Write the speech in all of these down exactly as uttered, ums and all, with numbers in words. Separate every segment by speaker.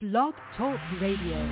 Speaker 1: Blog Talk Radio.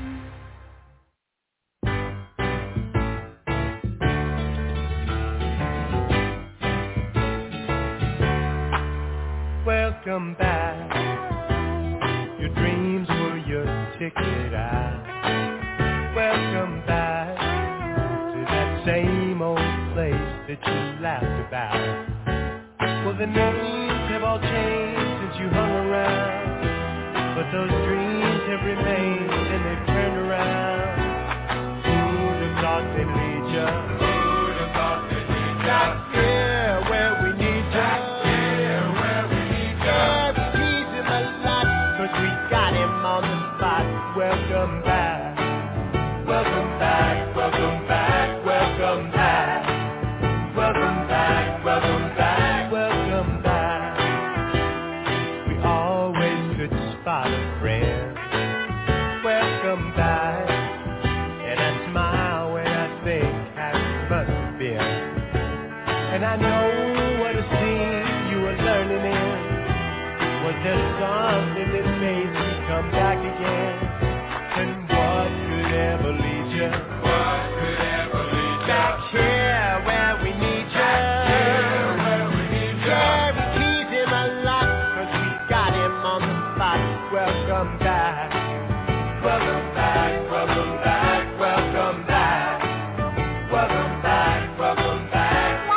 Speaker 2: Welcome back. Your dreams were your ticket out. Welcome back to that same old place that you laughed about. Well, the names have all changed since you hung around, but those dreams have remained and they've turned around. Who'd have thought they'd lead ya? Who'd have thought they'd lead ya? Back here where we need ya. Back here where we need ya. Yeah, we tease him a lot, 'cause we got him on the spot. Welcome back. Welcome back. Welcome back. Welcome back. Welcome back. Welcome back. Welcome back. We always could spot a friend. Welcome back. And I smile when I think how it must have been. And I know what a scene you were learning in. Was there something that made you come back again? And what could ever lead you? What could ever lead you? Back here where we need you. Back here where we need you. Yeah, we tease him a lot, 'cause we got him on the spot. Welcome back. Welcome back. Welcome back. Welcome back. Welcome back. Welcome back.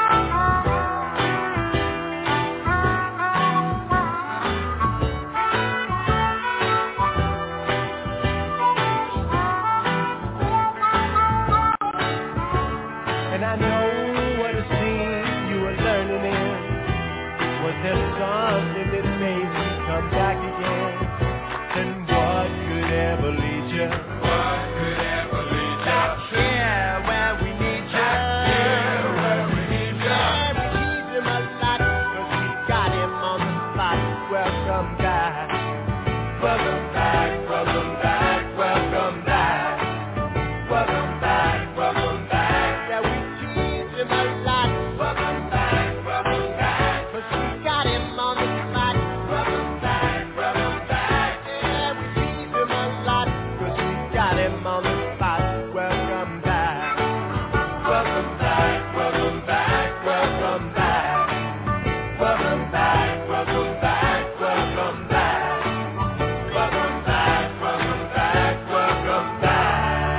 Speaker 2: And I know what a scene you were learning in. Was there something that made you come back again? And what could ever lead you? What could ever lead you? Back here where we need you. Back here where we need you. Yeah, we tease him a lot, 'cause we got him on the spot. Welcome back. Welcome back. Welcome back. Welcome back. Welcome back. Welcome back. Yeah, we tease him a lot. Welcome back. Welcome back. 'Cause we got him on the spot. Welcome back. Welcome back. Yeah, we tease him a lot, 'cause we got him on the spot. Welcome back. Welcome back. Welcome back. Welcome back. Welcome back. Welcome back. Welcome back. Welcome back. Welcome back. Welcome back.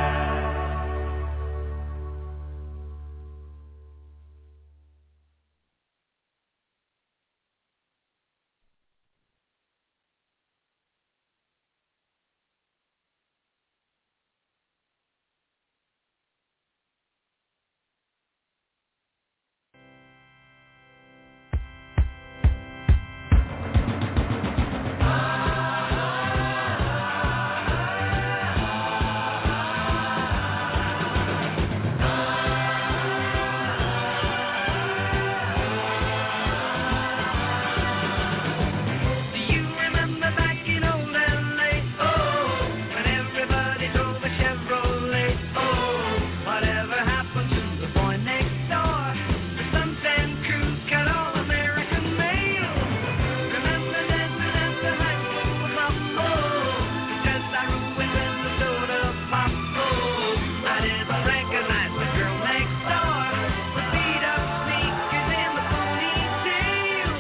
Speaker 3: Do you remember back in old L A? Oh, when everybody drove a Chevrolet. Oh, whatever happened to the boy next door? The Suntan Crew cut all American mail. Remember then that the high school was up? Oh, just like when the soda pop. Oh, I didn't recognize the girl next door with beat up sneakers and the ponytail.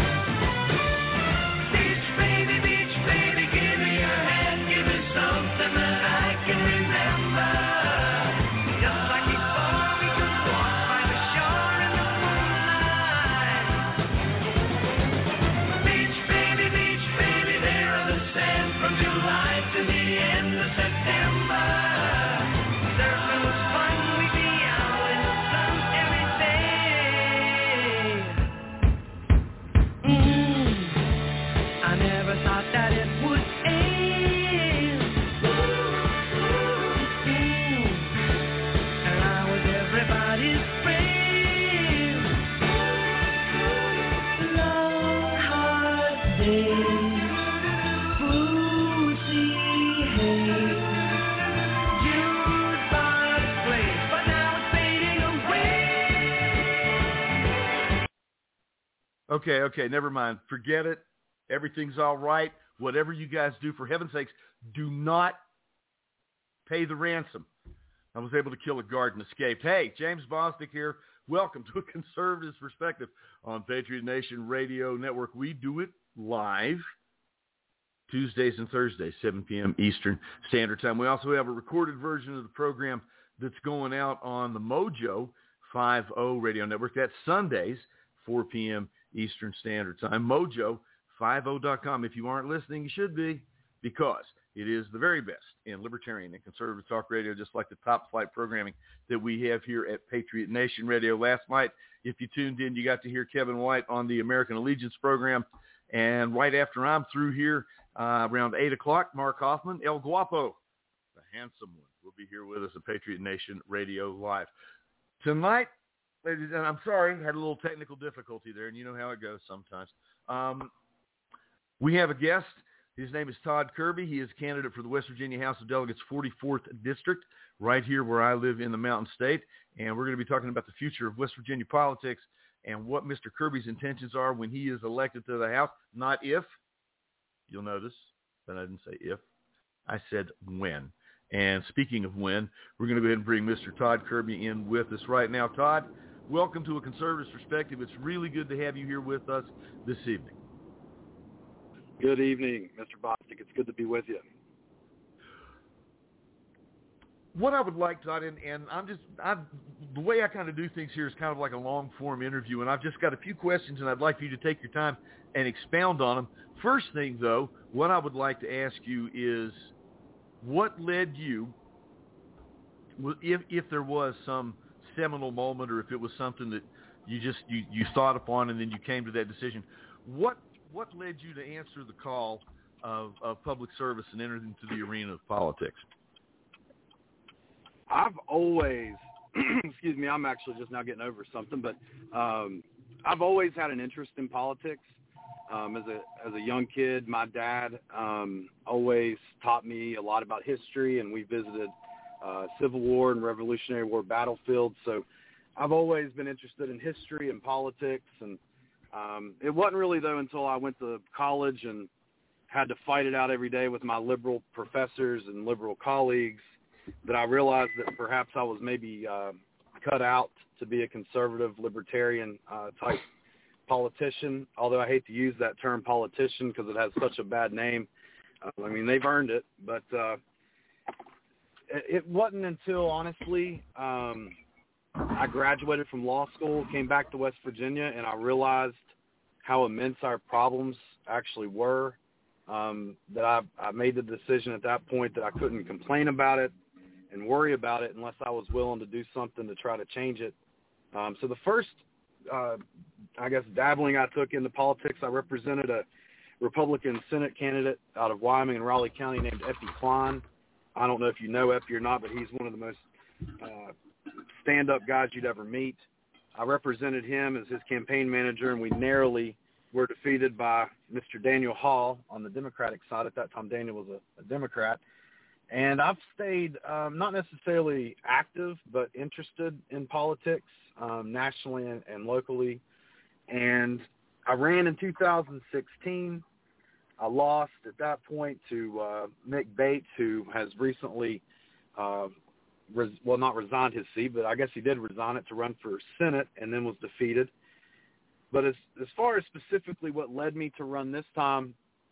Speaker 3: Beach baby, beach baby, give me your hand, give me something that I can remember. Just like before, we could walk by the shore in the moonlight. Beach baby, beach baby, there on the sand from July to the end of September. Surfing was fun, we'd be out in the sun every day. Mm. I never thought that it would end. Mm. And I was everybody's friend. Long, hard days, boozy haze, jukebox plays, but now it's fading away.
Speaker 4: Okay, okay, never mind. Forget it. Everything's all right. whatever you guys do, for heaven's sakes, do not pay the ransom. I was able to kill a guard and escaped. Hey, James Bostic here. Welcome to A Conservative's Perspective on Patriot Nation Radio Network. We do it live Tuesdays and Thursdays, seven p.m. Eastern Standard Time. We also have a recorded version of the program that's going out on the Mojo fifty Radio Network. That's Sundays, four p.m. Eastern Standard Time. Mojo fifty dot com. If you aren't listening, you should be, because it is the very best in libertarian and conservative talk radio, just like the top flight programming that we have here at Patriot Nation Radio. Last night, if you tuned in, you got to hear Kevin White on the American Allegiance program. And right after I'm through here, uh, around eight o'clock, Mark Hoffman, El Guapo, the handsome one, will be here with us at Patriot Nation Radio Live. Tonight, ladies and I'm sorry, had a little technical difficulty there, and you know how it goes sometimes. Um, we have a guest. His name is Todd Kirby. He is a candidate for the West Virginia House of Delegates forty-fourth District, right here where I live in the Mountain State. And we're going to be talking about the future of West Virginia politics and what Mister Kirby's intentions are when he is elected to the House. Not if. You'll notice that I didn't say if. I said when. And speaking of when, we're going to go ahead and bring Mister Todd Kirby in with us right now. Todd, welcome to A Conservative's Perspective. It's really good to have you here with us this evening.
Speaker 5: Good evening, Mister Bostic. It's good to be with you.
Speaker 4: What I would like, Todd, and, and I'm just, I, the way I kind of do things here is kind of like a long-form interview, and I've just got a few questions, and I'd like for you to take your time and expound on them. First thing, though, what I would like to ask you is, what led you, if if there was some seminal moment, or if it was something that you just you, you thought upon and then you came to that decision, what what led you to answer the call of, of public service and enter into the arena of politics?
Speaker 5: I've always, excuse me, I'm actually just now getting over something, but um, I've always had an interest in politics. Um, as a as a young kid, my dad um, always taught me a lot about history, and we visited uh, Civil War and Revolutionary War battlefields. So I've always been interested in history and politics, and um, it wasn't really, though, until I went to college and had to fight it out every day with my liberal professors and liberal colleagues that I realized that perhaps I was maybe uh, cut out to be a conservative, libertarian uh, type politician, although I hate to use that term politician because it has such a bad name. Uh, I mean, they've earned it, but uh, it, it wasn't until, honestly, um, I graduated from law school, came back to West Virginia, and I realized how immense our problems actually were, um, that I, I made the decision at that point that I couldn't complain about it and worry about it unless I was willing to do something to try to change it. Um, so the first Uh, I guess, dabbling I took into politics, I represented a Republican Senate candidate out of Wyoming and Raleigh County named Effie Klein. I don't know if you know Effie or not, but he's one of the most uh, stand-up guys you'd ever meet. I represented him as his campaign manager, and we narrowly were defeated by Mister Daniel Hall on the Democratic side. At that time, Daniel was a, a Democrat. And I've stayed um, not necessarily active, but interested in politics um, nationally and, and locally. And I ran in two thousand sixteen. I lost at that point to uh, Mick Bates, who has recently, uh, res- well, not resigned his seat, but I guess he did resign it to run for Senate and then was defeated. But as as far as specifically what led me to run this time,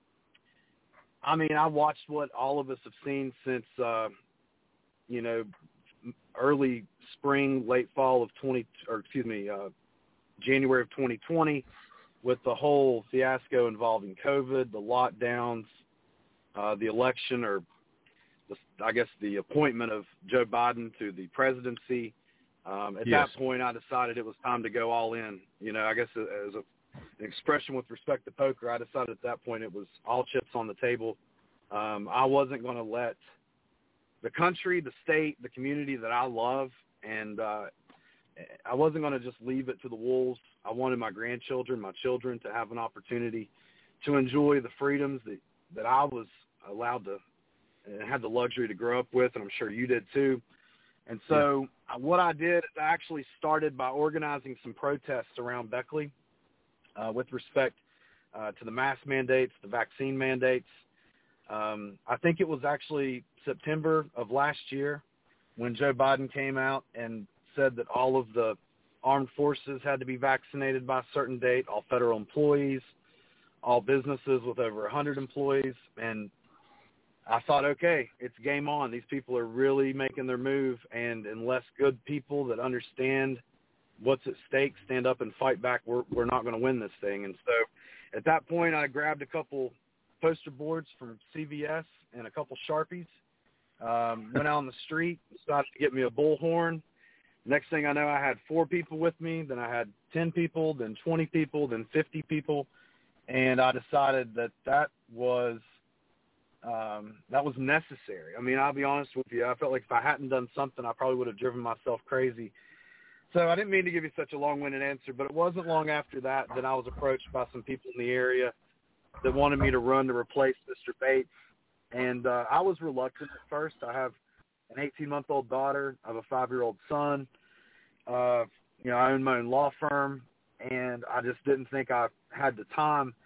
Speaker 5: I mean, I watched what all of us have seen since, uh, you know, early spring, late fall of twenty, or excuse me, uh, January of twenty twenty, with the whole fiasco involving COVID, the lockdowns, uh, the election, or the, I guess the appointment of Joe Biden to the presidency. Um, at
Speaker 4: yes.
Speaker 5: that point, I decided it was time to go all in. You know, I guess as a an expression with respect to poker, I decided at that point it was all chips on the table. Um, I wasn't going to let the country, the state, the community that I love, and uh, I wasn't going to just leave it to the wolves. I wanted my grandchildren, my children, to have an opportunity to enjoy the freedoms that, that I was allowed to and had the luxury to grow up with, and I'm sure you did too. And so yeah. what I did is I actually started by organizing some protests around Beckley. Uh, with respect uh, to the mask mandates, the vaccine mandates. Um, I think it was actually September of last year when Joe Biden came out and said that all of the armed forces had to be vaccinated by a certain date, all federal employees, all businesses with over one hundred employees. And I thought, okay, it's game on. These people are really making their move, and unless good people that understand what's at stake stand up and fight back, we're, we're not going to win this thing. And so at that point, I grabbed a couple poster boards from C V S and a couple Sharpies, um, went out on the street, decided to get me a bullhorn. Next thing I know, I had four people with me, then I had ten people, then twenty people, then fifty people, and I decided that that was um, that was necessary. I mean, I'll be honest with you, I felt like if I hadn't done something, I probably would have driven myself crazy. So I didn't mean to give you such a long-winded answer, but it wasn't long after that that I was approached by some people in the area that wanted me to run to replace Mister Bates, and uh, I was reluctant at first. I have an eighteen-month-old daughter. I have a five-year-old son. Uh, you know, I own my own law firm, and I just didn't think I had the time.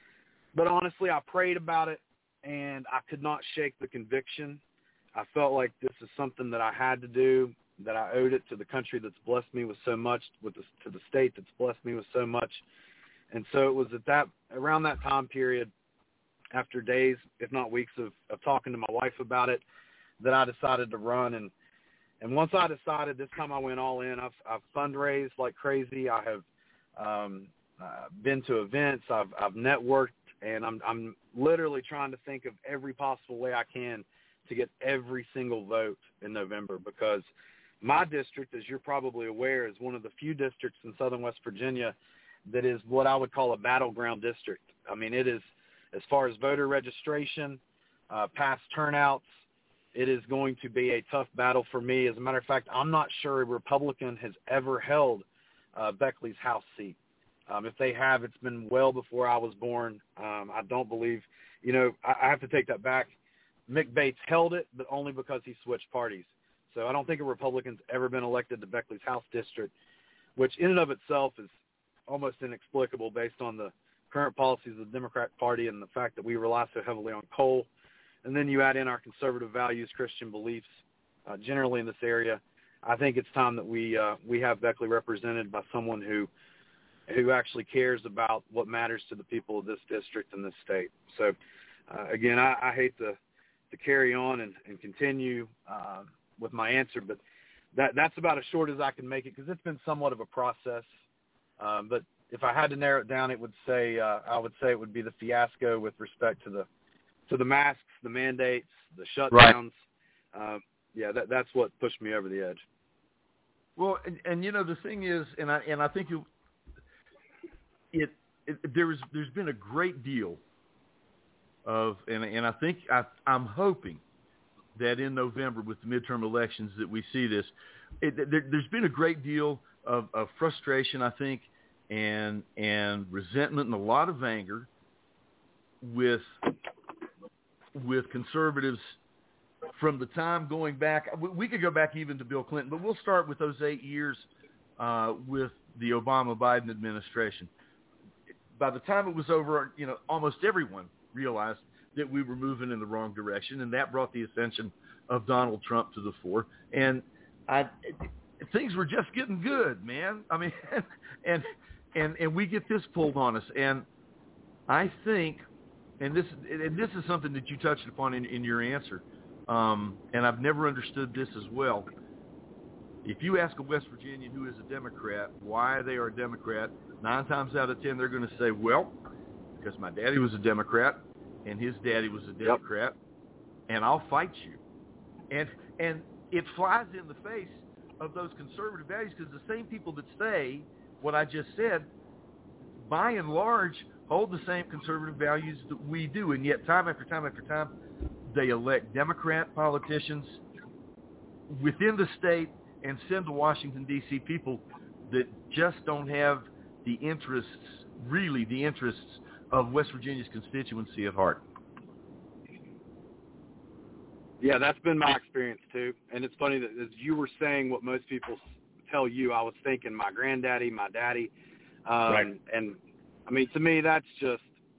Speaker 5: But honestly, I prayed about it, and I could not shake the conviction. I felt like this is something that I had to do, that I owed it to the country that's blessed me with so much, with the, to the state that's blessed me with so much. And so it was at that around that time period, after days, if not weeks, of, of talking to my wife about it, that I decided to run. And, and once I decided, this time I went all in. I've, I've fundraised like crazy. I have um, uh, been to events. I've, I've networked, and I'm, I'm literally trying to think of every possible way I can to get every single vote in November, because my district, as you're probably aware, is one of the few districts in Southern West Virginia that is what I would call a battleground district. I mean, it is, as far as voter registration, uh, past turnouts, it is going to be a tough battle for me. As a matter of fact, I'm not sure a Republican has ever held uh, Beckley's House seat. Um, if they have, it's been well before I was born. Um, I don't believe, you know, I, I have to take that back. Mick Bates held it, but only because he switched parties. So I don't think a Republican's ever been elected to Beckley's House district, which in and of itself is almost inexplicable based on the current policies of the Democrat Party and the fact that we rely so heavily on coal. And then you add in our conservative values, Christian beliefs, uh, generally in this area. I think it's time that we uh, we have Beckley represented by someone who who actually cares about what matters to the people of this district and this state. So, uh, again, I, I hate to, to carry on and, and continue uh, with my answer, but that that's about as short as I can make it, because it's been somewhat of a process. Um, but if I had to narrow it down, it would say uh, I would say it would be the fiasco with respect to the to the masks, the mandates, the shutdowns. Right. Um, yeah, that, that's what pushed me over the edge.
Speaker 4: Well, and, and you know the thing is, and I and I think it, it, it there's there's been a great deal of, and and I think I, I'm hoping that in November with the midterm elections that we see this. It, there, there's been a great deal of, of frustration, I think, and and resentment and a lot of anger with with conservatives from the time going back. We could go back even to Bill Clinton, but we'll start with those eight years uh, with the Obama-Biden administration. By the time it was over, you know, almost everyone realized that we were moving in the wrong direction, and that brought the ascension of Donald Trump to the fore. And I, things were just getting good, man. I mean, and and and we get this pulled on us, and I think, and this and this is something that you touched upon in, in your answer. Um, and I've never understood this as well. If you ask a West Virginian who is a Democrat why they are a Democrat, nine times out of ten they're going to say, well, because my daddy was a Democrat and his daddy was a Democrat, yep. and I'll fight you. And and it flies in the face of those conservative values, because the same people that say what I just said, by and large, hold the same conservative values that we do, and yet time after time after time, they elect Democrat politicians within the state and send to Washington, D C people that just don't have the interests, really the interests of West Virginia's constituency at heart.
Speaker 5: Yeah, that's been my experience too. And it's funny that as you were saying what most people tell you, I was thinking my granddaddy, my daddy. Um, right. And, I mean, to me, that's just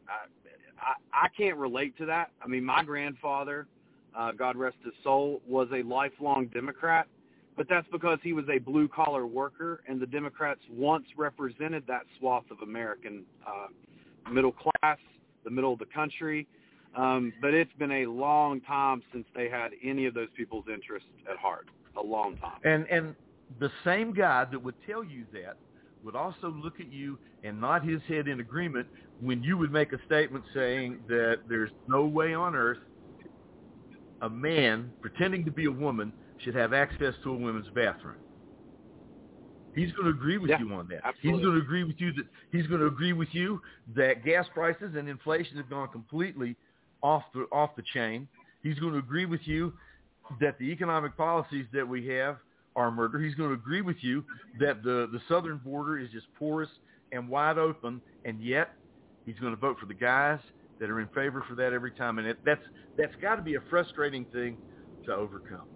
Speaker 5: I, I, I can't relate to that. I mean, my grandfather, uh, God rest his soul, was a lifelong Democrat, but that's because he was a blue-collar worker, and the Democrats once represented that swath of American uh, middle class, the middle of the country. Um, but it's been a long time since they had any of those people's interests at heart, a long time.
Speaker 4: And and the same guy that would tell you that would also look at you and nod his head in agreement when you would make a statement saying that there's no way on earth a man pretending to be a woman should have access to a women's bathroom. He's going to agree with
Speaker 5: yeah,
Speaker 4: you on that.
Speaker 5: Absolutely.
Speaker 4: He's going to agree with you that he's going to agree with you that gas prices and inflation have gone completely off the off the chain. He's going to agree with you that the economic policies that we have are murder. He's going to agree with you that the, the southern border is just porous and wide open, and yet he's going to vote for the guys that are in favor for that every time. And it, that's that's got to be a frustrating thing to overcome.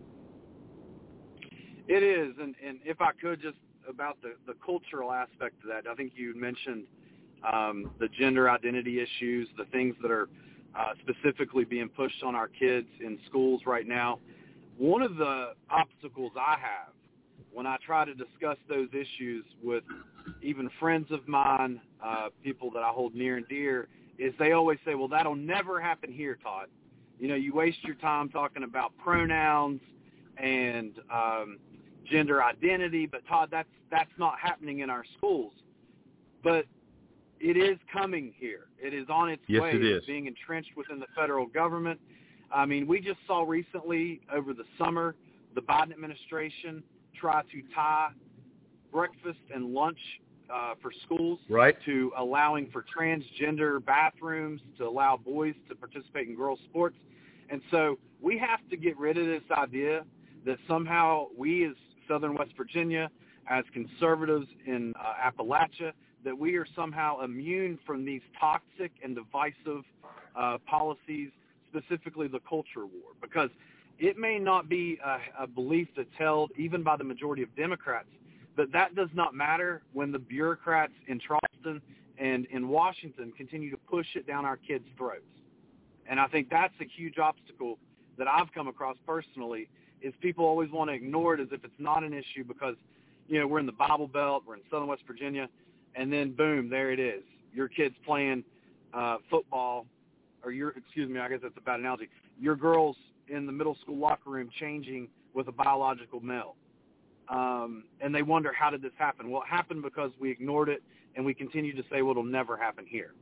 Speaker 5: It is, and, and if I could just about the, the cultural aspect of that, I think you mentioned um, the gender identity issues, the things that are uh, specifically being pushed on our kids in schools right now. One of the obstacles I have when I try to discuss those issues with even friends of mine, uh, people that I hold near and dear, is they always say, well, that'll never happen here, Todd. You know, you waste your time talking about pronouns and um, gender identity, but Todd, that's that's not happening in our schools. But it is coming here. It is on its
Speaker 4: yes,
Speaker 5: way.
Speaker 4: It is.
Speaker 5: It's being entrenched within the federal government. I mean, we just saw recently over the summer the Biden administration try to tie breakfast and lunch uh, for schools
Speaker 4: right.
Speaker 5: to allowing for transgender bathrooms, to allow boys to participate in girls' sports. And so we have to get rid of this idea that somehow we as Southern West Virginia, as conservatives in uh, Appalachia, that we are somehow immune from these toxic and divisive uh, policies, specifically the culture war, because it may not be a, a belief that's held even by the majority of Democrats, but that does not matter when the bureaucrats in Charleston and in Washington continue to push it down our kids' throats. And I think that's a huge obstacle that I've come across personally, is people always want to ignore it as if it's not an issue because, you know, we're in the Bible Belt, we're in Southern West Virginia, and then boom, there it is. Your kid's playing uh, football, or your, excuse me, I guess that's a bad analogy. Your girl's in the middle school locker room changing with a biological male. Um, and they wonder, how did this happen? Well, it happened because we ignored it, and we continue to say, well, it'll never happen here.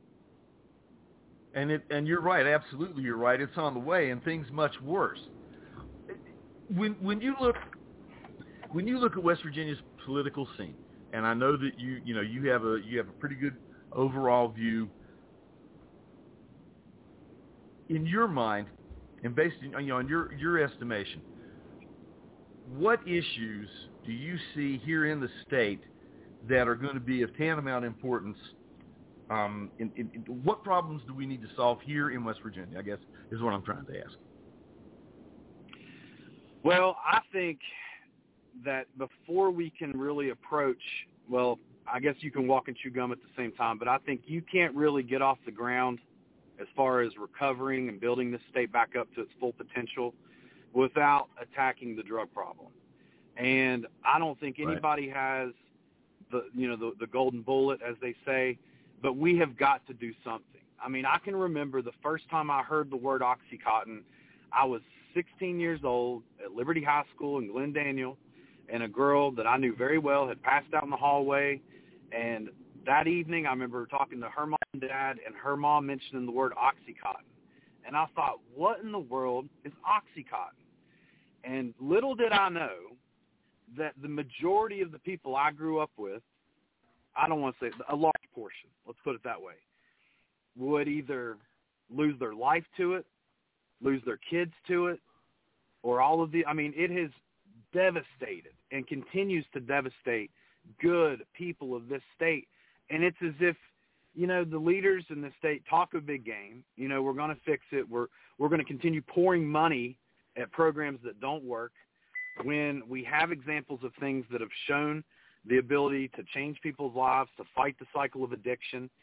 Speaker 4: And it, and you're right, absolutely you're right. It's on the way, and things much worse. When when you look when you look at West Virginia's political scene, and I know that you you know you have a you have a pretty good overall view. In your mind, and based on, you know, on your your estimation, what issues do you see here in the state that are going to be of tantamount importance? Um, in, in, in what problems do we need to solve here in West Virginia, I guess, is what I'm trying to ask.
Speaker 5: Well, I think that before we can really approach, well, I guess you can walk and chew gum at the same time, but I think you can't really get off the ground as far as recovering and building this state back up to its full potential without attacking the drug problem. And I don't think anybody right. has the, you know, the, the golden bullet, as they say, but we have got to do something. I mean, I can remember the first time I heard the word Oxycontin, I was sixteen years old at Liberty High School in Glen Daniel, and a girl that I knew very well had passed out in the hallway. And that evening, I remember talking to her mom and dad, and her mom mentioning the word Oxycontin. And I thought, what in the world is Oxycontin? And little did I know that the majority of the people I grew up with, I don't want to say a large portion, let's put it that way, would either lose their life to it, lose their kids to it, or all of the, I mean, it has devastated and continues to devastate good people of this state. And it's as if, you know, the leaders in the state talk a big game. You know, we're going to fix it. We're, we're going to continue pouring money at programs that don't work when we have examples of things that have shown the ability to change people's lives, to fight the cycle of addiction.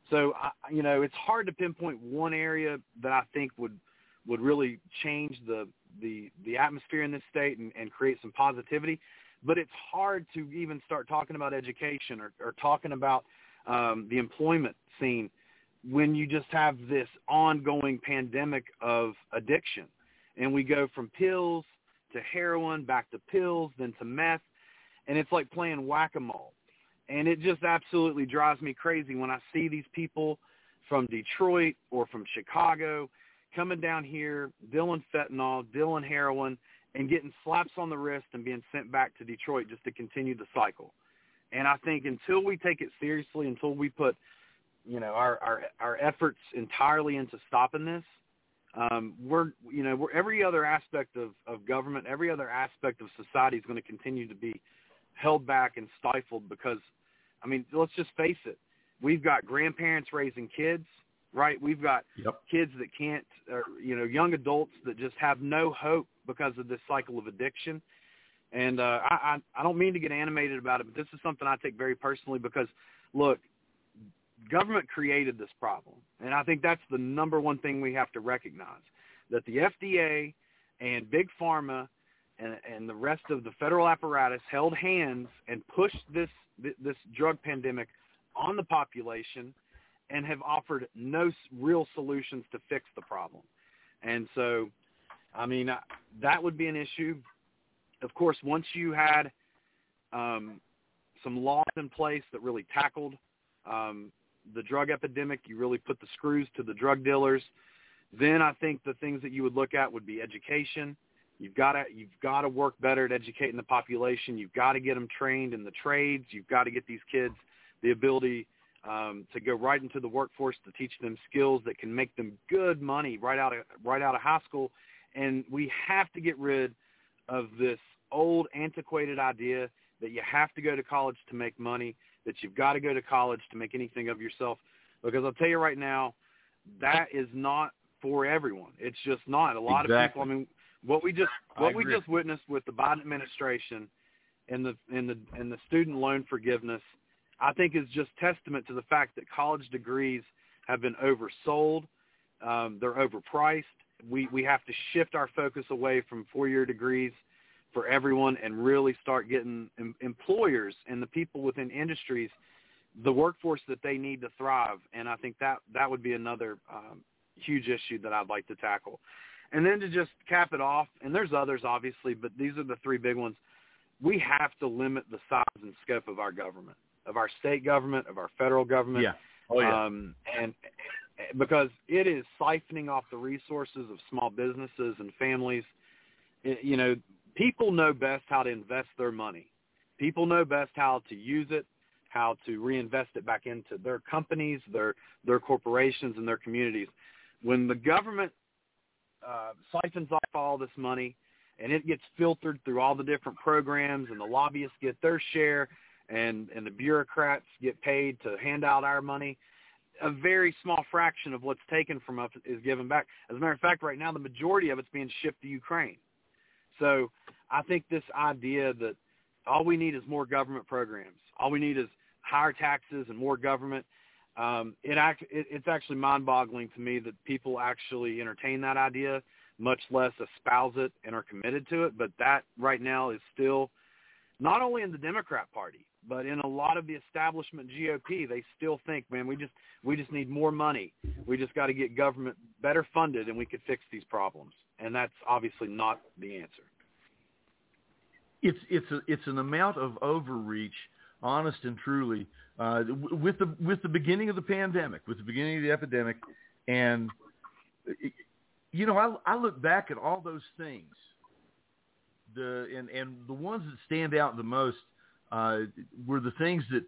Speaker 5: So, I, you know, it's hard to pinpoint one area that I think would would really change the the, the atmosphere in this state and, and create some positivity. But it's hard to even start talking about education or, or talking about um, the employment scene when you just have this ongoing pandemic of addiction. And we go from pills to heroin, back to pills, then to meth. And it's like playing whack-a-mole. And it just absolutely drives me crazy when I see these people from Detroit or from Chicago coming down here, dealing fentanyl, dealing heroin, and getting slaps on the wrist and being sent back to Detroit just to continue the cycle. And I think until we take it seriously, until we put, you know, our, our, our efforts entirely into stopping this, um, we're, you know, we're, every other aspect of, of government, every other aspect of society is going to continue to be held back and stifled because, I mean, let's just face it. We've got grandparents raising kids, right? We've got yep. kids that can't, or, you know, young adults that just have no hope because of this cycle of addiction. And uh, I, I, I don't mean to get animated about it, but this is something I take very personally because, look, government created this problem. And I think that's the number one thing we have to recognize, that the F D A and Big Pharma and, and the rest of the federal apparatus held hands and pushed this this drug pandemic on the population and have offered no real solutions to fix the problem. And so, I mean, that would be an issue. Of course, once you had um, some laws in place that really tackled um, the drug epidemic, you really put the screws to the drug dealers, then I think the things that you would look at would be education. You've got to you've got to work better at educating the population. You've got to get them trained in the trades. You've got to get these kids the ability um, to go right into the workforce, to teach them skills that can make them good money right out of right out of high school. And we have to get rid of this old, antiquated idea that you have to go to college to make money, that you've got to go to college to make anything of yourself. Because I'll tell you right now, that is not for everyone. It's just not. A lot
Speaker 4: exactly.
Speaker 5: of people, I mean, What we just what we just witnessed with the Biden administration and the and the and the student loan forgiveness, I think is just testament to the fact that college degrees have been oversold. Um, they're overpriced. We we have to shift our focus away from four-year degrees for everyone and really start getting em- employers and the people within industries the workforce that they need to thrive. And I think that that would be another um, huge issue that I'd like to tackle. And then to just cap it off, and there's others obviously, but these are the three big ones. We have to limit the size and scope of our government, of our state government, of our federal government.
Speaker 4: Yeah. Oh, yeah.
Speaker 5: Um, and because it is siphoning off the resources of small businesses and families. It, you know, people know best how to invest their money. People know best how to use it, how to reinvest it back into their companies, their their corporations, and their communities. When the government Uh, siphons off all this money, and it gets filtered through all the different programs, and the lobbyists get their share, and, and the bureaucrats get paid to hand out our money. A very small fraction of what's taken from us is given back. As a matter of fact, right now, the majority of it's being shipped to Ukraine. So I think this idea that all we need is more government programs, all we need is higher taxes and more government, Um, it, act, it it's actually mind-boggling to me that people actually entertain that idea, much less espouse it and are committed to it. But that right now is still not only in the Democrat Party, but in a lot of the establishment G O P. They still think, man, we just we just need more money. We just got to get government better funded, and we could fix these problems. And that's obviously not the answer.
Speaker 4: It's it's a, it's an amount of overreach, honest and truly. Uh, with the with the beginning of the pandemic, with the beginning of the epidemic, and you know, I, I look back at all those things, the and, and the ones that stand out the most uh, were the things that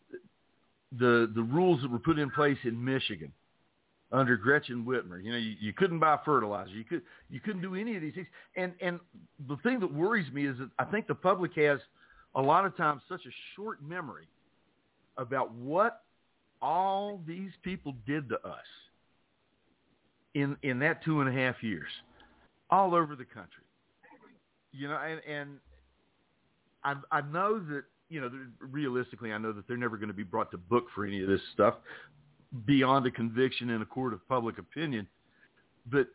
Speaker 4: the the rules that were put in place in Michigan under Gretchen Whitmer. You know, you, you couldn't buy fertilizer, you could you couldn't do any of these things, and and the thing that worries me is that I think the public has a lot of times such a short memory about what all these people did to us in in that two and a half years, all over the country. You know, and, and I I know that, you know, realistically, I know that they're never going to be brought to book for any of this stuff, beyond a conviction in a court of public opinion. But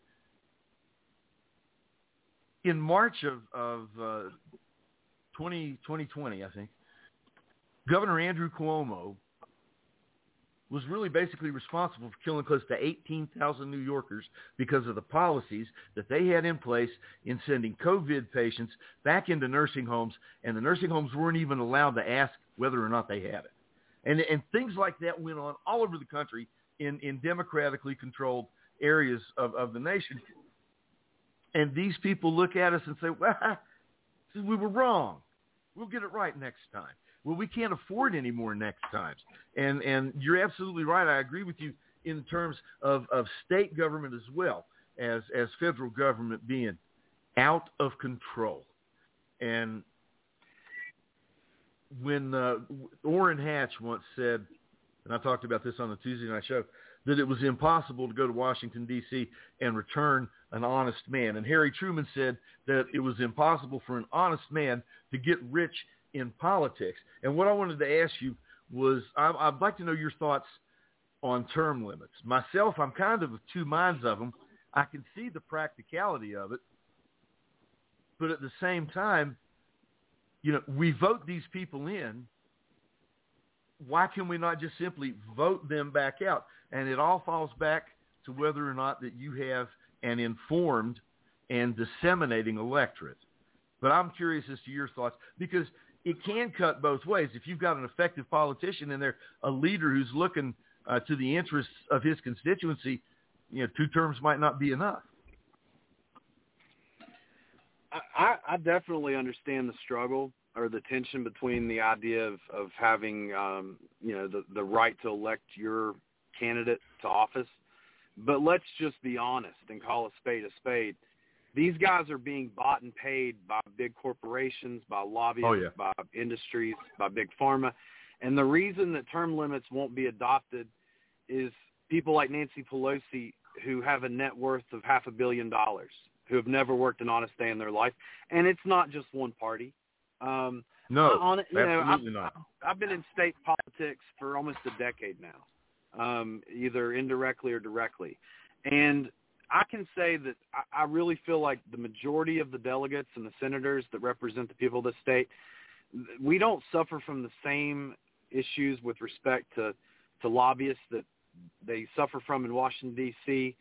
Speaker 4: in March of, of uh, twenty twenty, I think, Governor Andrew Cuomo was really basically responsible for killing close to eighteen thousand New Yorkers because of the policies that they had in place in sending COVID patients back into nursing homes, and the nursing homes weren't even allowed to ask whether or not they had it. And, and things like that went on all over the country in, in democratically controlled areas of, of the nation. And these people look at us and say, well, we were wrong. We'll get it right next time. Well, we can't afford any more next times. And and you're absolutely right. I agree with you in terms of, of state government as well as, as federal government being out of control. And when uh, Orrin Hatch once said, and I talked about this on the Tuesday night show, that it was impossible to go to Washington, D C and return an honest man. And Harry Truman said that it was impossible for an honest man to get rich in politics. And what I wanted to ask you was, I, I'd like to know your thoughts on term limits. Myself, I'm kind of of two minds of them. I can see the practicality of it, but at the same time, you know, we vote these people in. Why can we not just simply vote them back out? And it all falls back to whether or not that you have an informed and disseminating electorate. But I'm curious as to your thoughts, because it can cut both ways. If you've got an effective politician in there, a leader who's looking uh, to the interests of his constituency, you know, two terms might not be enough.
Speaker 5: I, I definitely understand the struggle or the tension between the idea of, of having, um, you know, the, the right to elect your candidate to office. But let's just be honest and call a spade a spade. These guys are being bought and paid by big corporations, by lobbyists,
Speaker 4: oh, yeah.
Speaker 5: by industries, by big pharma. And the reason that term limits won't be adopted is people like Nancy Pelosi, who have a net worth of half a billion dollars, who have never worked an honest day in their life. And it's not just one party. Um,
Speaker 4: no,
Speaker 5: on, you
Speaker 4: absolutely
Speaker 5: know, I've,
Speaker 4: not.
Speaker 5: I've been in state politics for almost a decade now, um, either indirectly or directly. And I can say that I, I really feel like the majority of the delegates and the senators that represent the people of the state, we don't suffer from the same issues with respect to, to lobbyists that they suffer from in Washington, D C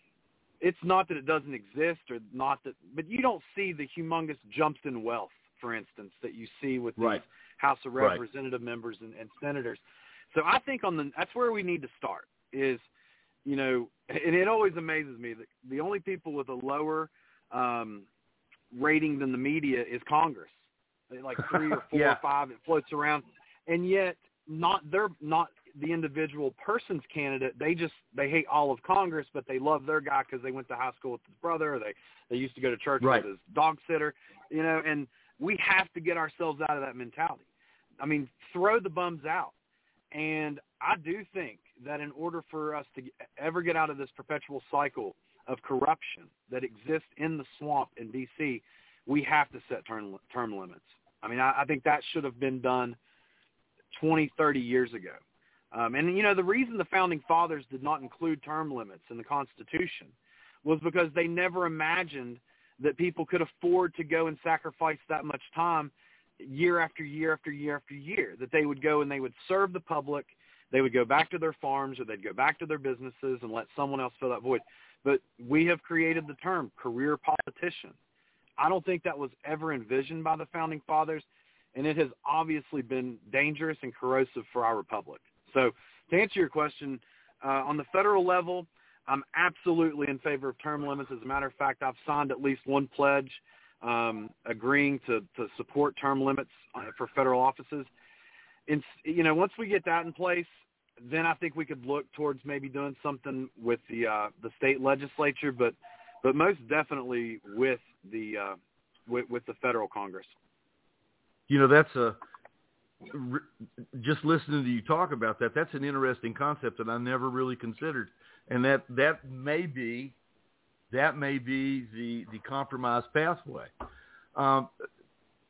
Speaker 5: It's not that it doesn't exist or not that, but you don't see the humongous jumps in wealth, for instance, that you see with
Speaker 4: right.
Speaker 5: these House of
Speaker 4: right.
Speaker 5: Representative members and, and senators. So I think on the, that's where we need to start is, you know, and it always amazes me that the only people with a lower um, rating than the media is Congress. Like three or four
Speaker 4: yeah.
Speaker 5: or five, it floats around. And yet not they're not the individual person's candidate. They just, they hate all of Congress, but they love their guy because they went to high school with his brother. Or they, they used to go to church
Speaker 4: right.
Speaker 5: with his dog sitter, you know, and we have to get ourselves out of that mentality. I mean, throw the bums out. And I do think that in order for us to ever get out of this perpetual cycle of corruption that exists in the swamp in D C, we have to set term, term limits. I mean, I, I think that should have been done twenty, thirty years ago. Um, and, you know, the reason the Founding Fathers did not include term limits in the Constitution was because they never imagined that people could afford to go and sacrifice that much time year after year after year after year, that they would go and they would serve the public, they would go back to their farms or they'd go back to their businesses and let someone else fill that void. But we have created the term career politician. I don't think that was ever envisioned by the Founding Fathers, and it has obviously been dangerous and corrosive for our republic. So to answer your question, uh, on the federal level, I'm absolutely in favor of term limits. As a matter of fact, I've signed at least one pledge um, agreeing to, to support term limits uh, for federal offices. And, you know, once we get that in place, then I think we could look towards maybe doing something with the uh, the state legislature, but but most definitely with the uh, with, with the federal Congress.
Speaker 4: You know, that's a just listening to you talk about that. That's an interesting concept that I never really considered, and that that may be that may be the the compromise pathway. Um,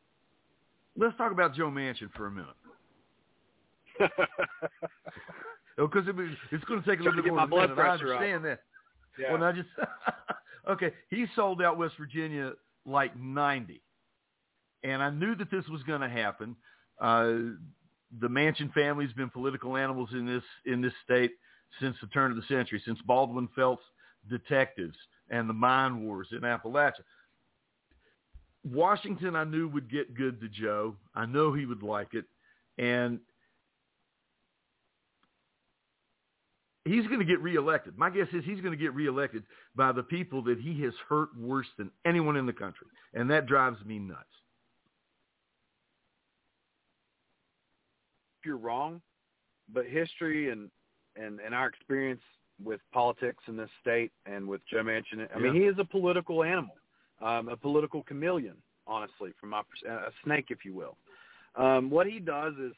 Speaker 4: let's talk about Joe Manchin for a minute. Because it, it's going to take a little
Speaker 5: to
Speaker 4: bit
Speaker 5: get
Speaker 4: more.
Speaker 5: my blood
Speaker 4: I
Speaker 5: pressure
Speaker 4: understand
Speaker 5: up.
Speaker 4: that.
Speaker 5: Yeah.
Speaker 4: Well, now just okay. He sold out West Virginia like ninety, and I knew that this was going to happen. Uh, the Manchin family's been political animals in this in this state since the turn of the century, since Baldwin Felts detectives and the mine wars in Appalachia. Washington, I knew, would get good to Joe. I know he would like it, and he's going to get reelected. My guess is he's going to get reelected by the people that he has hurt worse than anyone in the country, and that drives me nuts.
Speaker 5: You're wrong, but history and, and, and our experience with politics in this state and with Joe Manchin, I mean,
Speaker 4: Yeah.
Speaker 5: he is a political animal, um, a political chameleon, honestly, from my a snake, if you will. Um, what he does is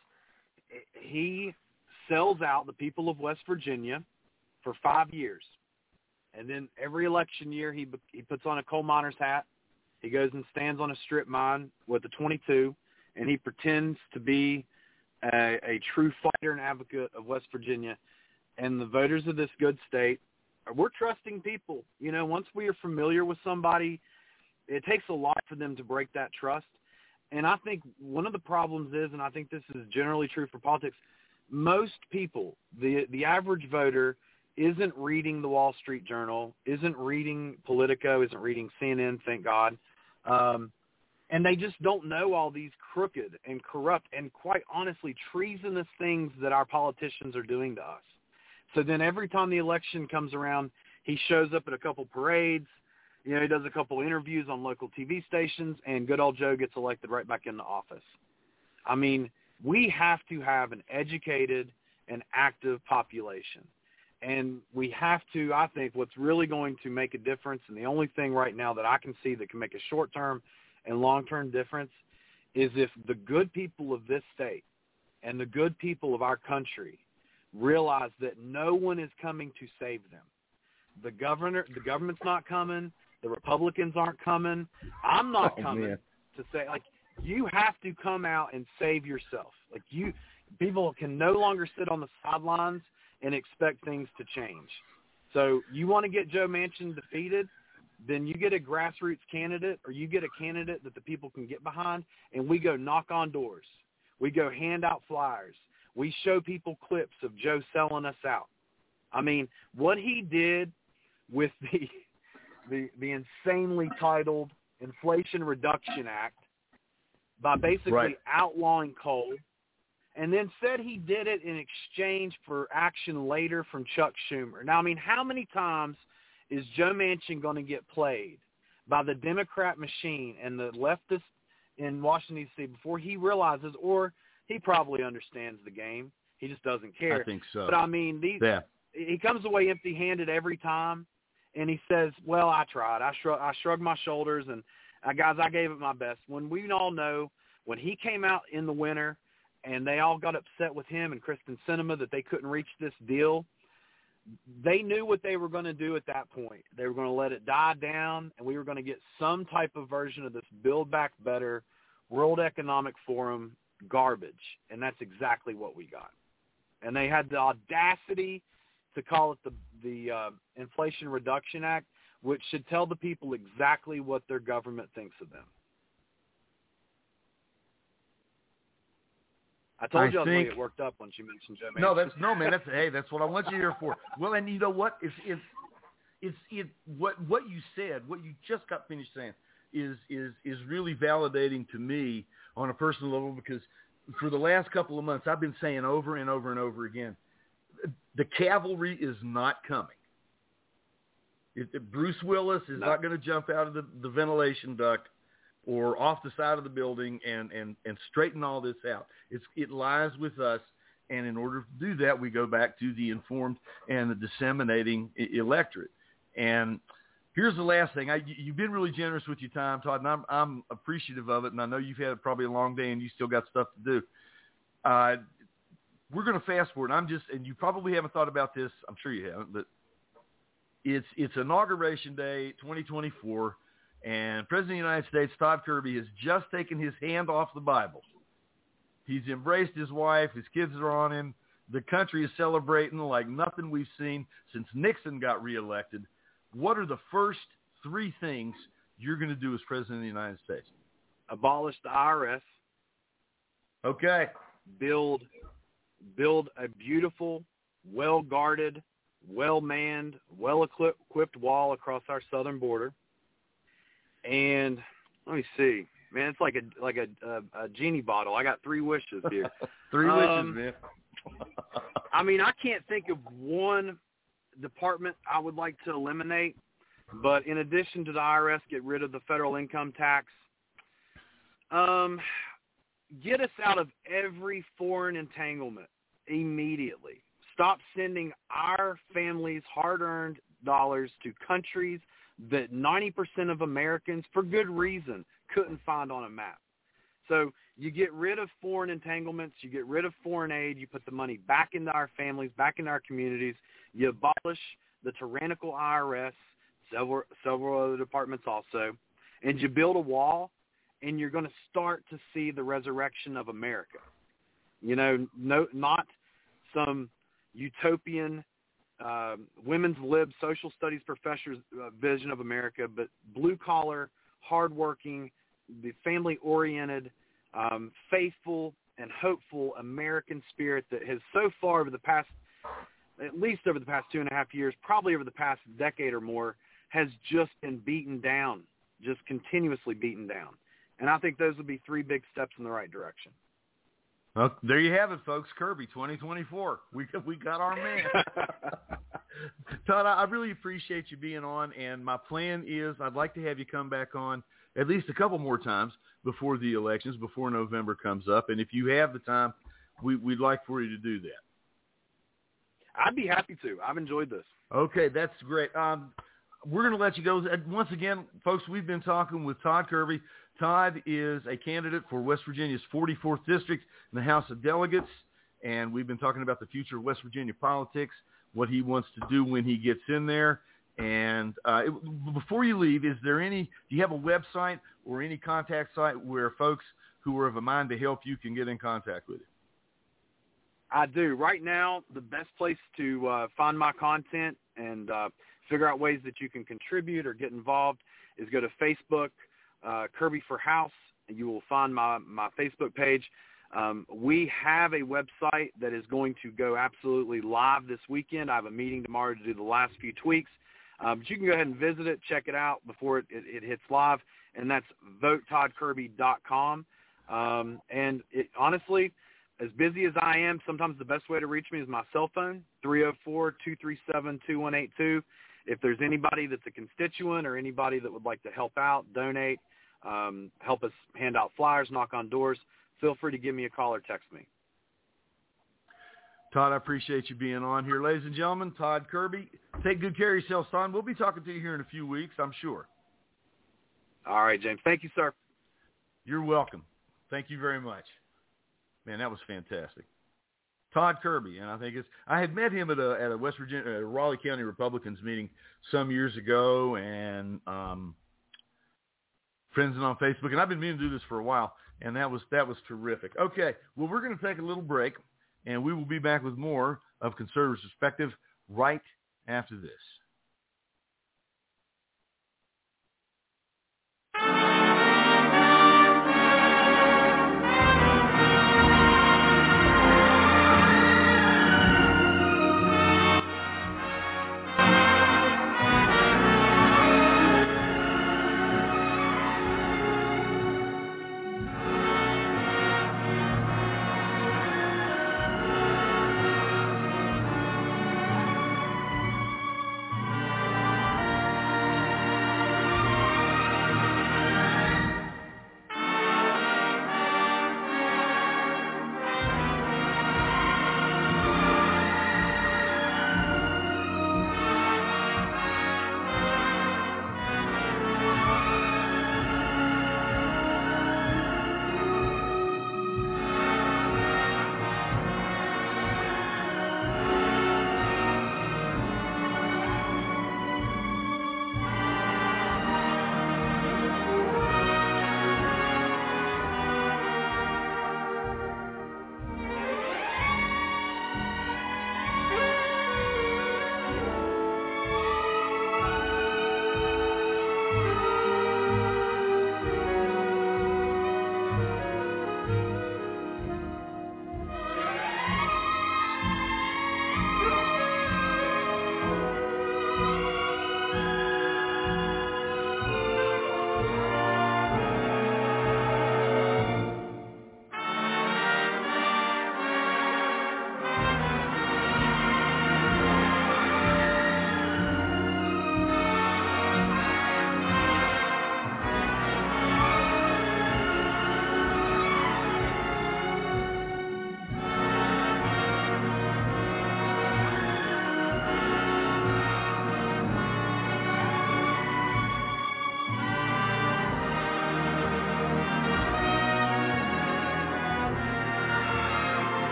Speaker 5: he sells out the people of West Virginia for five years, and then every election year he he puts on a coal miner's hat. He goes and stands on a strip mine with a twenty-two, and he pretends to be A, a true fighter and advocate of West Virginia, and the voters of this good state, we're trusting people. You know, once we are familiar with somebody, it takes a lot for them to break that trust. And I think one of the problems is, and I think this is generally true for politics, most people, the the average voter, isn't reading the Wall Street Journal, isn't reading Politico, isn't reading C N N, thank God. Um, And they just don't know all these crooked and corrupt and, quite honestly, treasonous things that our politicians are doing to us. So then every time the election comes around, he shows up at a couple parades. You know, he does a couple interviews on local T V stations, and good old Joe gets elected right back into office. I mean, we have to have an educated and active population. And we have to, I think, what's really going to make a difference, and the only thing right now that I can see that can make a short-term and long-term difference is if the good people of this state and the good people of our country realize that no one is coming to save them. The governor, the government's not coming. The Republicans aren't coming. I'm not
Speaker 4: Oh,
Speaker 5: coming
Speaker 4: man.
Speaker 5: to say, like, you have to come out and save yourself. Like, you, people can no longer sit on the sidelines and expect things to change. So you want to get Joe Manchin defeated, then you get a grassroots candidate, or you get a candidate that the people can get behind, and we go knock on doors. We go hand out flyers. We show people clips of Joe selling us out. I mean, what he did with the the, the insanely titled Inflation Reduction Act by basically
Speaker 4: Right.
Speaker 5: outlawing coal, and then said he did it in exchange for action later from Chuck Schumer. Now, I mean, how many times is Joe Manchin going to get played by the Democrat machine and the leftists in Washington, D C before he realizes, or he probably understands the game, he just doesn't care.
Speaker 4: I think so.
Speaker 5: But, I mean, these,
Speaker 4: Yeah.
Speaker 5: he comes away empty-handed every time, and he says, well, I tried. I, shrug, I shrugged my shoulders, and, uh, guys, I gave it my best. When we all know when he came out in the winter and they all got upset with him and Kristen Sinema that they couldn't reach this deal, they knew what they were going to do at that point. They were going to let it die down, and we were going to get some type of version of this Build Back Better World Economic Forum garbage, and that's exactly what we got. And they had the audacity to call it the, the uh, Inflation Reduction Act, which should tell the people exactly what their government thinks of them. I told
Speaker 4: I
Speaker 5: you I was going
Speaker 4: think-
Speaker 5: to get worked up once you mentioned Joe Manchin.
Speaker 4: No, that's no man. That's hey, that's what I want you here for. Well, and you know what? It's it's it's it what what you said, what you just got finished saying, is is is really validating to me on a personal level, because for the last couple of months I've been saying over and over and over again, the cavalry is not coming. It, it, Bruce Willis is
Speaker 5: No.
Speaker 4: not going to jump out of the, the ventilation duct or off the side of the building and, and, and straighten all this out. It's, it lies with us, and in order to do that, we go back to the informed and the disseminating e- electorate. And here's the last thing. I, you've been really generous with your time, Todd, and I'm, I'm appreciative of it, and I know you've had probably a long day and you still got stuff to do. Uh, we're going to fast forward. I'm just, and you probably haven't thought about this. I'm sure you haven't, but it's it's Inauguration Day twenty twenty-four, and President of the United States, Todd Kirby, has just taken his hand off the Bible. He's embraced his wife. His kids are on him. The country is celebrating like nothing we've seen since Nixon got reelected. What are the first three things you're going to do as president of the United States?
Speaker 5: Abolish the I R S.
Speaker 4: Okay.
Speaker 5: Build, build a beautiful, well-guarded, well-manned, well-equipped wall across our southern border. And let me see. Man, it's like a like a, a, a genie bottle. I got three wishes here.
Speaker 4: three
Speaker 5: um,
Speaker 4: wishes, man.
Speaker 5: I mean, I can't think of one department I would like to eliminate, but in addition to the I R S, get rid of the federal income tax. Um, get us out of every foreign entanglement immediately. Stop sending our families' hard-earned dollars to countries that ninety percent of Americans, for good reason, couldn't find on a map. So you get rid of foreign entanglements, you get rid of foreign aid, you put the money back into our families, back into our communities, you abolish the tyrannical I R S, several, several other departments also, and you build a wall, and you're going to start to see the resurrection of America. You know, no, not some utopian uh, women's lib social studies professor's uh, vision of America, but blue-collar, hardworking, the family-oriented, um, faithful, and hopeful American spirit that has so far over the past, at least over the past two and a half years, probably over the past decade or more, has just been beaten down, just continuously beaten down. And I think those would be three big steps in the right direction.
Speaker 4: Well, there you have it, folks. Kirby, twenty twenty-four. We we got our man. Todd, I really appreciate you being on, and my plan is I'd like to have you come back on at least a couple more times before the elections, before November comes up. And if you have the time, we, we'd like for you to do that.
Speaker 5: I'd be happy to. I've enjoyed this.
Speaker 4: Okay, that's great. Um, we're going to let you go. Once again, folks, we've been talking with Todd Kirby. Todd is a candidate for West Virginia's forty-fourth District in the House of Delegates, and we've been talking about the future of West Virginia politics, what he wants to do when he gets in there. And uh, it, before you leave, is there any, do you have a website or any contact site where folks who are of a mind to help you can get in contact with you?
Speaker 5: I do. Right now, the best place to uh, find my content and uh, figure out ways that you can contribute or get involved is go to Facebook, uh, Kirby for House, and you will find my, my Facebook page. Um, we have a website that is going to go absolutely live this weekend. I have a meeting tomorrow to do the last few tweaks. Um, but you can go ahead and visit it, check it out before it, it, it hits live, and that's vote todd kirby dot com. Um, and it, honestly, as busy as I am, sometimes the best way to reach me is my cell phone, three oh four, two three seven, two one eight two. If there's anybody that's a constituent or anybody that would like to help out, donate, um, help us hand out flyers, knock on doors, feel free to give me a call or text me.
Speaker 4: Todd, I appreciate you being on here. Ladies and gentlemen, Todd Kirby. Take good care of yourself, son. We'll be talking to you here in a few weeks, I'm sure.
Speaker 5: All right, James. Thank you, sir.
Speaker 4: You're welcome. Thank you very much. Man, that was fantastic. Todd Kirby, and I think it's, I had met him at a, at a West Virginia, a Raleigh County Republicans meeting some years ago, and um, friends on Facebook, and I've been meaning to do this for a while, and that was, that was terrific. Okay, well, we're going to take a little break, and we will be back with more of Conservatives Perspective right after this.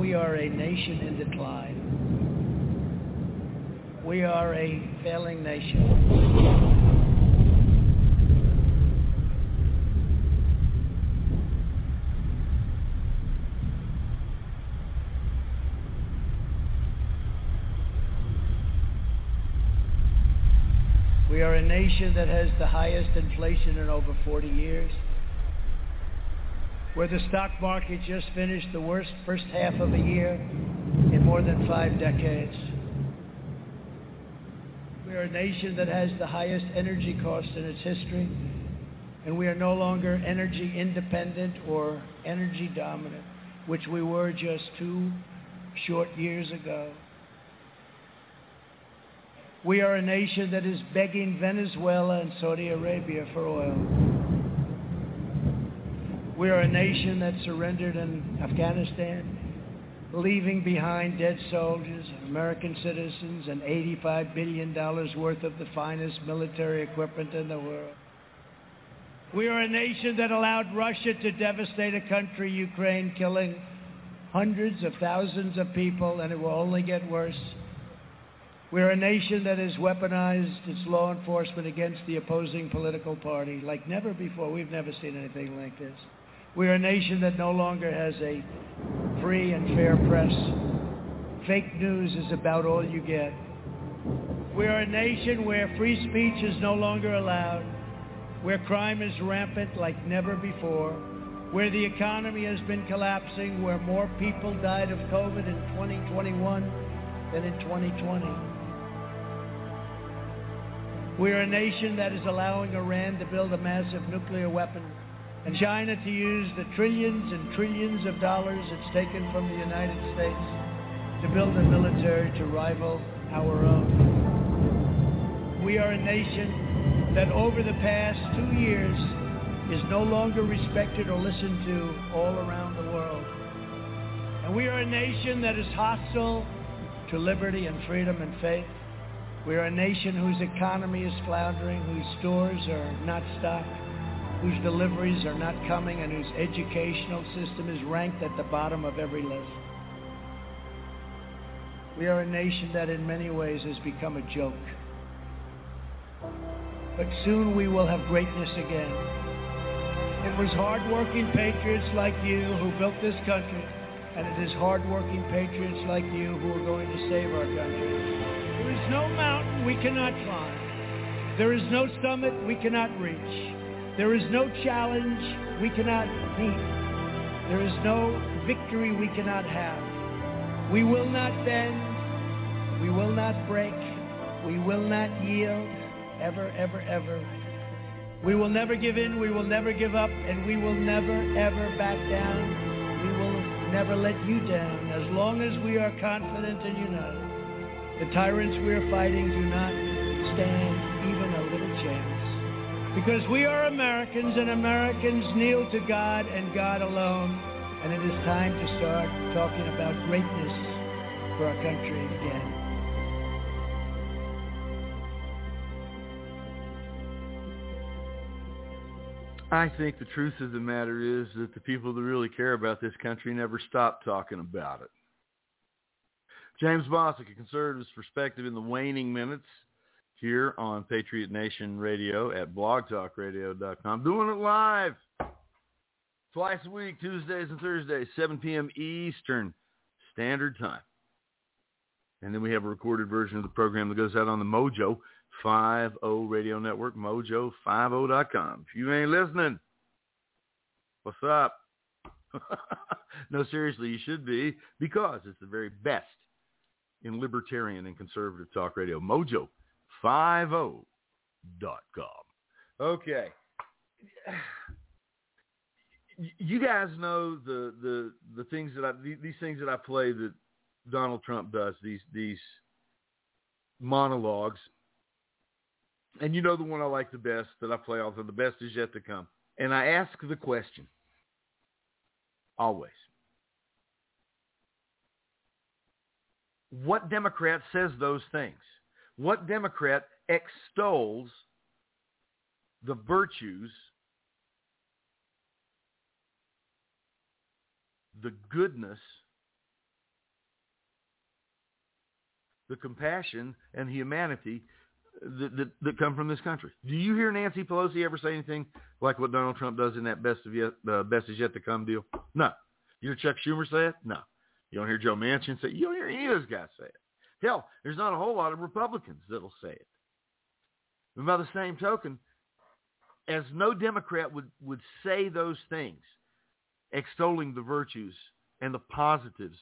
Speaker 6: we are a nation in decline. We are a failing nation. We are a nation that has the highest inflation in over forty years, where the stock market just finished the worst first half of a year in more than five decades. We are a nation that has the highest energy cost in its history, and we are no longer energy independent or energy dominant, which we were just two short years ago. We are a nation that is begging Venezuela and Saudi Arabia for oil. We are a nation that surrendered in Afghanistan, leaving behind dead soldiers, American citizens, and eighty-five billion dollars worth of the finest military equipment in the world. We are a nation that allowed Russia to devastate a country, Ukraine, killing hundreds of thousands of people, and it will only get worse. We're a nation that has weaponized its law enforcement against the opposing political party like never before. We've never seen anything like this. We're a nation that no longer has a free and fair press. Fake news is about all you get. We are a nation where free speech is no longer allowed, where crime is rampant like never before, where the economy has been collapsing, where more people died of COVID in twenty twenty-one than in twenty twenty. We are a nation that is allowing Iran to build a massive nuclear weapon and China to use the trillions and trillions of dollars it's taken from the United States to build a military to rival our own. We are a nation that over the past two years is no longer respected or listened to all around the world. And we are a nation that is hostile to liberty and freedom and faith. We are a nation whose economy is floundering, whose stores are not stocked, whose deliveries are not coming, and whose educational system is ranked at the bottom of every list. We are a nation that in many ways has become a joke. But soon we will have greatness again. It was hard-working patriots like you who built this country, and it is hard-working patriots like you who are going to save our country. There is no mountain we cannot climb. There is no summit we cannot reach. There is no challenge we cannot meet. There is no victory we cannot have. We will not bend. We will not break. We will not yield. Ever, ever, ever. We will never give in. We will never give up. And we will never, ever back down. We will never let you down as long as we are confident and united. The tyrants we are fighting do not stand even a little chance. Because we are Americans, and Americans kneel to God and God alone. And it is time to start talking about greatness for our country again.
Speaker 4: I think the truth of the matter is that the people that really care about this country never stop talking about it. James Bostic, a conservative's perspective in the waning minutes here on Patriot Nation Radio at blog talk radio dot com. Doing it live twice a week, Tuesdays and Thursdays, seven p.m. Eastern Standard Time. And then we have a recorded version of the program that goes out on the Mojo fifty Radio Network, mojo fifty dot com. If you ain't listening, what's up? No, seriously, you should be, because it's the very best in libertarian and conservative talk radio. mojo fifty dot com. Okay. You guys know the, the, the things that I, these things that I play that Donald Trump does, these, these monologues. And you know the one I like the best that I play, although the best is yet to come. And I ask the question, always, what Democrat says those things? What Democrat extols the virtues, the goodness, the compassion and humanity that, that, that come from this country. Do you hear Nancy Pelosi ever say anything like what Donald Trump does in that best of yet, uh, best is yet to come deal? No. You hear Chuck Schumer say it? No. You don't hear Joe Manchin say it. You don't hear any of those guys say it. Hell, there's not a whole lot of Republicans that'll say it. And by the same token, as no Democrat would, would say those things, extolling the virtues and the positives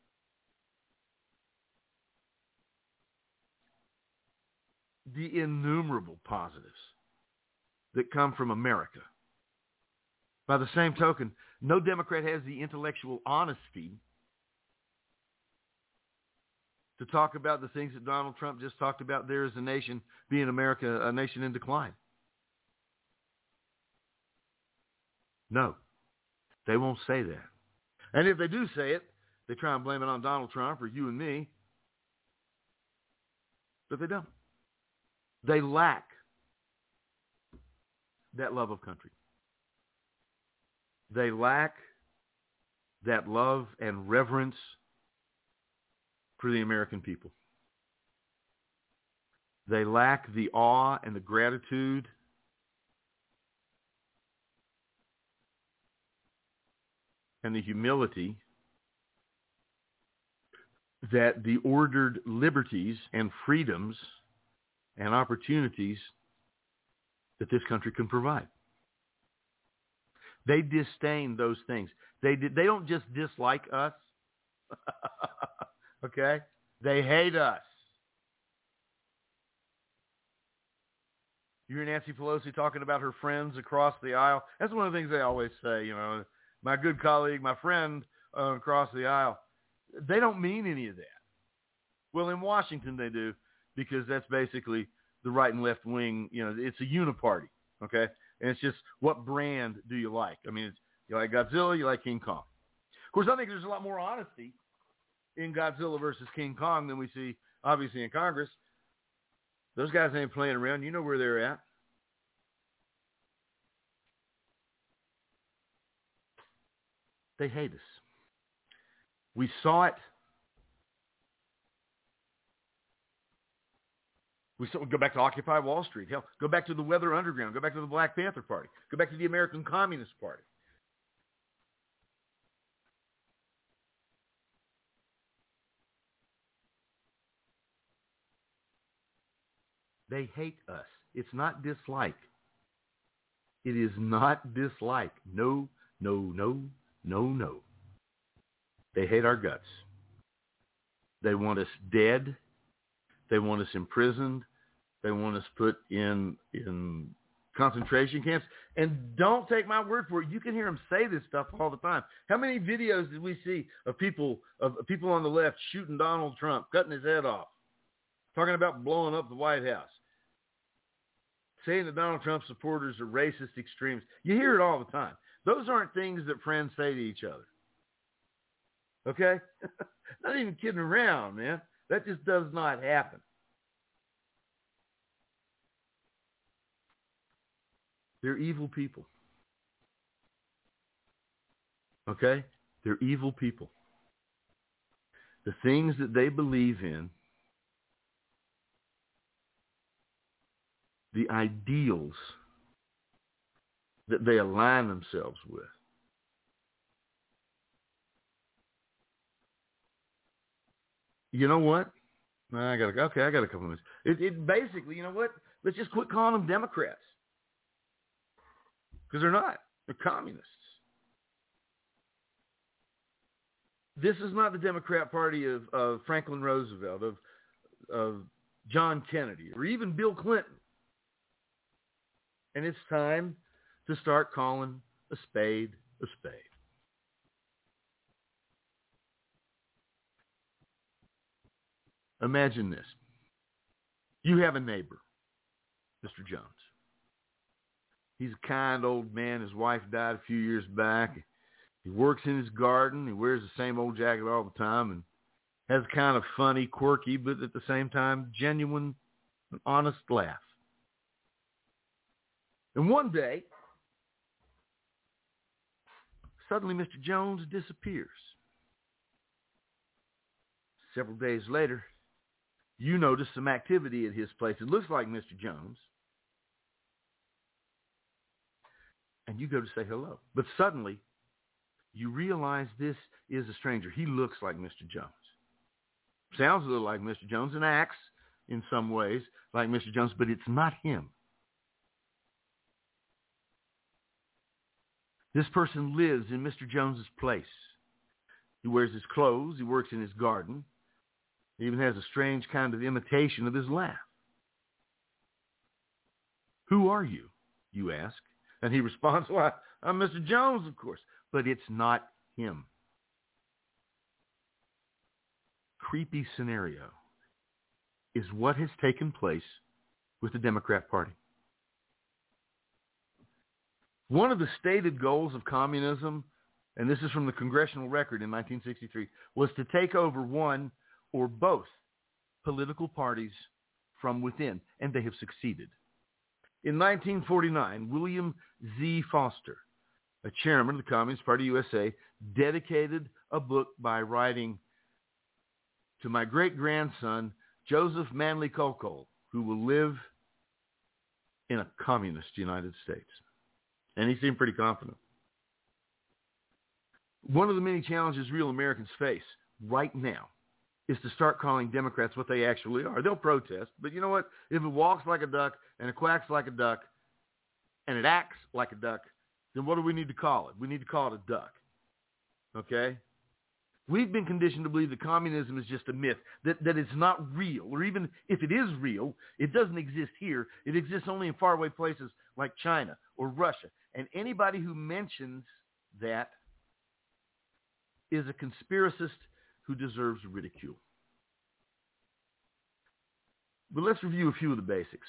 Speaker 4: the innumerable positives that come from America. By the same token, no Democrat has the intellectual honesty to talk about the things that Donald Trump just talked about there as a nation, being America, a nation in decline. No, they won't say that. And if they do say it, they try and blame it on Donald Trump or you and me, but they don't. They lack that love of country. They lack that love and reverence for the American people. They lack the awe and the gratitude and the humility that the ordered liberties and freedoms and opportunities that this country can provide. They disdain those things. They they don't just dislike us, okay? They hate us. You hear Nancy Pelosi talking about her friends across the aisle. That's one of the things they always say, you know, my good colleague, my friend uh, across the aisle. They don't mean any of that. Well, in Washington they do, because that's basically the right and left wing. You know, it's a uniparty, okay? And it's just, what brand do you like? I mean, it's, you like Godzilla, you like King Kong. Of course, I think there's a lot more honesty in Godzilla versus King Kong than we see, obviously, in Congress. Those guys ain't playing around. You know where they're at. They hate us. We saw it. We saw, go back to Occupy Wall Street. Hell, go back to the Weather Underground. Go back to the Black Panther Party. Go back to the American Communist Party. They hate us. It's not dislike. It is not dislike. No, no, no, no, no. They hate our guts. They want us dead. They want us imprisoned. They want us put in in concentration camps. And don't take my word for it. You can hear them say this stuff all the time. How many videos did we see of people of people on the left shooting Donald Trump, cutting his head off, talking about blowing up the White House, saying that Donald Trump supporters are racist extremes? You hear it all the time. Those aren't things that friends say to each other. Okay? Not even kidding around, man. That just does not happen. They're evil people. Okay? They're evil people. The things that they believe in, the ideals that they align themselves with, you know what? I got okay. I got a couple of minutes. It, it basically, you know what? Let's just quit calling them Democrats, because they're not. They're communists. This is not the Democrat Party of, of Franklin Roosevelt, of of John Kennedy, or even Bill Clinton. And it's time to start calling a spade a spade. Imagine this. You have a neighbor, Mister Jones. He's a kind old man. His wife died a few years back. He works in his garden. He wears the same old jacket all the time and has a kind of funny, quirky, but at the same time, genuine, honest laugh. And one day, suddenly Mister Jones disappears. Several days later, you notice some activity at his place. It looks like Mister Jones. And you go to say hello. But suddenly, you realize this is a stranger. He looks like Mister Jones. Sounds a little like Mister Jones and acts in some ways like Mister Jones, but it's not him. This person lives in Mister Jones's place. He wears his clothes. He works in his garden. He even has a strange kind of imitation of his laugh. Who are you? You ask. And he responds, well, I'm Mister Jones, of course. But it's not him. Creepy scenario is what has taken place with the Democrat Party. One of the stated goals of communism, and this is from the Congressional Record in nineteen sixty-three, was to take over one or both political parties from within, and they have succeeded. In nineteen forty-nine, William Z. Foster, a chairman of the Communist Party U S A, dedicated a book by writing to my great-grandson, Joseph Manley Colcol, who will live in a communist United States. And he seemed pretty confident. One of the many challenges real Americans face right now is to start calling Democrats what they actually are. They'll protest, but you know what? If it walks like a duck and it quacks like a duck and it acts like a duck, then what do we need to call it? We need to call it a duck. Okay? We've been conditioned to believe that communism is just a myth, that, that it's not real, or even if it is real, it doesn't exist here. It exists only in faraway places like China or Russia. And anybody who mentions that is a conspiracist who deserves ridicule. But let's review a few of the basics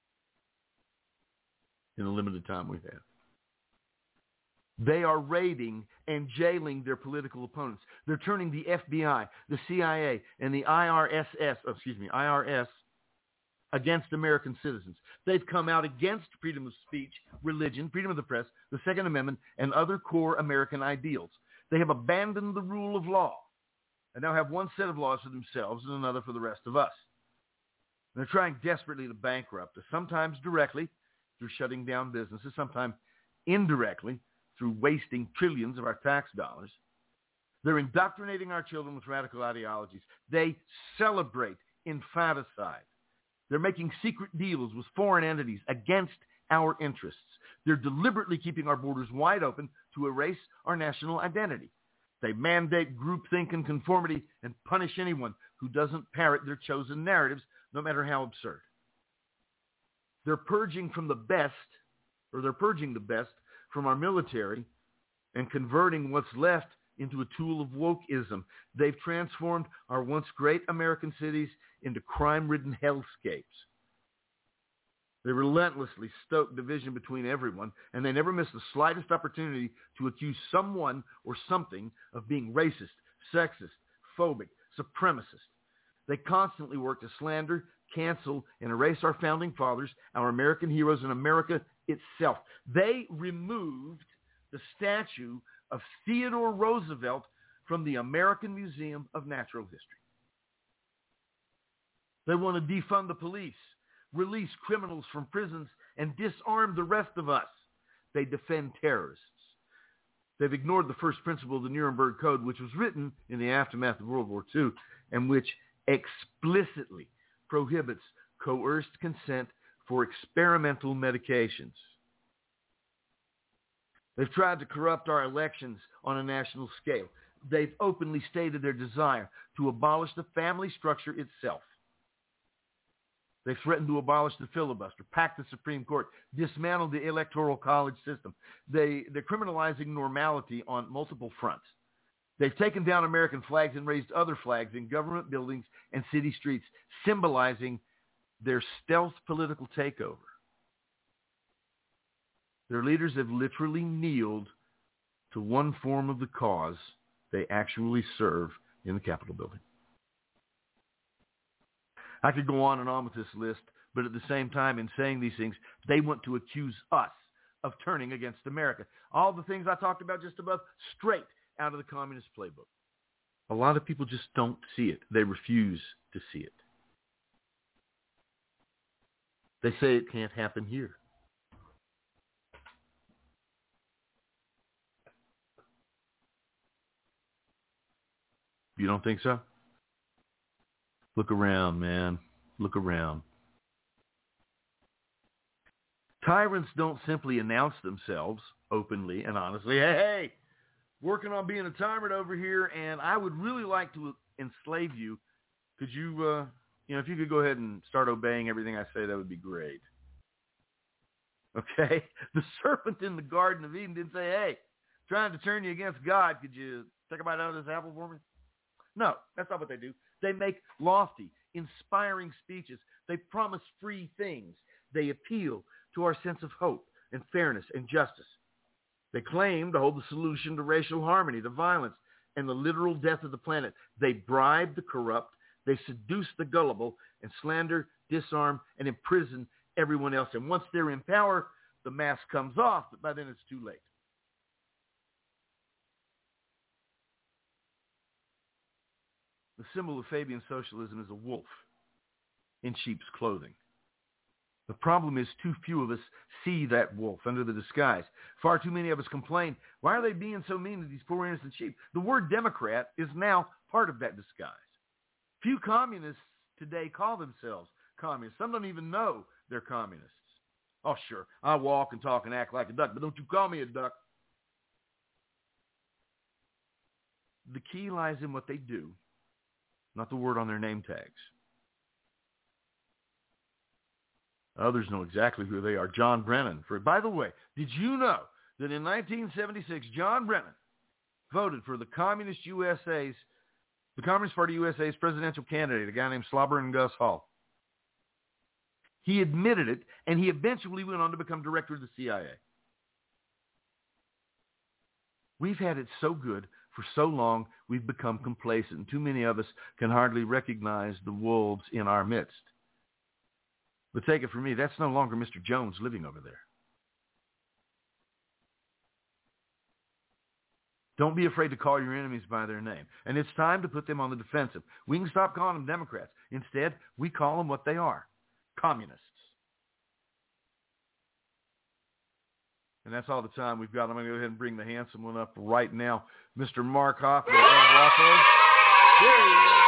Speaker 4: in the limited time we have. They are raiding and jailing their political opponents. They're turning the F B I, the C I A, and the I R S S, oh, excuse me, I R S against American citizens. They've come out against freedom of speech, religion, freedom of the press, the Second Amendment, and other core American ideals. They have abandoned the rule of law and now have one set of laws for themselves and another for the rest of us. They're trying desperately to bankrupt us, sometimes directly through shutting down businesses, sometimes indirectly through wasting trillions of our tax dollars. They're indoctrinating our children with radical ideologies. They celebrate infanticide. They're making secret deals with foreign entities against our interests. They're deliberately keeping our borders wide open to erase our national identity. They mandate groupthink and conformity and punish anyone who doesn't parrot their chosen narratives, no matter how absurd. They're purging from the best, or they're purging the best from our military and converting what's left into a tool of wokeism. They've transformed our once great American cities into crime-ridden hellscapes. They relentlessly stoke division between everyone, and they never miss the slightest opportunity to accuse someone or something of being racist, sexist, phobic, supremacist. They constantly work to slander, cancel, and erase our founding fathers, our American heroes, and America itself. They removed the statue of Theodore Roosevelt from the American Museum of Natural History. They want to defund the police, release criminals from prisons, and disarm the rest of us. They defend terrorists. They've ignored the first principle of the Nuremberg Code, which was written in the aftermath of World War Two, and which explicitly prohibits coerced consent for experimental medications. They've tried to corrupt our elections on a national scale. They've openly stated their desire to abolish the family structure itself. They threatened to abolish the filibuster, pack the Supreme Court, dismantle the Electoral College system. They, they're criminalizing normality on multiple fronts. They've taken down American flags and raised other flags in government buildings and city streets, symbolizing their stealth political takeover. Their leaders have literally kneeled to one form of the cause they actually serve in the Capitol building. I could go on and on with this list, but at the same time, in saying these things, they want to accuse us of turning against America. All the things I talked about just above, straight out of the communist playbook. A lot of people just don't see it. They refuse to see it. They say it can't happen here. You don't think so? Look around, man. Look around. Tyrants don't simply announce themselves openly and honestly, hey, hey, working on being a tyrant over here, and I would really like to enslave you. Could you, uh, you know, if you could go ahead and start obeying everything I say, that would be great. Okay? The serpent in the Garden of Eden didn't say, hey, trying to turn you against God, could you take a bite out of this apple for me? No, that's not what they do. They make lofty, inspiring speeches. They promise free things. They appeal to our sense of hope and fairness and justice. They claim to hold the solution to racial harmony, to violence, and the literal death of the planet. They bribe the corrupt. They seduce the gullible and slander, disarm, and imprison everyone else. And once they're in power, the mask comes off, but by then it's too late. The symbol of Fabian socialism is a wolf in sheep's clothing. The problem is too few of us see that wolf under the disguise. Far too many of us complain, why are they being so mean to these poor innocent sheep? The word Democrat is now part of that disguise. Few communists today call themselves communists. Some don't even know they're communists. Oh, sure, I walk and talk and act like a duck, but don't you call me a duck. The key lies in what they do, not the word on their name tags. Others know exactly who they are. John Brennan. For, by the way, did you know that in nineteen seventy-six, John Brennan voted for the Communist U S A's, the Communist Party U S A's presidential candidate, a guy named Slobber and Gus Hall? He admitted it, and he eventually went on to become director of the C I A. We've had it so good for so long, we've become complacent. Too many of us can hardly recognize the wolves in our midst. But take it from me, that's no longer Mister Jones living over there. Don't be afraid to call your enemies by their name. And it's time to put them on the defensive. We can stop calling them Democrats. Instead, we call them what they are, communists. And that's all the time we've got. I'm going to go ahead and bring the handsome one up right now. Mister Mark Hoffman. There he is.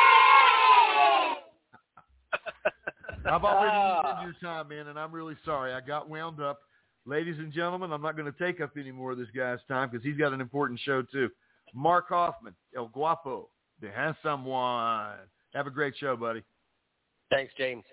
Speaker 4: I've already used your time, man, and I'm really sorry. I got wound up. Ladies and gentlemen, I'm not going to take up any more of this guy's time because he's got an important show, too. Mark Hoffman, El Guapo, the handsome one. Have a great show, buddy.
Speaker 7: Thanks, James.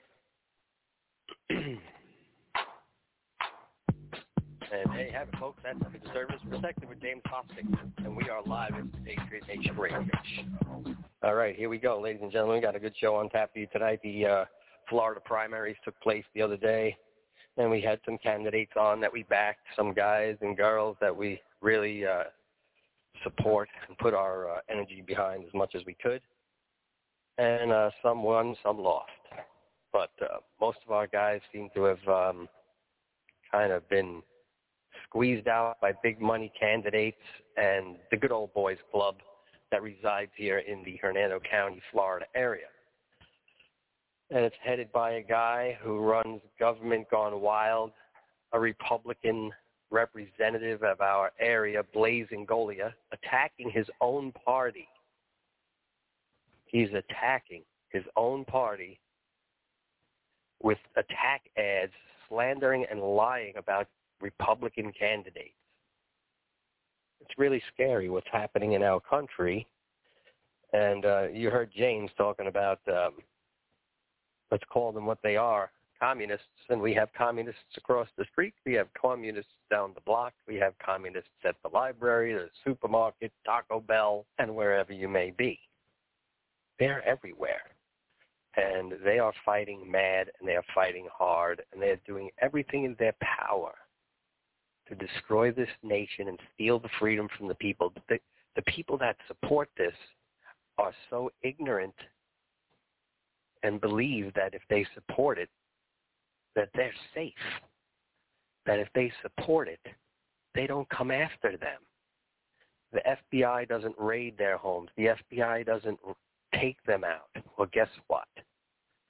Speaker 7: And hey, have it, folks. That's the Conservative Perspective with James Bostic, and we are live at the Patriot Nation Radio Show. All right, here we go, ladies and gentlemen. We got a good show on tap for you tonight. The uh, Florida primaries took place the other day, and we had some candidates on that we backed, some guys and girls that we really uh, support and put our uh, energy behind as much as we could. And uh, some won, some lost. But uh, most of our guys seem to have um, kind of been squeezed out by big money candidates and the good old boys club that resides here in the Hernando County, Florida area. And it's headed by a guy who runs Government Gone Wild, a Republican representative of our area, Blaise Ingoglia, attacking his own party. He's attacking his own party with attack ads, slandering and lying about Republican candidates. It's really scary what's happening in our country. And uh, you heard James talking about, um, let's call them what they are, communists. And we have communists across the street. We have communists down the block. We have communists at the library, the supermarket, Taco Bell, and wherever you may be. They're everywhere. And they are fighting mad, and they are fighting hard, and they are doing everything in their power to destroy this nation and steal the freedom from the people. The, the people that support this are so ignorant and believe that if they support it, that they're safe, that if they support it, they don't come after them. The F B I doesn't raid their homes. The F B I doesn't take them out. Well, guess what?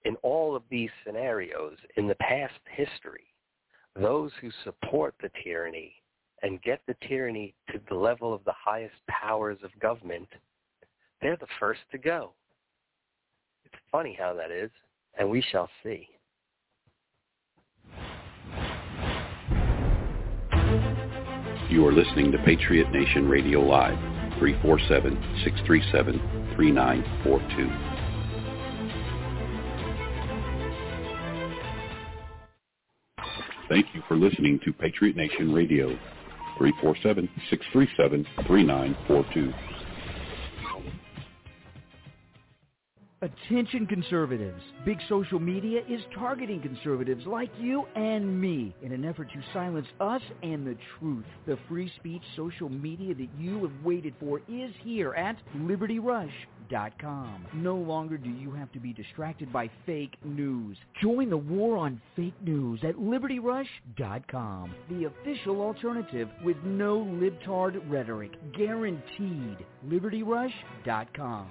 Speaker 7: in all of these scenarios, in the past history, those who support the tyranny and get the tyranny to the level of the highest powers of government, they're the first to go. It's funny how that is, and we shall see.
Speaker 8: You are listening to Patriot Nation Radio Live, three four seven, six three seven, three nine four two. Thank you for listening to Patriot Nation Radio, three four seven, six three seven, three nine four two.
Speaker 9: Attention conservatives. Big social media is targeting conservatives like you and me in an effort to silence us and the truth. The free speech social media that you have waited for is here at Liberty Rush dot com. No longer do you have to be distracted by fake news. Join the war on fake news at Liberty Rush dot com, the official alternative with no libtard rhetoric. Guaranteed. Liberty Rush dot com.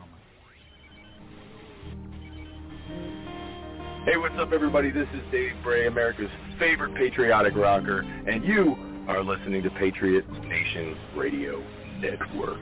Speaker 10: Hey, what's up, everybody? This is Dave Bray, America's favorite patriotic rocker, and you are listening to Patriot Nation Radio Network.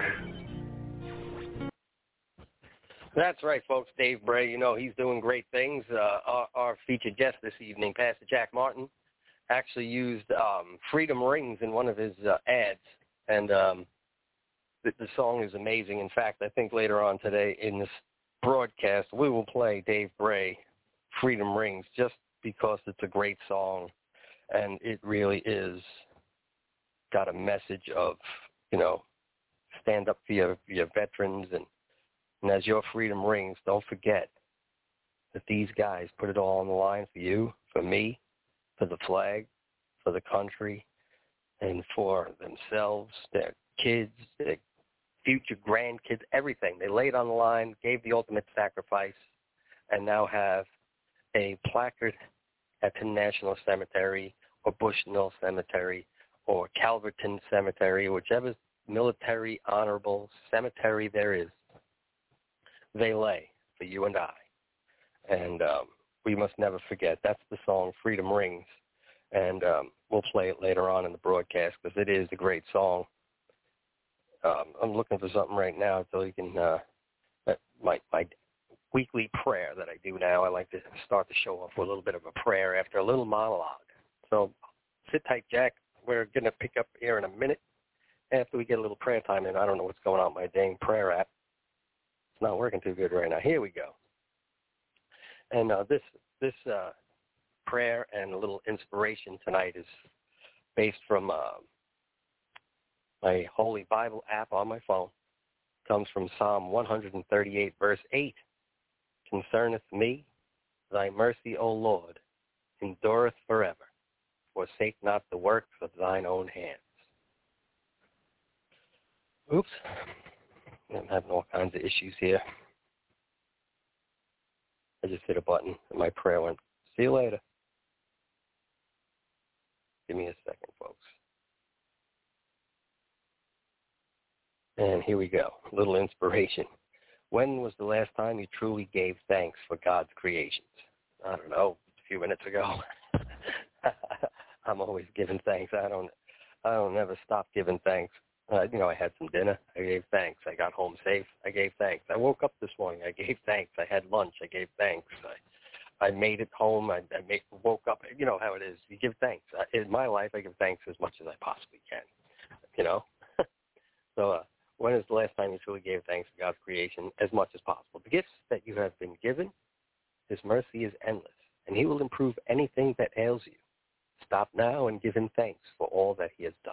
Speaker 7: That's right, folks. Dave Bray, you know, he's doing great things. Uh, our, our featured guest this evening, Pastor Jack Martin, actually used um, Freedom Rings in one of his uh, ads, and um, the, the song is amazing. In fact, I think later on today in this broadcast, we will play Dave Bray, Freedom Rings, just because it's a great song, and it really is got a message of, you know, stand up for your, your veterans, and, and as your freedom rings, don't forget that these guys put it all on the line for you, for me, for the flag, for the country, and for themselves, their kids, their future grandkids, everything. They laid on the line, gave the ultimate sacrifice, and now have a placard at the National Cemetery or Bushnell Cemetery or Calverton Cemetery, whichever military honorable cemetery there is. They lay for you and I. And um, we must never forget. That's the song Freedom Rings. And um, we'll play it later on in the broadcast because it is a great song. Um, I'm looking for something right now so you can, uh, my, my weekly prayer that I do now. I like to start the show off with a little bit of a prayer after a little monologue. So sit tight, Jack. We're going to pick up here in a minute after we get a little prayer time in. I don't know what's going on with my dang prayer app. It's not working too good right now. Here we go. And uh, this this uh, prayer and a little inspiration tonight is based from uh, my Holy Bible app on my phone. It comes from Psalm one thirty-eight, verse eight. Concerneth me, thy mercy, O Lord, endureth forever. Forsake not the works of thine own hands. Oops. I'm having all kinds of issues here. I just hit a button and my prayer went, see you later. Give me a second, folks. And here we go. A little inspiration. When was the last time you truly gave thanks for God's creations? I don't know, a few minutes ago. I'm always giving thanks. I don't I don't ever stop giving thanks. Uh, you know, I had some dinner. I gave thanks. I got home safe. I gave thanks. I woke up this morning. I gave thanks. I had lunch. I gave thanks. I, I made it home. I, I made, woke up. You know how it is. You give thanks. Uh, in my life, I give thanks as much as I possibly can, you know. so uh, when is the last time you truly gave thanks for God's creation as much as possible? The gifts that you have been given, his mercy is endless, and he will improve anything that ails you. Stop now and give him thanks for all that he has done.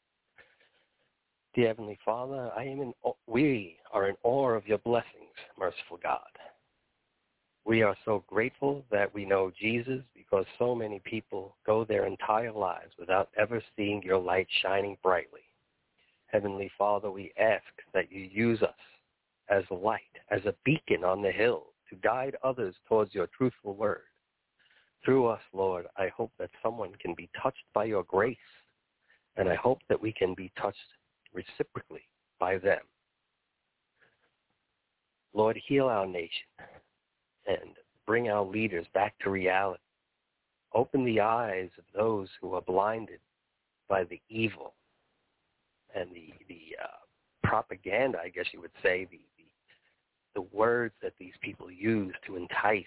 Speaker 7: Dear Heavenly Father, I am in, we are in awe of your blessings, merciful God. We are so grateful that we know Jesus because so many people go their entire lives without ever seeing your light shining brightly. Heavenly Father, we ask that you use us as a light, as a beacon on the hill to guide others towards your truthful word. Through us, Lord, I hope that someone can be touched by your grace, and I hope that we can be touched reciprocally by them. Lord, heal our nation and bring our leaders back to reality. Open the eyes of those who are blinded by the evil and the, the uh, propaganda, I guess you would say, the, the, the words that these people use to entice.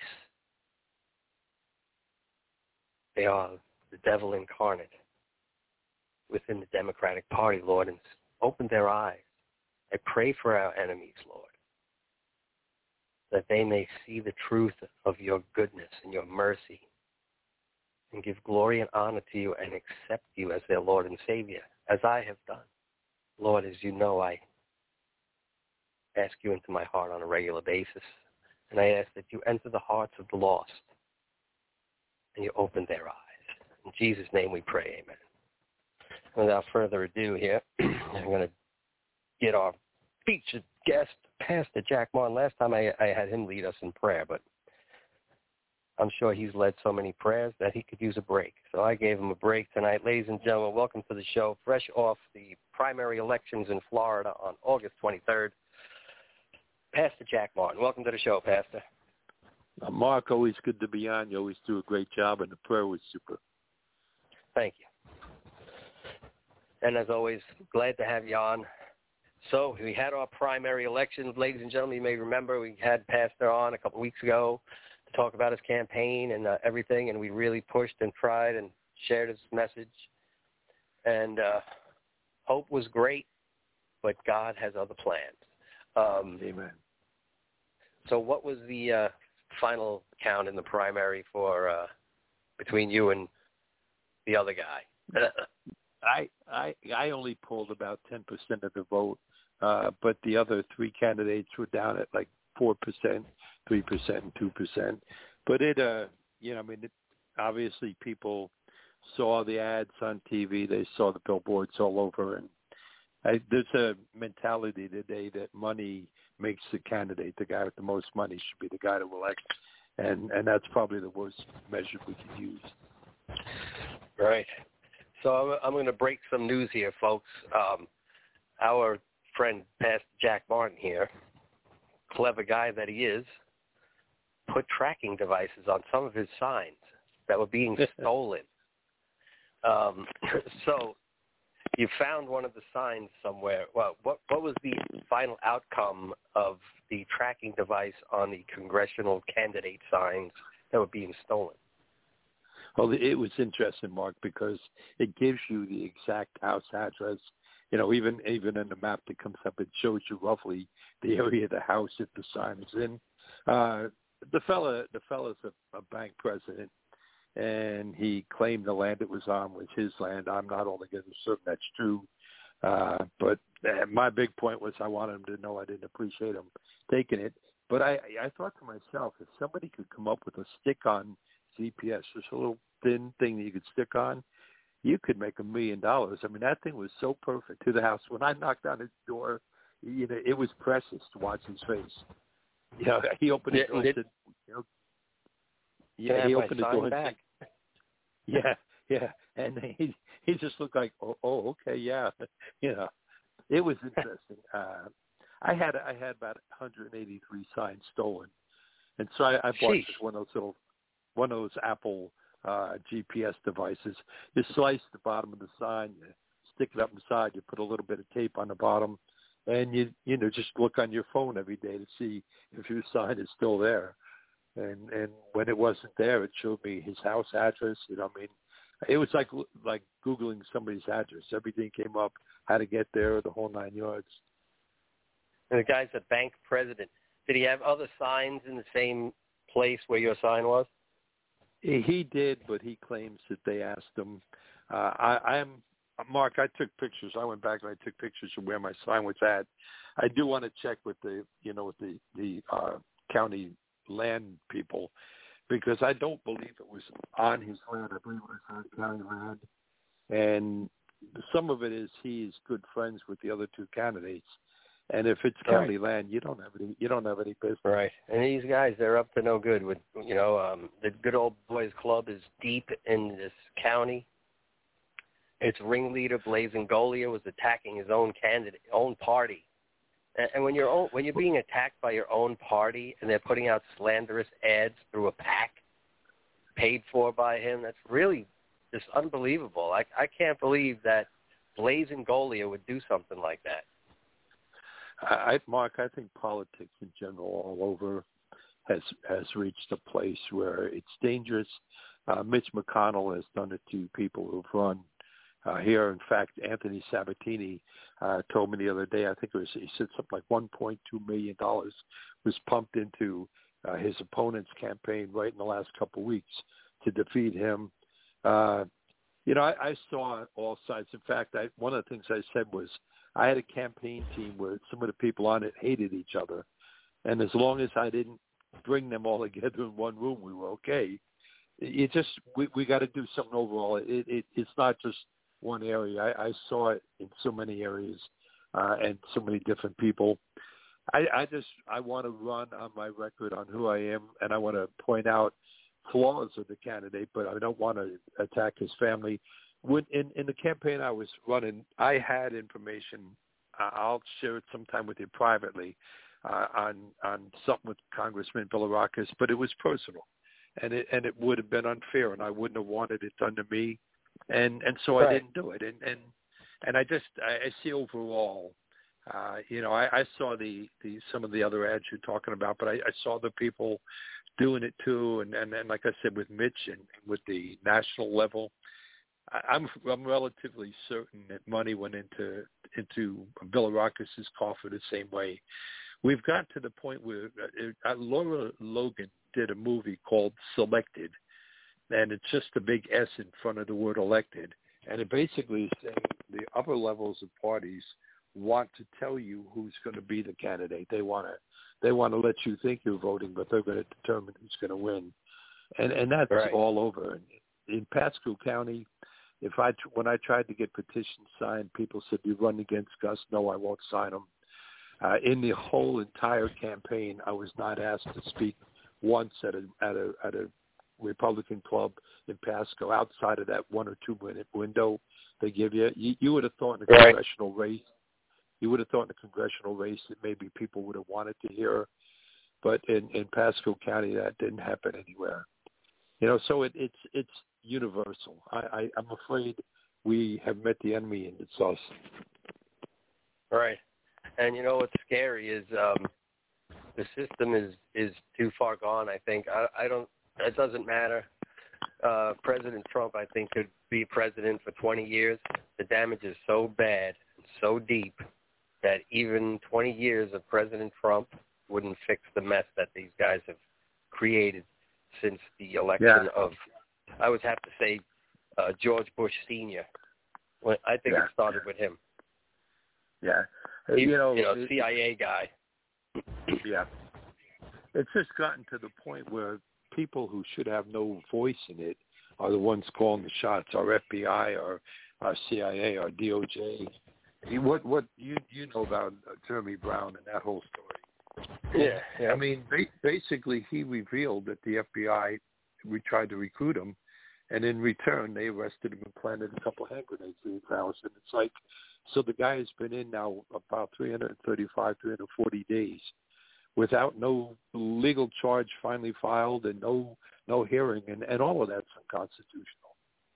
Speaker 7: They are the devil incarnate within the Democratic Party, Lord, and open their eyes. I pray for our enemies, Lord, that they may see the truth of your goodness and your mercy and give glory and honor to you and accept you as their Lord and Savior, as I have done. Lord, as you know, I ask you into my heart on a regular basis, and I ask that you enter the hearts of the lost and you open their eyes. In Jesus' name we pray, amen. Without further ado here, I'm going to get our featured guest, Pastor Jack Martin. Last time I, I had him lead us in prayer, but I'm sure he's led so many prayers that he could use a break. So I gave him a break tonight. Ladies and gentlemen, welcome to the show. Fresh off the primary elections in Florida on August twenty-third, Pastor Jack Martin. Welcome to the show, Pastor.
Speaker 11: Uh, Mark, always good to be on. You always do a great job, and the prayer was super.
Speaker 7: Thank you. And as always, glad to have you on. So we had our primary elections, ladies and gentlemen. You may remember we had Pastor on a couple of weeks ago to talk about his campaign and uh, everything, and we really pushed and tried and shared his message. And uh, hope was great, but God has other plans. Um,
Speaker 11: Amen.
Speaker 7: So what was the uh, final count in the primary for uh, between you and the other guy?
Speaker 11: I, I I only pulled about ten percent of the vote, uh, but the other three candidates were down at like four percent, three percent, and two percent. But it, uh, you know, I mean, it, obviously people saw the ads on T V. They saw the billboards all over. And I, there's a mentality today that money makes the candidate, the guy with the most money should be the guy to elect. And, and that's probably the worst measure we could use.
Speaker 7: Right. So I'm, I'm going to break some news here, folks. Um, our friend, Pastor Jack Martin here, clever guy that he is, put tracking devices on some of his signs that were being stolen. Um, so you found one of the signs somewhere. Well, what, what was the final outcome of the tracking device on the congressional candidate signs that were being stolen?
Speaker 11: Well, it was interesting, Mark, because it gives you the exact house address. You know, even even in the map that comes up, it shows you roughly the area of the house if the sign is in. Uh, the fella, the fella's a, a bank president, and he claimed the land it was on was his land. I'm not altogether certain that's true, uh, but my big point was I wanted him to know I didn't appreciate him taking it. But I, I thought to myself, if somebody could come up with a stick-on G P S, just a little thin thing that you could stick on, you could make a million dollars. I mean, that thing was so perfect to the house. When I knocked on his door, you know, it was precious to watch his face. You know, he opened his
Speaker 7: yeah,
Speaker 11: door and said, you know, yeah, he opened the door and said, yeah, yeah, and he he just looked like, oh, oh okay, yeah, you know, it was interesting. uh, I had I had about one hundred eighty-three signs stolen, and so I, I bought
Speaker 7: Sheesh.
Speaker 11: just one of those little. one of those Apple uh, G P S devices. You slice the bottom of the sign, you stick it up inside, you put a little bit of tape on the bottom, and you you know just look on your phone every day to see if your sign is still there. And and when it wasn't there, it showed me his house address. You know, I mean, it was like like Googling somebody's address. Everything came up, how to get there, the whole nine yards.
Speaker 7: And the guy's a bank president. Did he have other signs in the same place where your sign was?
Speaker 11: He did, but he claims that they asked him. Uh, I, I'm Mark. I took pictures. I went back and I took pictures of where my sign was at. I do want to check with the, you know, with the the uh, county land people, because I don't believe it was on his land. I believe it was on county land, and some of it is he's good friends with the other two candidates. And if it's county right. land, you don't have any. You don't have any business.
Speaker 7: Right. And these guys, they're up to no good. With you know, um, the Good Old Boys Club is deep in this county. Its ringleader, Blaze Angolia, was attacking his own candidate, own party, And, and when you're own, when you're being attacked by your own party and they're putting out slanderous ads through a PAC paid for by him, that's really just unbelievable. I, I can't believe that Blaise Ingoglia would do something like that.
Speaker 11: I, Mark, I think politics in general all over has has reached a place where it's dangerous. Uh, Mitch McConnell has done it to people who've run uh, here. In fact, Anthony Sabatini uh, told me the other day, I think it was, he said something like one point two million dollars was pumped into uh, his opponent's campaign right in the last couple of weeks to defeat him. Uh, you know, I, I saw all sides. In fact, I, one of the things I said was I had a campaign team where some of the people on it hated each other. And as long as I didn't bring them all together in one room, we were okay. It just, we, we got to do something overall. It, it, it's not just one area. I, I saw it in so many areas uh, and so many different people. I, I just, I want to run on my record on who I am, and I want to point out flaws of the candidate, but I don't want to attack his family. When, in, in the campaign I was running, I had information. Uh, I'll share it sometime with you privately uh, on on something with Congressman Bilirakis, but it was personal, and it and it would have been unfair, and I wouldn't have wanted it done to me, and and so right. I didn't do it. And and and I just I, I see overall, uh, you know, I, I saw the, the some of the other ads you're talking about, but I, I saw the people doing it too, and, and and like I said with Mitch and with the national level. I'm I'm relatively certain that money went into into Bilirakis' coffer the same way. We've got to the point where uh, Laura Logan did a movie called Selected, and it's just a big S in front of the word elected, and it basically is saying the upper levels of parties want to tell you who's going to be the candidate. They want to they want to let you think you're voting, but they're going to determine who's going to win, and and that's right. all over. In Pasco County, If I when I tried to get petitions signed, people said, "You run against Gus." No, I won't sign them. Uh, in the whole entire campaign, I was not asked to speak once at a at a at a Republican club in Pasco. Outside of that one or two minute window they give you, you, you would have thought in a
Speaker 7: right.
Speaker 11: congressional race, you would have thought in a congressional race that maybe people would have wanted to hear, but in, in Pasco County that didn't happen anywhere. You know, so it, it's it's universal. I, I, I'm afraid we have met the enemy, and it's us.
Speaker 7: Right. And you know what's scary is um, the system is, is too far gone, I think. I, I don't, it doesn't matter. Uh, President Trump, I think, could be president for twenty years. The damage is so bad, so deep, that even twenty years of President Trump wouldn't fix the mess that these guys have created since the election
Speaker 11: yeah.
Speaker 7: of, I would have to say, uh, George Bush Senior Well, I think
Speaker 11: yeah.
Speaker 7: it started with him.
Speaker 11: Yeah.
Speaker 7: He,
Speaker 11: you know,
Speaker 7: you know
Speaker 11: it,
Speaker 7: C I A guy.
Speaker 11: Yeah. It's just gotten to the point where people who should have no voice in it are the ones calling the shots, our F B I, our, our C I A, our D O J. What what you you know about Jeremy Brown and that whole story?
Speaker 7: Yeah, yeah.
Speaker 11: I mean, ba- basically, he revealed that the F B I we tried to recruit him, and in return, they arrested him and planted a couple hand grenades in his house. And it's like, so the guy has been in now about three hundred thirty-five, three hundred forty days without no legal charge finally filed and no no hearing, and, and all of that's unconstitutional.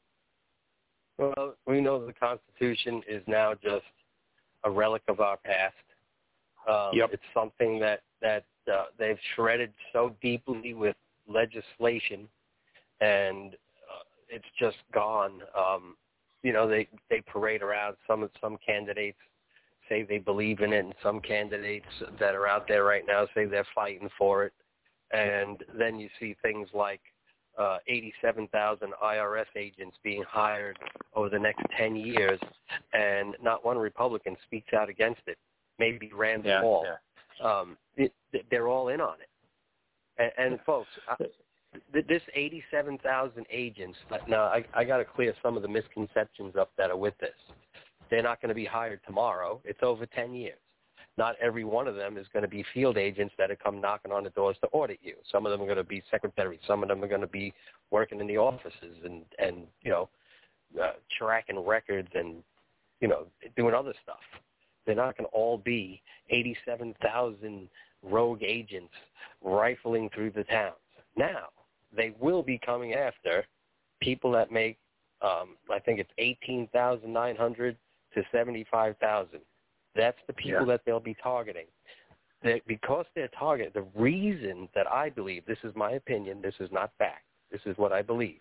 Speaker 7: Well, we know the Constitution is now just a relic of our past. Um,
Speaker 11: yep.
Speaker 7: It's something that, that uh, they've shredded so deeply with legislation, and uh, it's just gone. Um, you know, they, they parade around. Some some candidates say they believe in it, and some candidates that are out there right now say they're fighting for it. And then you see things like uh, eighty-seven thousand I R S agents being hired over the next ten years, and not one Republican speaks out against it. Maybe Rand
Speaker 11: yeah,
Speaker 7: Paul.
Speaker 11: Yeah.
Speaker 7: Um, it, they're all in on it. And, and folks, I, this eighty-seven thousand agents, now I, I got to clear some of the misconceptions up that are with this. They're not going to be hired tomorrow. It's over ten years. Not every one of them is going to be field agents that come knocking on the doors to audit you. Some of them are going to be secretaries. Some of them are going to be working in the offices and, and you know, uh, tracking records and, you know, doing other stuff. They're not going to all be eighty-seven thousand rogue agents rifling through the towns. Now, they will be coming after people that make, um, I think it's eighteen thousand nine hundred to seventy-five thousand. That's the people yeah. that they'll be targeting. They, because they're targeted, the reason that I believe, this is my opinion, this is not fact, this is what I believe,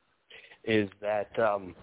Speaker 7: is that um,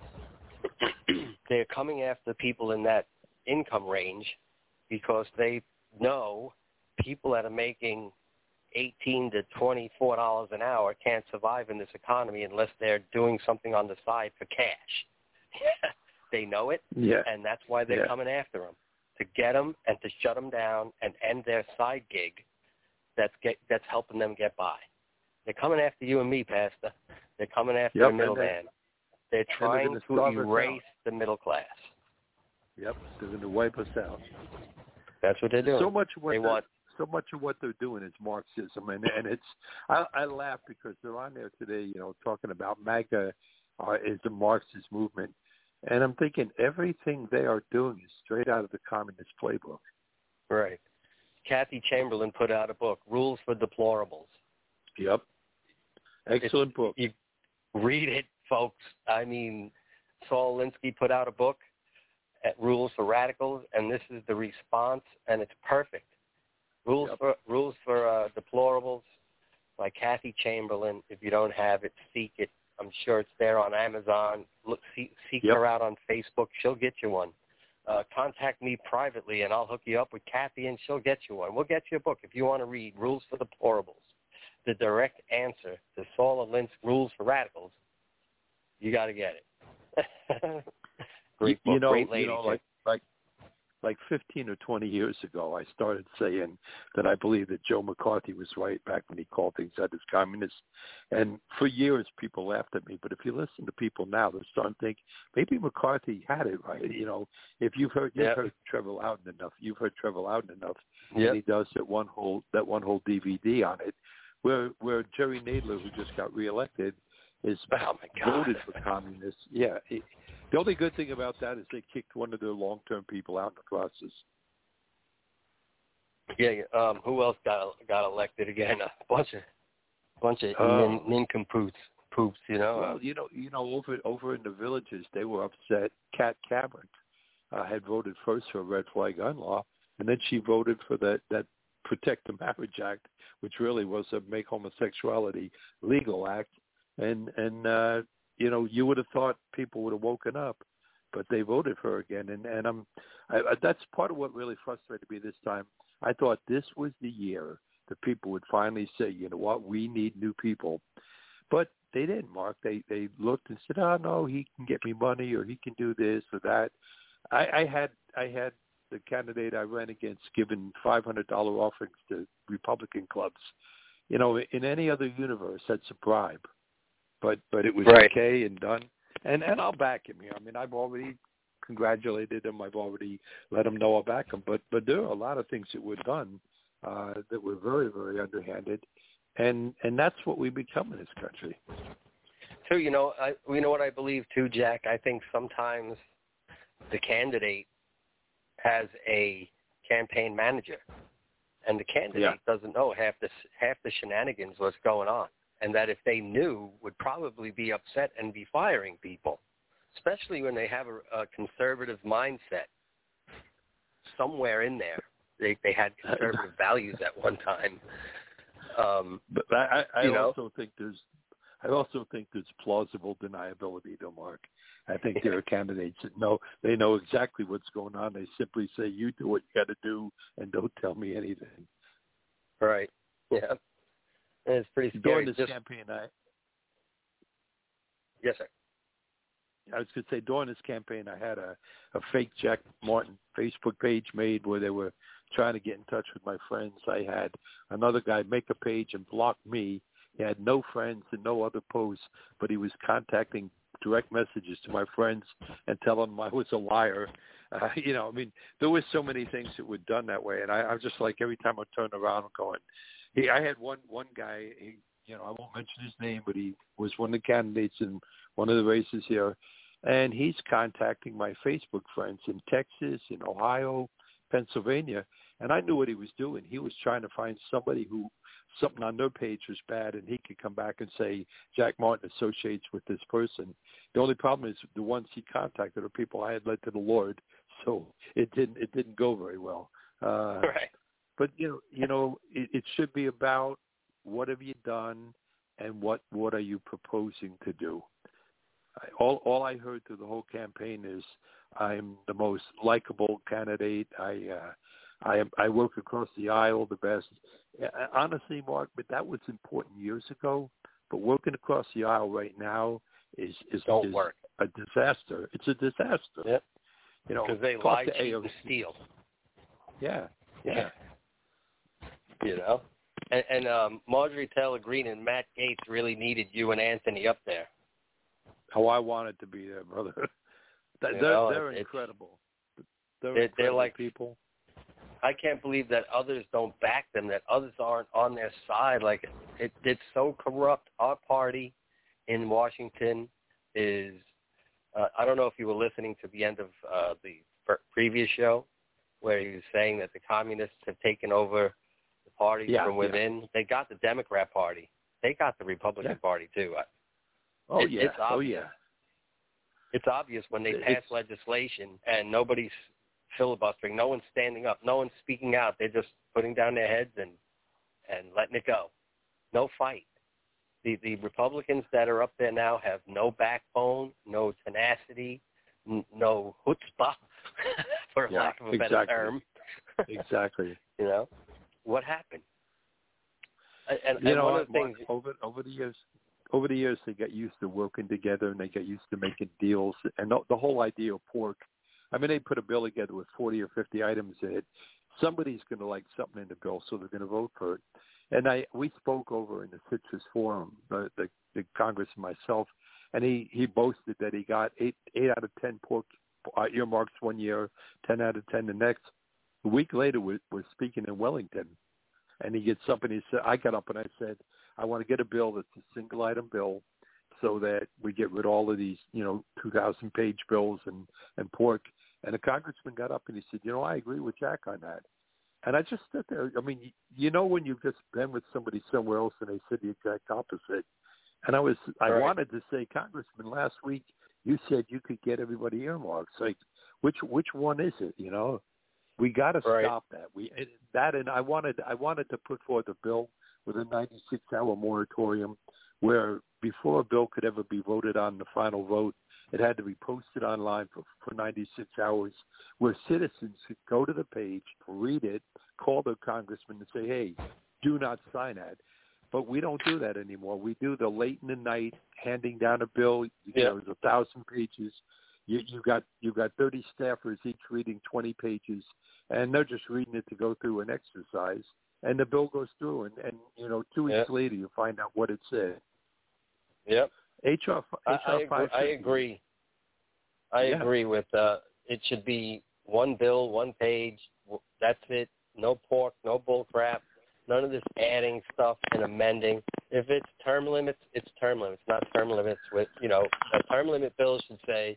Speaker 7: they're coming after people in that income range because they know people that are making eighteen to twenty-four dollars an hour can't survive in this economy unless they're doing something on the side for cash. They know it,
Speaker 11: yeah.
Speaker 7: and that's why they're
Speaker 11: yeah.
Speaker 7: coming after them, to get them and to shut them down and end their side gig that's get, that's helping them get by. They're coming after you and me, Pastor. They're coming after
Speaker 11: yep,
Speaker 7: the middleman. They, they're trying
Speaker 11: they're
Speaker 7: to erase the middle class.
Speaker 11: Yep, they're going to wipe us out.
Speaker 7: That's what they're doing.
Speaker 11: So much of what
Speaker 7: they want.
Speaker 11: So much of what they're doing is Marxism, and and it's I, I laugh because they're on there today, you know, talking about MAGA uh, is the Marxist movement, and I'm thinking everything they are doing is straight out of the communist playbook.
Speaker 7: Right. Kathy Chamberlain put out a book, Rules for Deplorables.
Speaker 11: Yep. Excellent
Speaker 7: it's,
Speaker 11: book.
Speaker 7: You read it, folks. I mean, Saul Alinsky put out a book at Rules for Radicals, and this is the response, and it's perfect. Rules yep. for Rules for uh, Deplorables by Kathy Chamberlain. If you don't have it, seek it. I'm sure it's there on Amazon. Look, see, seek
Speaker 11: yep.
Speaker 7: her out on Facebook. She'll get you one. Uh, contact me privately, and I'll hook you up with Kathy, and she'll get you one. We'll get you a book if you want to read Rules for Deplorables, the direct answer to Saul Alinsky's Rules for Radicals. You got to get it. Great book,
Speaker 11: you know,
Speaker 7: great lady.
Speaker 11: You know, like, like, like fifteen or twenty years ago, I started saying that I believe that Joe McCarthy was right back when he called things out as communist. And for years, people laughed at me. But if you listen to people now, they're starting to think maybe McCarthy had it right. You know, if you've heard you've
Speaker 7: yep.
Speaker 11: heard Trevor Loudon enough, you've heard Trevor Loudon enough,
Speaker 7: yep.
Speaker 11: and he does that one whole that one whole D V D on it, where where Jerry Nadler, who just got reelected, is
Speaker 7: oh my God.
Speaker 11: voted for communists. Yeah. He, The only good thing about that is they kicked one of their long-term people out in the process.
Speaker 7: Yeah, um, who else got got elected again? A bunch of bunch of
Speaker 11: uh,
Speaker 7: nin, nincompoops, poops, you know.
Speaker 11: Well, you know, you know, over over in the villages, they were upset. Kat Cameron uh, had voted first for a red flag gun law, and then she voted for that that Protect the Marriage Act, which really was a make homosexuality legal act, and and. uh You know, you would have thought people would have woken up, but they voted for her again, and and I'm I, I, that's part of what really frustrated me this time. I thought this was the year that people would finally say, you know what, we need new people, but they didn't. Mark, they they looked and said, oh no, he can get me money, or he can do this or that. I, I had I had the candidate I ran against given five hundred dollar offerings to Republican clubs. You know, in any other universe, that's a bribe. But but it was
Speaker 7: right.
Speaker 11: okay and done, and and I'll back him here. I mean, I've already congratulated him. I've already let him know I back him. But but there are a lot of things that were done uh, that were very very underhanded, and and that's what we become in this country.
Speaker 7: So you know, I you know what I believe too, Jack. I think sometimes the candidate has a campaign manager, and the candidate
Speaker 11: yeah.
Speaker 7: doesn't know half the half the shenanigans what's going on. And that if they knew, would probably be upset and be firing people, especially when they have a, a conservative mindset somewhere in there. They they had conservative values at one time. Um,
Speaker 11: but I, I
Speaker 7: you
Speaker 11: also
Speaker 7: know?
Speaker 11: think there's, I also think there's plausible deniability to Mark. I think there are candidates that know they know exactly what's going on. They simply say, "You do what you got to do, and don't tell me anything."
Speaker 7: Right. Yeah. And it's pretty scary.
Speaker 11: During this
Speaker 7: Just...
Speaker 11: campaign, I
Speaker 7: yes, sir.
Speaker 11: I was going to say during this campaign, I had a, a fake Jack Martin Facebook page made where they were trying to get in touch with my friends. I had another guy make a page and block me. He had no friends and no other posts, but he was contacting direct messages to my friends and telling them I was a liar. Uh, you know, I mean, there were so many things that were done that way, and I, I was just like, every time I turn around, I'm going. He, I had one one guy. He, you know, I won't mention his name, but he was one of the candidates in one of the races here, and he's contacting my Facebook friends in Texas, in Ohio, Pennsylvania, and I knew what he was doing. He was trying to find somebody who something on their page was bad, and he could come back and say Jack Martin associates with this person. The only problem is the ones he contacted are people I had led to the Lord, so it didn't it didn't go very well. Uh,
Speaker 7: right.
Speaker 11: But you know, you know, it, it should be about what have you done, and what what are you proposing to do. I, all all I heard through the whole campaign is I'm the most likable candidate. I uh, I am I work across the aisle the best. Honestly, Mark, but that was important years ago. But working across the aisle right now is is,
Speaker 7: Don't
Speaker 11: is
Speaker 7: work.
Speaker 11: a disaster. It's a disaster.
Speaker 7: Yep.
Speaker 11: You know,
Speaker 7: because they
Speaker 11: talk
Speaker 7: lie,
Speaker 11: to
Speaker 7: cheat,
Speaker 11: A O C.
Speaker 7: and steal.
Speaker 11: Yeah, yeah.
Speaker 7: You know, and, and um, Marjorie Taylor Greene and Matt Gaetz really needed you and Anthony up there.
Speaker 11: Oh, I wanted to be there, brother. they're
Speaker 7: You know,
Speaker 11: they're
Speaker 7: it's,
Speaker 11: incredible. They're,
Speaker 7: they're,
Speaker 11: incredible
Speaker 7: they're like
Speaker 11: people.
Speaker 7: I can't believe that others don't back them, that others aren't on their side. Like, it, it's so corrupt. Our party in Washington is, uh, I don't know if you were listening to the end of uh, the previous show where he was saying that the communists have taken over the party
Speaker 11: yeah,
Speaker 7: from within.
Speaker 11: Yeah.
Speaker 7: They got the Democrat Party. They got the Republican
Speaker 11: yeah.
Speaker 7: Party, too.
Speaker 11: Oh,
Speaker 7: it,
Speaker 11: yeah.
Speaker 7: It's obvious.
Speaker 11: Oh, yeah.
Speaker 7: It's obvious when they
Speaker 11: It's,
Speaker 7: pass legislation and nobody's filibustering, no one's standing up, no one's speaking out. They're just putting down their heads and, and letting it go. No fight. The the Republicans that are up there now have no backbone, no tenacity, n- no chutzpah, for
Speaker 11: yeah,
Speaker 7: lack of a
Speaker 11: exactly.
Speaker 7: better term.
Speaker 11: Exactly.
Speaker 7: You know, what happened? And, and,
Speaker 11: you
Speaker 7: and
Speaker 11: know,
Speaker 7: one of the
Speaker 11: Mark,
Speaker 7: things
Speaker 11: over over the years, over the years, they got used to working together and they got used to making deals. And the, the whole idea of pork, I mean, they put a bill together with forty or fifty items in it. Somebody's going to like something in the bill, so they're going to vote for it. And I, we spoke over in the Citrus Forum, the, the, the Congress and myself, and he, he boasted that he got eight eight out of ten pork uh, earmarks one year, ten out of ten the next. A week later, we we're speaking in Wellington, and he gets up and he said, I got up and I said, I want to get a bill that's a single item bill, so that we get rid of all of these, you know, two thousand page bills and, and pork. And the congressman got up and he said, you know, I agree with Jack on that. And I just stood there. I mean, you know, when you've just been with somebody somewhere else and they said the exact opposite. And I was, I
Speaker 7: right.
Speaker 11: wanted to say, Congressman, last week you said you could get everybody earmarks. Like, which which one is it? You know, we got to
Speaker 7: right.
Speaker 11: stop that. We that, and I wanted I wanted to put forth a bill with a ninety-six hour moratorium, where before a bill could ever be voted on the final vote, it had to be posted online for, for ninety-six hours, where citizens could go to the page, read it, call their congressman and say, hey, do not sign that. But we don't do that anymore. We do the late in the night, handing down a bill. You
Speaker 7: yeah.
Speaker 11: know, there's a thousand pages. You, you got you got thirty staffers each reading twenty pages, and they're just reading it to go through an exercise. And the bill goes through, and, and you know, two weeks
Speaker 7: yep.
Speaker 11: later you find out what it said.
Speaker 7: Yep.
Speaker 11: H R
Speaker 7: I, I, agree, I agree. I
Speaker 11: yeah.
Speaker 7: agree with uh, it should be one bill, one page. That's it. No pork, no bull crap. None of this adding stuff and amending. If it's term limits, it's term limits, not term limits with, you know, a term limit bill should say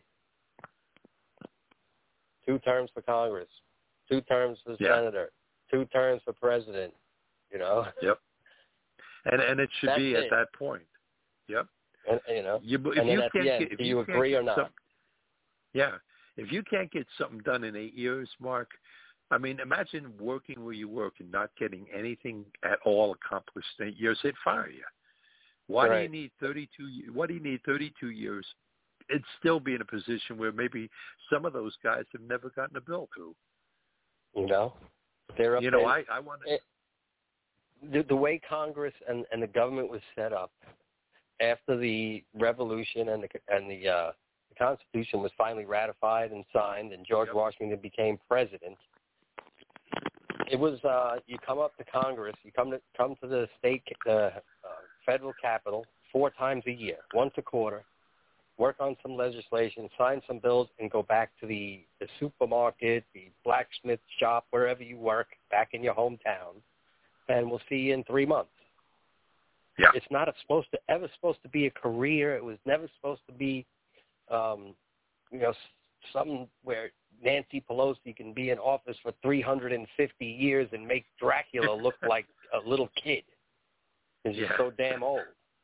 Speaker 7: two terms for Congress, two terms for
Speaker 11: yeah.
Speaker 7: senator, two terms for president, you know.
Speaker 11: Yep. And and it should
Speaker 7: That's
Speaker 11: be
Speaker 7: it.
Speaker 11: at that point. Yep.
Speaker 7: And, you know,
Speaker 11: you, if
Speaker 7: and
Speaker 11: you
Speaker 7: then at
Speaker 11: can't
Speaker 7: the end,
Speaker 11: get, if
Speaker 7: do
Speaker 11: you,
Speaker 7: you
Speaker 11: can't
Speaker 7: agree
Speaker 11: get
Speaker 7: or not?
Speaker 11: Some, yeah. If you can't get something done in eight years, Mark, I mean, imagine working where you work and not getting anything at all accomplished in eight years. They'd fire you. Why
Speaker 7: right.
Speaker 11: do you need thirty-two? Why do you need thirty-two years? It'd still be in a position where maybe some of those guys have never gotten a bill through.
Speaker 7: You know, they're up
Speaker 11: You know,
Speaker 7: there.
Speaker 11: I I want to.
Speaker 7: The, the way Congress and, and the government was set up after the revolution and the and the, uh, the Constitution was finally ratified and signed, and George
Speaker 11: Yep.
Speaker 7: Washington became president. It was uh, you come up to Congress, you come to come to the state, the uh, federal capital four times a year, once a quarter, work on some legislation, sign some bills, and go back to the, the supermarket, the blacksmith shop, wherever you work, back in your hometown, and we'll see you in three months.
Speaker 11: Yeah.
Speaker 7: It's not a, supposed to ever supposed to be a career. It was never supposed to be, um, you know, something where Nancy Pelosi can be in office for three hundred fifty years and make Dracula look like a little kid. He's just
Speaker 11: Yeah.
Speaker 7: so damn old.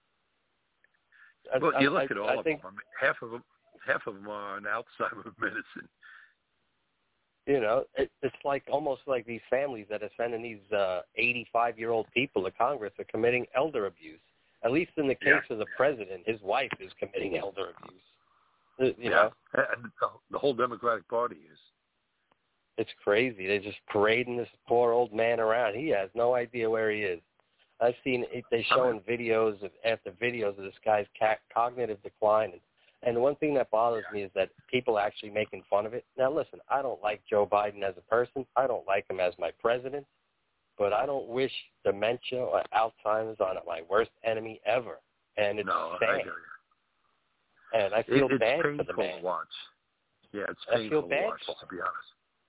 Speaker 11: Well,
Speaker 7: I,
Speaker 11: you look
Speaker 7: I,
Speaker 11: at all
Speaker 7: I
Speaker 11: of
Speaker 7: think,
Speaker 11: them. I mean, half of them, half of them are on Alzheimer's medicine.
Speaker 7: You know, it, it's like almost like these families that are sending these uh, eighty-five-year-old people to Congress are committing elder abuse. At least in the case
Speaker 11: Yeah.
Speaker 7: of the president, his wife is committing elder abuse. Uh, You
Speaker 11: yeah.
Speaker 7: know,
Speaker 11: And the, the whole Democratic Party is.
Speaker 7: it's crazy. They're just parading this poor old man around. He has no idea where he is. I've seen it, they showing videos of after videos of this guy's ca- cognitive decline. And, and the one thing that bothers me is that people are actually making fun of it. Now, listen, I don't like Joe Biden as a person. I don't like him as my president. But I don't wish dementia or Alzheimer's on my worst enemy ever. And it's
Speaker 11: No,
Speaker 7: sad.
Speaker 11: I hear you.
Speaker 7: And I feel
Speaker 11: it, it's
Speaker 7: bad for
Speaker 11: painful
Speaker 7: the man.
Speaker 11: to watch. Yeah, it's
Speaker 7: I
Speaker 11: painful
Speaker 7: feel bad
Speaker 11: to watch,
Speaker 7: for
Speaker 11: to be honest.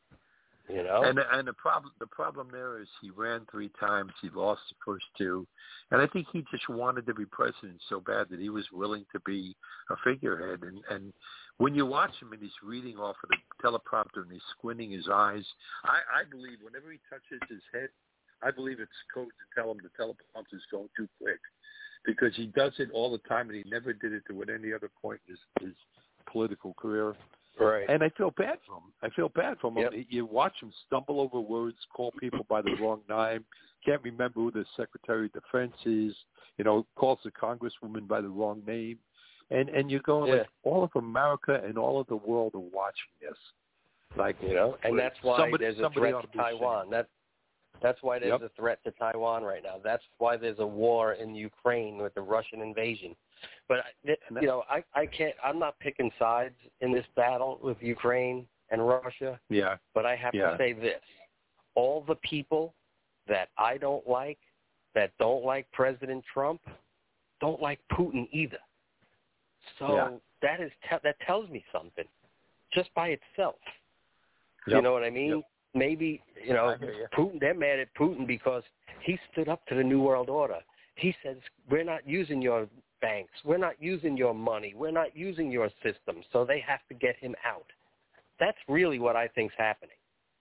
Speaker 7: You know?
Speaker 11: And and the problem the problem there is he ran three times. He lost the first two, and I think he just wanted to be president so bad that he was willing to be a figurehead. And and when you watch him and he's reading off of the teleprompter and he's squinting his eyes, I, I believe whenever he touches his head, I believe it's code to tell him the teleprompter is going too quick, because he does it all the time and he never did it to at any other point in his, his political career.
Speaker 7: Right.
Speaker 11: And I feel bad for him. I feel bad for him.
Speaker 7: Yep.
Speaker 11: You watch him stumble over words, call people by the wrong name, can't remember who the Secretary of Defense is, you know, calls the Congresswoman by the wrong name. And and you're going,
Speaker 7: Yeah.
Speaker 11: like, all of America and all of the world are watching this. Like,
Speaker 7: You know, and that's why
Speaker 11: somebody,
Speaker 7: there's a
Speaker 11: somebody
Speaker 7: threat
Speaker 11: ought
Speaker 7: to
Speaker 11: be ashamed.
Speaker 7: Taiwan. That, that's why there's
Speaker 11: Yep.
Speaker 7: a threat to Taiwan right now. That's why there's a war in Ukraine with the Russian invasion. But, I- you know, I, I can't, I'm not picking sides in this battle with Ukraine and Russia,
Speaker 11: Yeah.
Speaker 7: but I have
Speaker 11: Yeah.
Speaker 7: to say this. All the people that I don't like, that don't like President Trump, don't like Putin either. So
Speaker 11: Yeah.
Speaker 7: that is te- that tells me something just by itself.
Speaker 11: Yep.
Speaker 7: You know what I mean?
Speaker 11: Yep.
Speaker 7: Maybe, you know,
Speaker 11: I hear you.
Speaker 7: Putin, they're mad at Putin because he stood up to the New World Order. He says, we're not using your banks. We're not using your money. We're not using your system. So they have to get him out. That's really what I think's happening.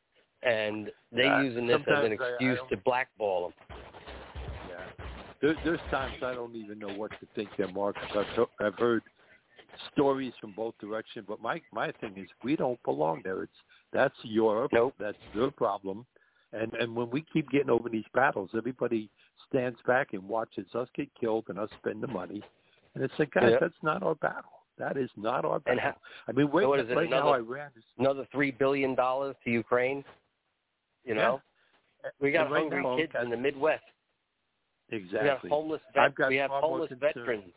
Speaker 7: And they're
Speaker 11: Uh,
Speaker 7: using this as an
Speaker 11: sometimes I- I
Speaker 7: excuse
Speaker 11: don't-
Speaker 7: to blackball him.
Speaker 11: Yeah. There, there's times I don't even know what to think there, Mark. I've, I've heard stories from both directions, but my my thing is we don't belong there. It's that's Europe.
Speaker 7: Nope.
Speaker 11: That's their problem. And and when we keep getting over these battles, everybody stands back and watches us get killed and us spend the money. And it's like, guys,
Speaker 7: Yep.
Speaker 11: that's not our battle. That is not our battle.
Speaker 7: And how-
Speaker 11: I mean, right,
Speaker 7: what is it,
Speaker 11: right now
Speaker 7: another-
Speaker 11: Iran is
Speaker 7: Another three billion dollars to Ukraine. You know, we got
Speaker 11: And right
Speaker 7: hungry
Speaker 11: now,
Speaker 7: kids in the Midwest.
Speaker 11: exactly.
Speaker 7: We got homeless.
Speaker 11: I've
Speaker 7: Vet-
Speaker 11: got
Speaker 7: we have
Speaker 11: far more
Speaker 7: homeless
Speaker 11: concern.
Speaker 7: veterans.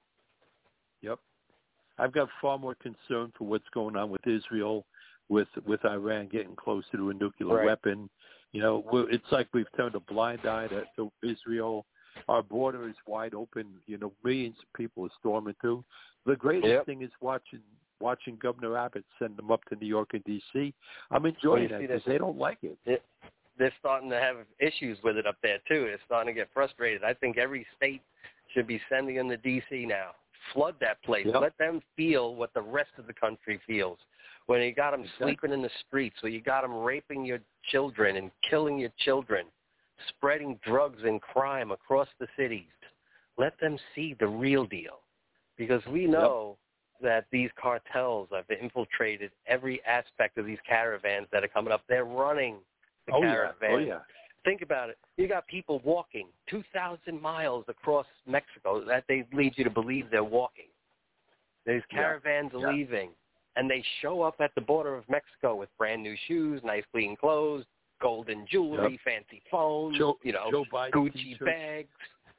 Speaker 11: Yep. I've got far more concern for what's going on with Israel, with with Iran getting closer to a nuclear
Speaker 7: Right.
Speaker 11: weapon. You know, we're, it's like we've turned a blind eye to, to Israel. Our border is wide open. You know, millions of people are storming through. The greatest
Speaker 7: Yep.
Speaker 11: thing is watching watching Governor Abbott send them up to New York and D C. I'm
Speaker 7: Well,
Speaker 11: enjoying
Speaker 7: you
Speaker 11: that
Speaker 7: see
Speaker 11: because
Speaker 7: this-
Speaker 11: they don't like it.
Speaker 7: It, they're starting to have issues with it up there too. They're starting to get frustrated. I think every state should be sending them to D C now. Flood that place.
Speaker 11: Yep.
Speaker 7: Let them feel what the rest of the country feels. When you got them
Speaker 11: Exactly.
Speaker 7: sleeping in the streets, where you got them raping your children and killing your children, spreading drugs and crime across the cities. Let them see the real deal, because we know that these cartels have infiltrated every aspect of these caravans that are coming up. They're running the
Speaker 11: Oh yeah.
Speaker 7: caravans.
Speaker 11: Oh yeah.
Speaker 7: Think about it. You got people walking two thousand miles across Mexico. That they lead you to believe they're walking. These
Speaker 11: Yeah.
Speaker 7: caravans are
Speaker 11: Yeah.
Speaker 7: leaving, and they show up at the border of Mexico with brand new shoes, nice clean clothes, golden jewelry,
Speaker 11: Yep.
Speaker 7: fancy phones,
Speaker 11: Joe,
Speaker 7: you know,
Speaker 11: Joe Biden
Speaker 7: Gucci
Speaker 11: t-shirts.
Speaker 7: bags,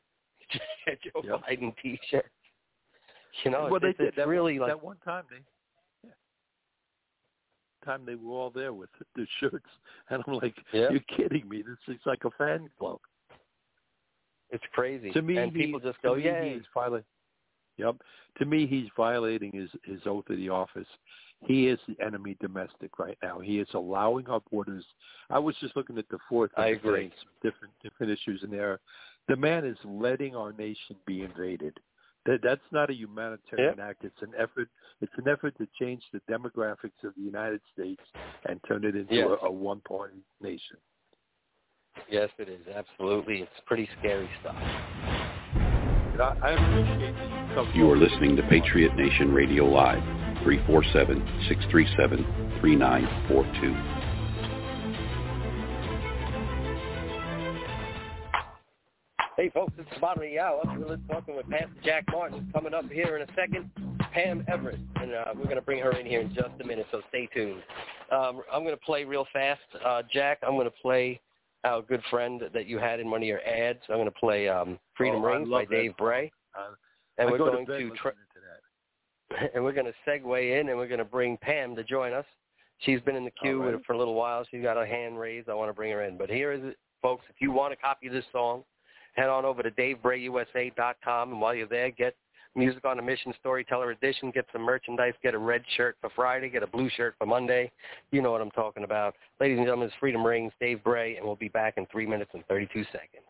Speaker 7: Joe
Speaker 11: Yep.
Speaker 7: Biden T-shirt. You know,
Speaker 11: well, they
Speaker 7: it's,
Speaker 11: did
Speaker 7: it's
Speaker 11: that
Speaker 7: really
Speaker 11: one,
Speaker 7: like
Speaker 11: that one time they, yeah, time they were all there with the shirts, and I'm like,
Speaker 7: Yeah.
Speaker 11: you're kidding me? This is like a fan club.
Speaker 7: it's crazy.
Speaker 11: To me,
Speaker 7: and
Speaker 11: he-
Speaker 7: people just
Speaker 11: to
Speaker 7: go,
Speaker 11: me,
Speaker 7: "Yay!"
Speaker 11: He's violating. Yep. To me, he's violating his his oath of the office. He is the enemy domestic right now. He is allowing our borders. I was just looking at the fourth.
Speaker 7: I
Speaker 11: and the
Speaker 7: agree.
Speaker 11: fifth, Different different issues in there. The man is letting our nation be invaded. That, that's not a humanitarian yeah. act. It's an effort. It's an effort to change the demographics of the United States and turn it into
Speaker 7: yes.
Speaker 11: a, a one-party nation.
Speaker 7: Yes, it is. Absolutely. It's pretty scary stuff.
Speaker 11: I, I appreciate that you come
Speaker 8: You are listening to Patriot Nation Radio Live, three four seven, six three seven, three nine four two.
Speaker 7: Hey, folks, it's the bottom of the hour. We're talking with Pastor Jack Martin. Coming up here in a second, Pam Everett, and uh, we're going to bring her in here in just a minute, so stay tuned. Um, I'm going to play real fast. Uh, Jack, I'm going to play our good friend that you had in one of your ads. I'm going to play um, Freedom
Speaker 11: oh,
Speaker 7: Rings by
Speaker 11: that.
Speaker 7: Dave Bray.
Speaker 11: Uh,
Speaker 7: and
Speaker 11: I
Speaker 7: we're
Speaker 11: go
Speaker 7: going
Speaker 11: to, bed
Speaker 7: to,
Speaker 11: tra-
Speaker 7: to that. And we're going to segue in, and we're going to bring Pam to join us. She's been in the queue
Speaker 11: right.
Speaker 7: for a little while. She's got her hand raised. I want to bring her in. But here is it, folks. If you want a copy of this song, head on over to dave bray u s a dot com, and while you're there, get Music on a Mission Storyteller Edition, get some merchandise, get a red shirt for Friday, get a blue shirt for Monday. You know what I'm talking about. Ladies and gentlemen, it's Freedom Rings, Dave Bray, and we'll be back in three minutes and thirty-two seconds.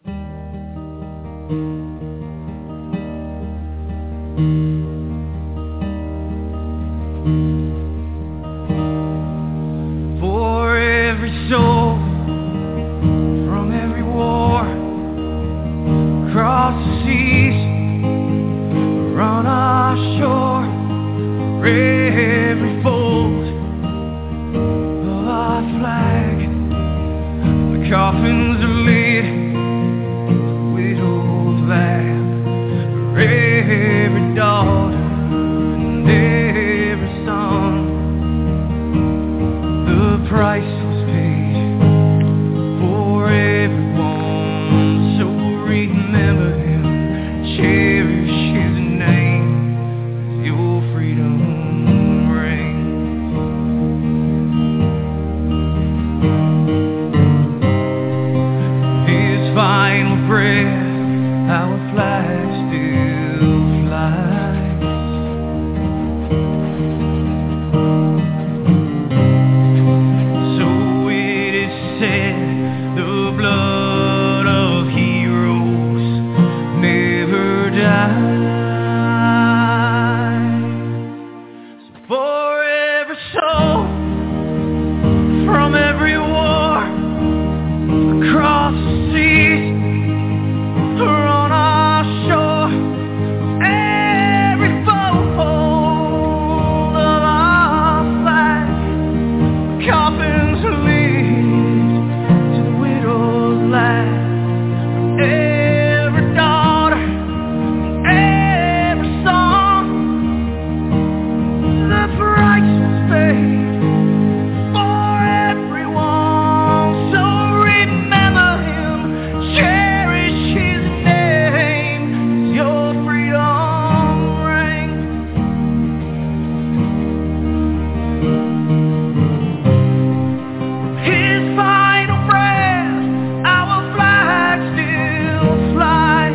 Speaker 3: For every soul from every war across the seas, on our shore, for every fold of our flag, the coffins are lit, the widow's laugh, for every daughter and every son, the price was paid for everyone, so remember him, cherish his name, your freedom ring. His final breath, our flag still flies. So it is said, the blood of heroes never dies. For every soul from every war across the seas or on our shore, every fold of our flag, coffins lead to the widow's laugh, every daughter, every son, the price was paid for everyone, so remember him, cherish his name, your freedom ring. His final breath, our flag still flies.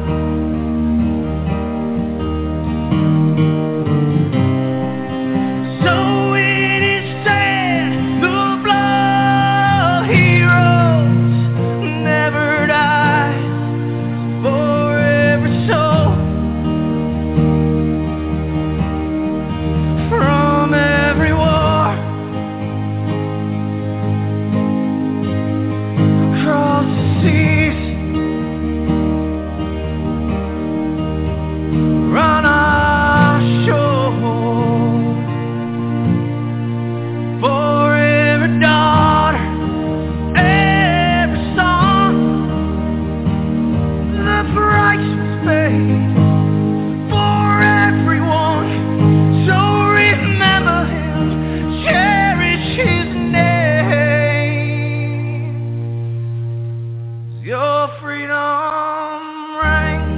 Speaker 3: So it is said, the blood of heroes never dies. For every soul from every war across the seas, run our shore, for every daughter, every son, the price was paid for everyone, so remember him, cherish his name, your freedom ring.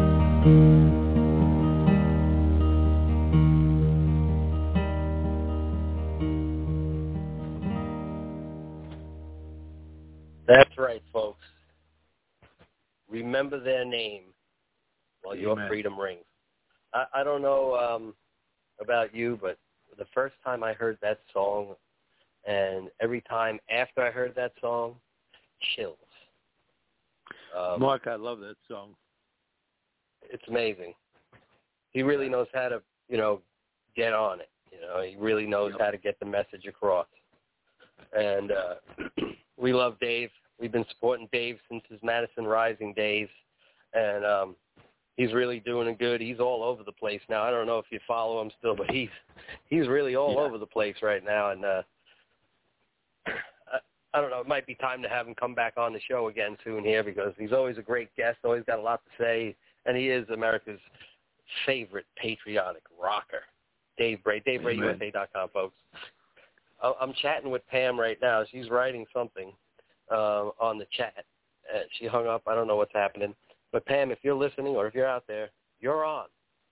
Speaker 7: That's right, folks. Remember their name while your
Speaker 11: Amen.
Speaker 7: freedom rings. I, I don't know um, about you, but the first time I heard that song, and every time after I heard that song, chills. Um,
Speaker 11: Mark, I love that song.
Speaker 7: It's amazing. he really knows how to, you know, get on it. You know, he really knows how to get the message across. And uh, we love Dave. We've been supporting Dave since his Madison Rising days, and um, he's really doing good. He's all over the place now. I don't know if you follow him still, but he's he's really all
Speaker 11: yeah.
Speaker 7: over the place right now. And uh, I, I don't know. It might be time to have him come back on the show again soon here, because he's always a great guest, always got a lot to say, and he is America's favorite patriotic rocker. Dave Bray, Dave Bray U S A dot com, folks. I'm chatting with Pam right now. She's writing something uh, on the chat. Uh, she hung up. I don't know what's happening. But, Pam, if you're listening or if you're out there, you're on.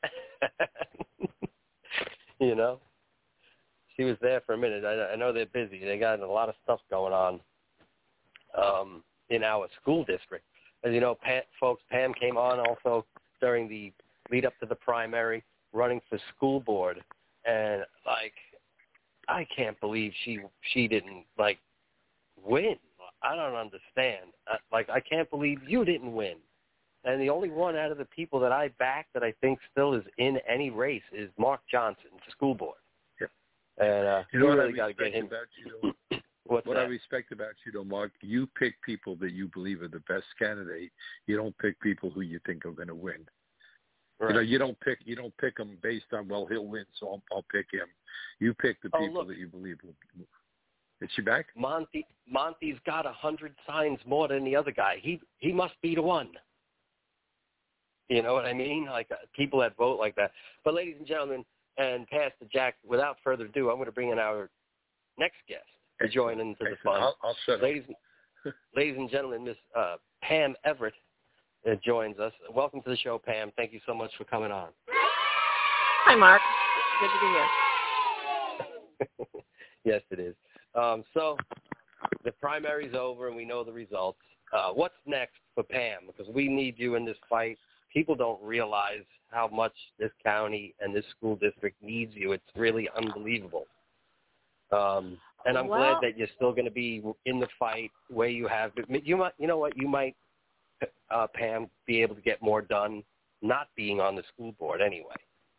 Speaker 7: You know? She was there for a minute. I, I know they're busy. They got a lot of stuff going on um, in our school district. As you know, Pam, folks, Pam came on also during the lead up to the primary, running for school board. And, like, I can't believe she she didn't, like, win. I don't understand. Uh, like, I can't believe you didn't win. And the only one out of the people that I back that I think still is in any race is Mark Johnson, the school board.
Speaker 11: Yeah.
Speaker 7: And uh,
Speaker 11: you know
Speaker 7: we
Speaker 11: what
Speaker 7: really got to get him.
Speaker 11: About you, though?
Speaker 7: What's
Speaker 11: what
Speaker 7: that?
Speaker 11: I respect about you, though, Mark, you pick people that you believe are the best candidate. You don't pick people who you think are going to win. Right. You know, you don't pick you don't pick them based on, well, he'll win, so I'll, I'll pick him. You pick the
Speaker 7: oh,
Speaker 11: people
Speaker 7: look.
Speaker 11: that you believe will. Is she back?
Speaker 7: Monty Monty's got a hundred signs more than the other guy. He he must be the one. You know what I mean? Like uh, people that vote like that. But ladies and gentlemen, and Pastor Jack, without further ado, I'm going to bring in our next guest to join into the
Speaker 11: Excellent.
Speaker 7: fun.
Speaker 11: I'll, I'll shut
Speaker 7: ladies, ladies and gentlemen, Miss uh, Pam Everett uh, joins us. Welcome to the show, Pam. Thank you so much for coming on.
Speaker 12: Hi, Mark. Good to be
Speaker 7: here. Yes, it is. Um, so the primary's over and we know the results. Uh, what's next for Pam? Because we need you in this fight. People don't realize how much this county and this school district needs you. It's really unbelievable. Um, and I'm
Speaker 12: well,
Speaker 7: glad that you're still going to be in the fight where you have. You might, you know what? You might, uh, Pam, be able to get more done not being on the school board anyway.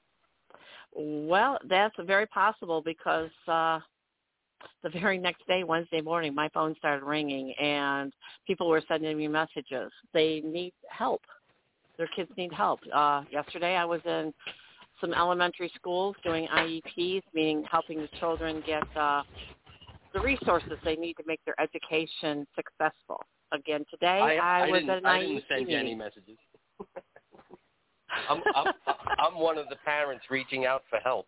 Speaker 12: Well, that's very possible because uh, the very next day, Wednesday morning, my phone started ringing and people were sending me messages. They need help. Their kids need help. Uh, yesterday I was in some elementary schools doing I E Ps, meaning helping the children get uh, the resources they need to make their education successful. Again, today I,
Speaker 7: I, I
Speaker 12: was
Speaker 7: didn't,
Speaker 12: at an
Speaker 7: I
Speaker 12: I E P
Speaker 7: didn't send you any
Speaker 12: meeting.
Speaker 7: messages. I'm, I'm, I'm one of the parents reaching out for help.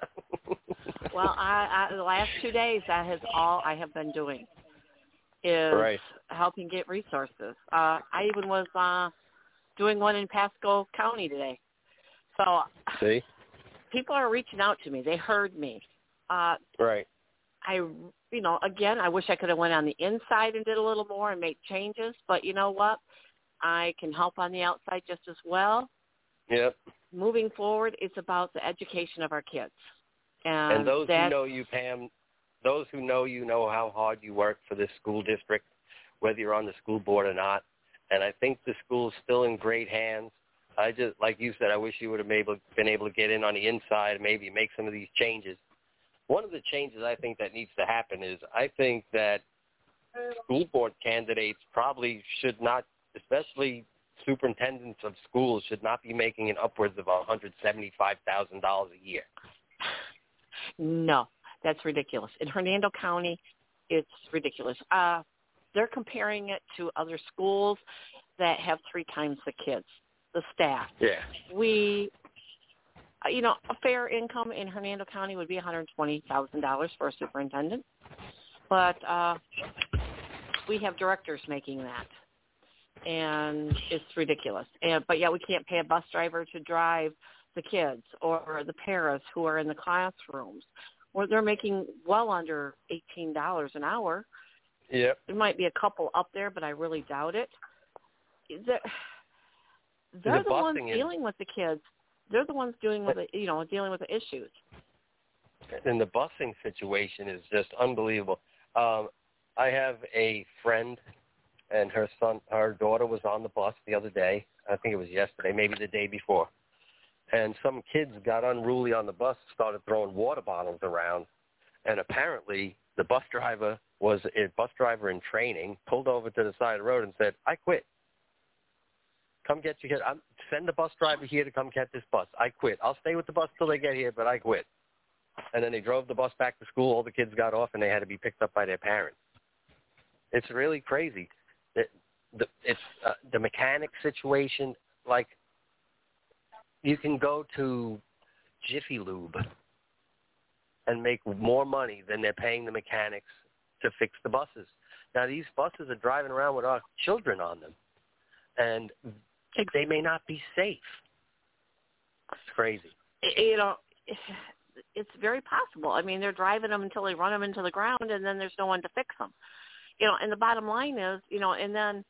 Speaker 12: Well, I, I, the last two days, that is all I have been doing is
Speaker 7: right.
Speaker 12: helping get resources. Uh, I even was uh, doing one in Pasco County today. So
Speaker 7: See?
Speaker 12: people are reaching out to me. They heard me. Uh,
Speaker 7: right.
Speaker 12: I, you know, again, I wish I could have went on the inside and did a little more and made changes. But you know what? I can help on the outside just as well.
Speaker 7: Yep.
Speaker 12: Moving forward, it's about the education of our kids. And,
Speaker 7: and those
Speaker 12: that,
Speaker 7: who know you, Pam, those who know you know how hard you work for this school district, whether you're on the school board or not. And I think the school is still in great hands. I just, like you said, I wish you would have able, been able to get in on the inside and maybe make some of these changes. One of the changes I think that needs to happen is I think that school board candidates probably should not, especially superintendents of schools, should not be making an upwards of one hundred seventy-five thousand dollars a year.
Speaker 12: No, that's ridiculous. In Hernando County, it's ridiculous. Uh, they're comparing it to other schools that have three times the kids, the staff.
Speaker 7: Yeah.
Speaker 12: We, you know, a fair income in Hernando County would be one hundred twenty thousand dollars for a superintendent. But uh, we have directors making that. And it's ridiculous. And but, yeah, we can't pay a bus driver to drive the kids or the parents who are in the classrooms. Or they're making well under eighteen dollars an hour.
Speaker 7: Yep.
Speaker 12: There might be a couple up there, but I really doubt it. They're, they're the,
Speaker 7: the
Speaker 12: ones
Speaker 7: is,
Speaker 12: dealing with the kids. They're the ones dealing with the, you know, dealing with the issues.
Speaker 7: And the busing situation is just unbelievable. Um, I have a friend, and her son, her daughter was on the bus the other day. I think it was yesterday, maybe the day before. and some kids got unruly on the bus, started throwing water bottles around, and apparently the bus driver was a bus driver in training, pulled over to the side of the road and said, I quit. Come get your kid. I'm, send the bus driver here to come get this bus. I quit. I'll stay with the bus till they get here, but I quit. And then they drove the bus back to school. All the kids got off, and they had to be picked up by their parents. It's really crazy. It, the, it's uh, the mechanic situation. Like, you can go to Jiffy Lube and make more money than they're paying the mechanics to fix the buses. Now, these buses are driving around with our children on them, and they may not be safe. It's crazy.
Speaker 12: You know, it's very possible. I mean, they're driving them until they run them into the ground, and then there's no one to fix them. You know, and the bottom line is, you know, and then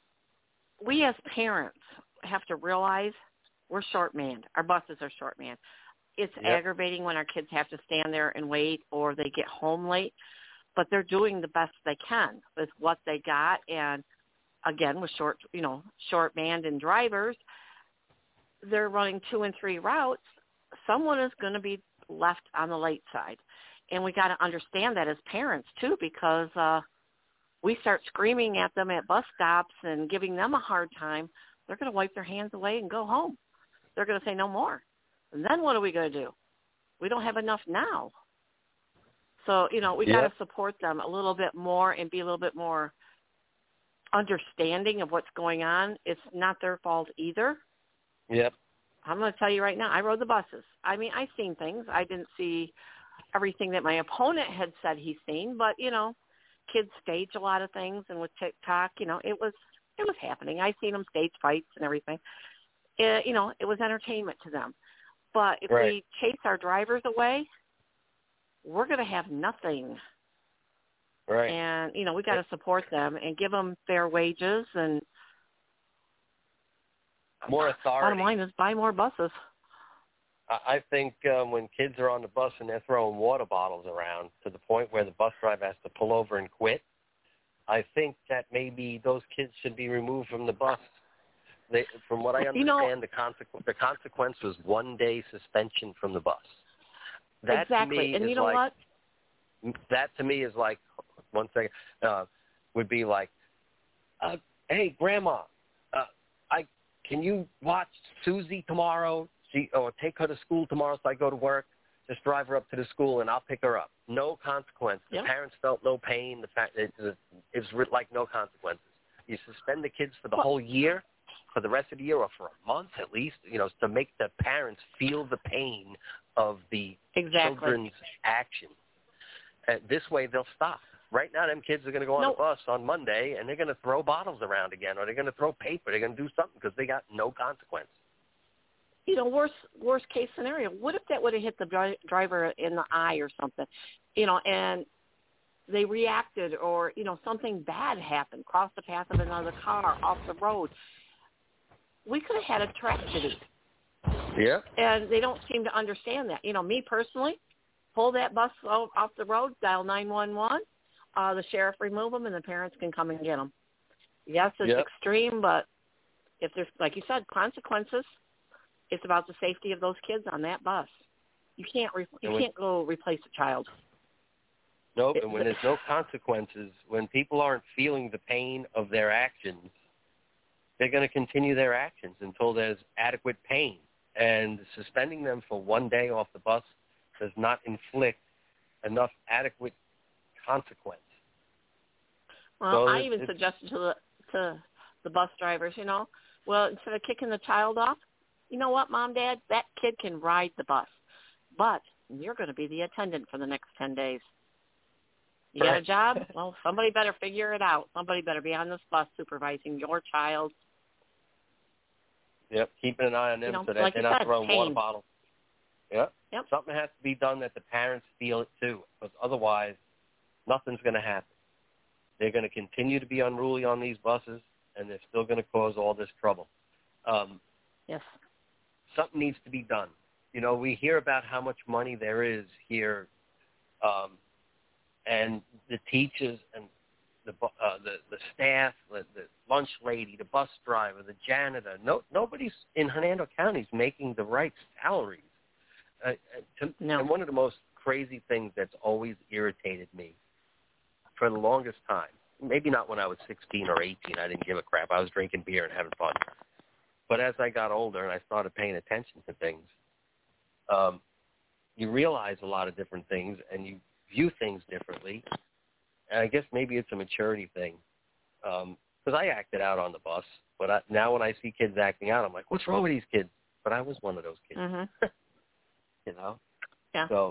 Speaker 12: we as parents have to realize we're short-manned. Our buses are short-manned. It's yep. aggravating when our kids have to stand there and wait or they get home late, but they're doing the best they can with what they got. And again, with short, you know, short-manned and drivers, they're running two and three routes. Someone is going to be left on the late side. And we got to understand that as parents too, because uh, we start screaming at them at bus stops and giving them a hard time. They're going to wipe their hands away and go home. They're going to say no more. And then what are we going to do? We don't have enough now. So, you know, we yep. got to support them a little bit more and be a little bit more understanding of what's going on. It's not their fault either.
Speaker 7: Yep.
Speaker 12: I'm going to tell you right now, I rode the buses. I mean, I've seen things. I didn't see everything that my opponent had said he's seen, but, you know, kids stage a lot of things, and with TikTok, you know, it was it was happening. I've seen them stage fights and everything. It, you know, it was entertainment to them. But if
Speaker 7: right.
Speaker 12: we chase our drivers away, we're going to have nothing.
Speaker 7: Right.
Speaker 12: And, you know, we got to support them and give them fair wages and
Speaker 7: more authority.
Speaker 12: Bottom line is buy more buses.
Speaker 7: I think um, when kids are on the bus and they're throwing water bottles around to the point where the bus driver has to pull over and quit, I think that maybe those kids should be removed from the bus. They, from what I understand, you know, the, consequ- the consequence was one day suspension from the bus. That
Speaker 12: exactly.
Speaker 7: To me
Speaker 12: and
Speaker 7: is
Speaker 12: you know
Speaker 7: like,
Speaker 12: what?
Speaker 7: That to me is like, one second, uh, would be like, uh, hey, Grandma, uh, I can you watch Susie tomorrow? She, or take her to school tomorrow so I go to work. Just drive her up to the school and I'll pick her up. No consequence.
Speaker 12: Yep.
Speaker 7: The parents felt no pain. The fact it was, it was like no consequences. You suspend the kids for the
Speaker 12: well,
Speaker 7: whole year, for the rest of the year, or for a month at least, you know, to make the parents feel the pain of the
Speaker 12: exactly.
Speaker 7: children's action. Uh, this way they'll stop. Right now, them kids are going to go on
Speaker 12: nope.
Speaker 7: the bus on Monday and they're going to throw bottles around again, or they're going to throw paper. They're going to do something because they got no consequence.
Speaker 12: You know, worst worst case scenario, what if that would have hit the dri- driver in the eye or something, you know, and they reacted, or, you know, something bad happened, crossed the path of another car, off the road. We could have had a tragedy.
Speaker 7: Yeah.
Speaker 12: And they don't seem to understand that. You know, me personally, pull that bus off the road, dial nine one one, uh, the sheriff remove them, and the parents can come and get them. Yes, it's
Speaker 7: yep.
Speaker 12: extreme, but if there's, like you said, consequences, it's about the safety of those kids on that bus. You can't re- you when, can't go replace a child.
Speaker 7: Nope, and when there's no consequences, when people aren't feeling the pain of their actions, they're going to continue their actions until there's adequate pain. And suspending them for one day off the bus does not inflict enough adequate consequence.
Speaker 12: Well,
Speaker 7: so
Speaker 12: I even suggested to the to the bus drivers, you know, well, instead of kicking the child off, you know what, Mom, Dad, that kid can ride the bus, but you're going to be the attendant for the next ten days. You
Speaker 7: right.
Speaker 12: got a job? Well, somebody better figure it out. Somebody better be on this bus supervising your child.
Speaker 7: Yep, keeping an eye on them
Speaker 12: you know,
Speaker 7: so that
Speaker 12: like
Speaker 7: they're not
Speaker 12: said,
Speaker 7: throwing
Speaker 12: pain.
Speaker 7: water bottles. Yep.
Speaker 12: Yep.
Speaker 7: Something has to be done that the parents feel it too, because otherwise nothing's going to happen. They're going to continue to be unruly on these buses, and they're still going to cause all this trouble. Um,
Speaker 12: yes.
Speaker 7: Something needs to be done. You know, we hear about how much money there is here, um, and the teachers and the uh, the the staff, the, the lunch lady, the bus driver, the janitor. No, nobody's in Hernando County is making the right salaries. Uh, to,
Speaker 12: no.
Speaker 7: And one of the most crazy things that's always irritated me for the longest time, maybe not when I was sixteen or eighteen, I didn't give a crap. I was drinking beer and having fun. But as I got older and I started paying attention to things, um, you realize a lot of different things and you view things differently. And I guess maybe it's a maturity thing. Because um, I acted out on the bus, but I, now when I see kids acting out, I'm like, what's wrong with these kids? But I was one of those kids.
Speaker 12: Mm-hmm.
Speaker 7: You know?
Speaker 12: Yeah.
Speaker 7: So,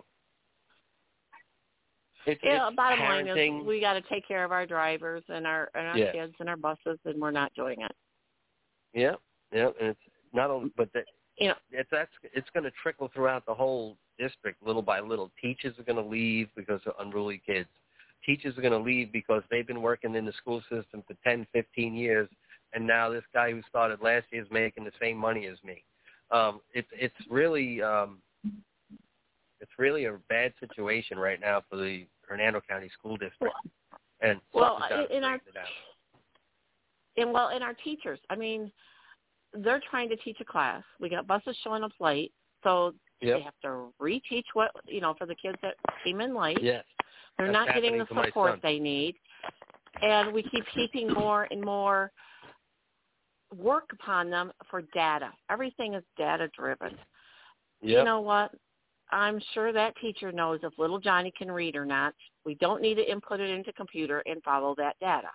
Speaker 7: it's,
Speaker 12: yeah,
Speaker 7: it's
Speaker 12: bottom
Speaker 7: parenting.
Speaker 12: line is we got to take care of our drivers and our and our
Speaker 7: yeah.
Speaker 12: kids and our buses, and we're not doing it.
Speaker 7: Yeah, yeah, and it's not only, but that,
Speaker 12: you know,
Speaker 7: it's that's it's going to trickle throughout the whole district, little by little. Teachers are going to leave because of unruly kids. Teachers are going to leave because they've been working in the school system for ten, fifteen years, and now this guy who started last year is making the same money as me. Um, it's it's really um, it's really a bad situation right now for the Hernando County School District. And
Speaker 12: well,
Speaker 7: in,
Speaker 12: in our and well, in our teachers, I mean, they're trying to teach a class. We got buses showing up late, so
Speaker 7: yep.
Speaker 12: they have to reteach what you know for the kids that came in late.
Speaker 7: Yes.
Speaker 12: They're
Speaker 7: That's
Speaker 12: not getting the support they need, and we keep heaping more and more work upon them for data. Everything is data driven.
Speaker 7: Yep.
Speaker 12: You know what? I'm sure that teacher knows if little Johnny can read or not. We don't need to input it into computer and follow that data.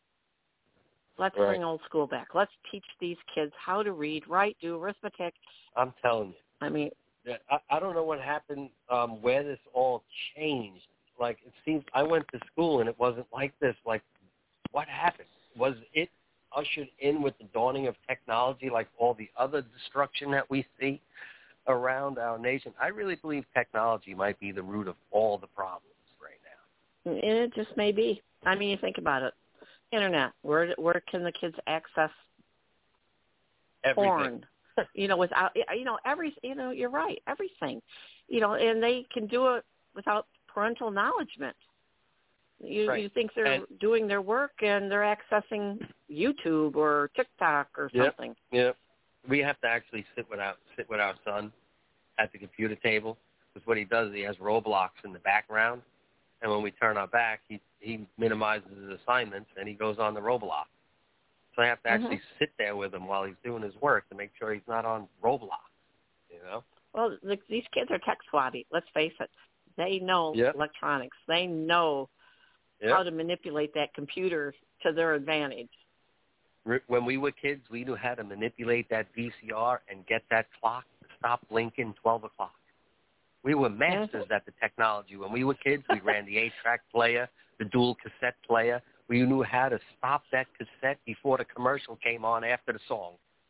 Speaker 12: Let's
Speaker 7: right.
Speaker 12: bring old school back. Let's teach these kids how to read, write, do arithmetic.
Speaker 7: I'm telling you.
Speaker 12: I mean,
Speaker 7: I, I don't know what happened, um, where this all changed. Like, it seems I went to school and it wasn't like this. Like, what happened? Was it ushered in with the dawning of technology like all the other destruction that we see around our nation? I really believe technology might be the root of all the problems right now.
Speaker 12: And it just may be. I mean, you think about it. Internet, where where can the kids access
Speaker 7: Everything.
Speaker 12: porn? You know, without, you know, every, you know, you're right, everything. You know, and they can do it without parental acknowledgement. You,
Speaker 7: right.
Speaker 12: you think they're
Speaker 7: and,
Speaker 12: doing their work and they're accessing YouTube or TikTok or something.
Speaker 7: Yeah, yep. We have to actually sit with our, sit with our son at the computer table because what he does is he has Roblox in the background, and when we turn our back, he, he minimizes his assignments and he goes on the Roblox. So I have to actually mm-hmm. sit there with him while he's doing his work to make sure he's not on Roblox, you know?
Speaker 12: Well, the, these kids are tech savvy, let's face it. They know
Speaker 7: yep.
Speaker 12: electronics. They know
Speaker 7: yep.
Speaker 12: how to manipulate that computer to their advantage.
Speaker 7: When we were kids, we knew how to manipulate that V C R and get that clock to stop blinking twelve o'clock. We were masters mm-hmm. at the technology. When we were kids, we ran the eight-track player, the dual cassette player. We knew how to stop that cassette before the commercial came on after the song.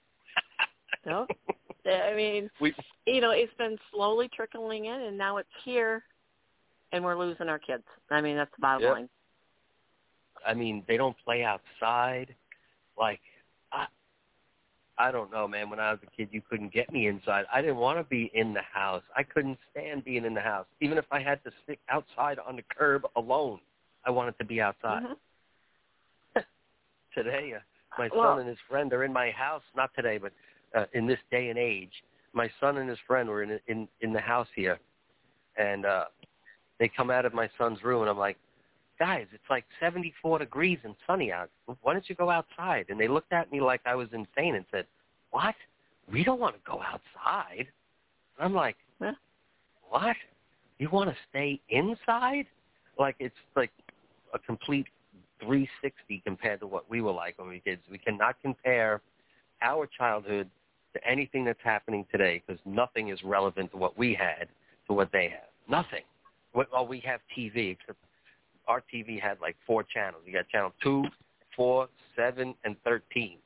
Speaker 12: No, I mean, we, you know, it's been slowly trickling in, and now it's here, and we're losing our kids. I mean, that's the bottom
Speaker 7: yep.
Speaker 12: line.
Speaker 7: I mean, they don't play outside. Like, I, I don't know, man. When I was a kid, you couldn't get me inside. I didn't want to be in the house. I couldn't stand being in the house. Even if I had to sit outside on the curb alone, I wanted to be outside.
Speaker 12: Mm-hmm.
Speaker 7: Today, uh, my
Speaker 12: well,
Speaker 7: son and his friend are in my house. Not today, but uh, in this day and age, my son and his friend were in in, in the house here, and uh, they come out of my son's room, and I'm like, guys, it's like seventy-four degrees and sunny out. Why don't you go outside? And they looked at me like I was insane and said, what? We don't want to go outside. And I'm like,
Speaker 12: huh?
Speaker 7: What? You want to stay inside? Like, it's like a complete three sixty compared to what we were like when we were kids. We cannot compare our childhood to anything that's happening today because nothing is relevant to what we had to what they have. Nothing. Well, we have T V, except our T V had like four channels. You got channel two, four, seven, and thirteen.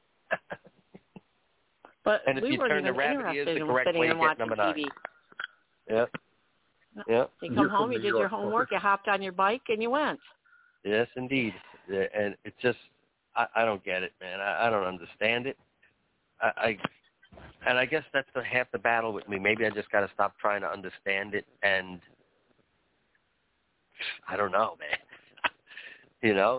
Speaker 12: But
Speaker 7: and if
Speaker 12: we
Speaker 7: you
Speaker 12: weren't
Speaker 7: turn the
Speaker 12: even
Speaker 7: rabbit ears
Speaker 12: interested
Speaker 7: the
Speaker 12: in
Speaker 7: correct
Speaker 12: sitting
Speaker 7: way, you
Speaker 12: and
Speaker 7: get
Speaker 12: watching
Speaker 7: number
Speaker 12: T V.
Speaker 7: nine. Yep. Yep.
Speaker 12: You come
Speaker 4: You're
Speaker 12: home, you
Speaker 4: New
Speaker 12: did
Speaker 4: York,
Speaker 12: your homework, you hopped on your bike, and you went.
Speaker 7: Yes, indeed. Yeah, and it's just, I, I don't get it, man. I, I don't understand it. I, I and I guess that's the, half the battle with me. Maybe I just got to stop trying to understand it, and I don't know, man. You know,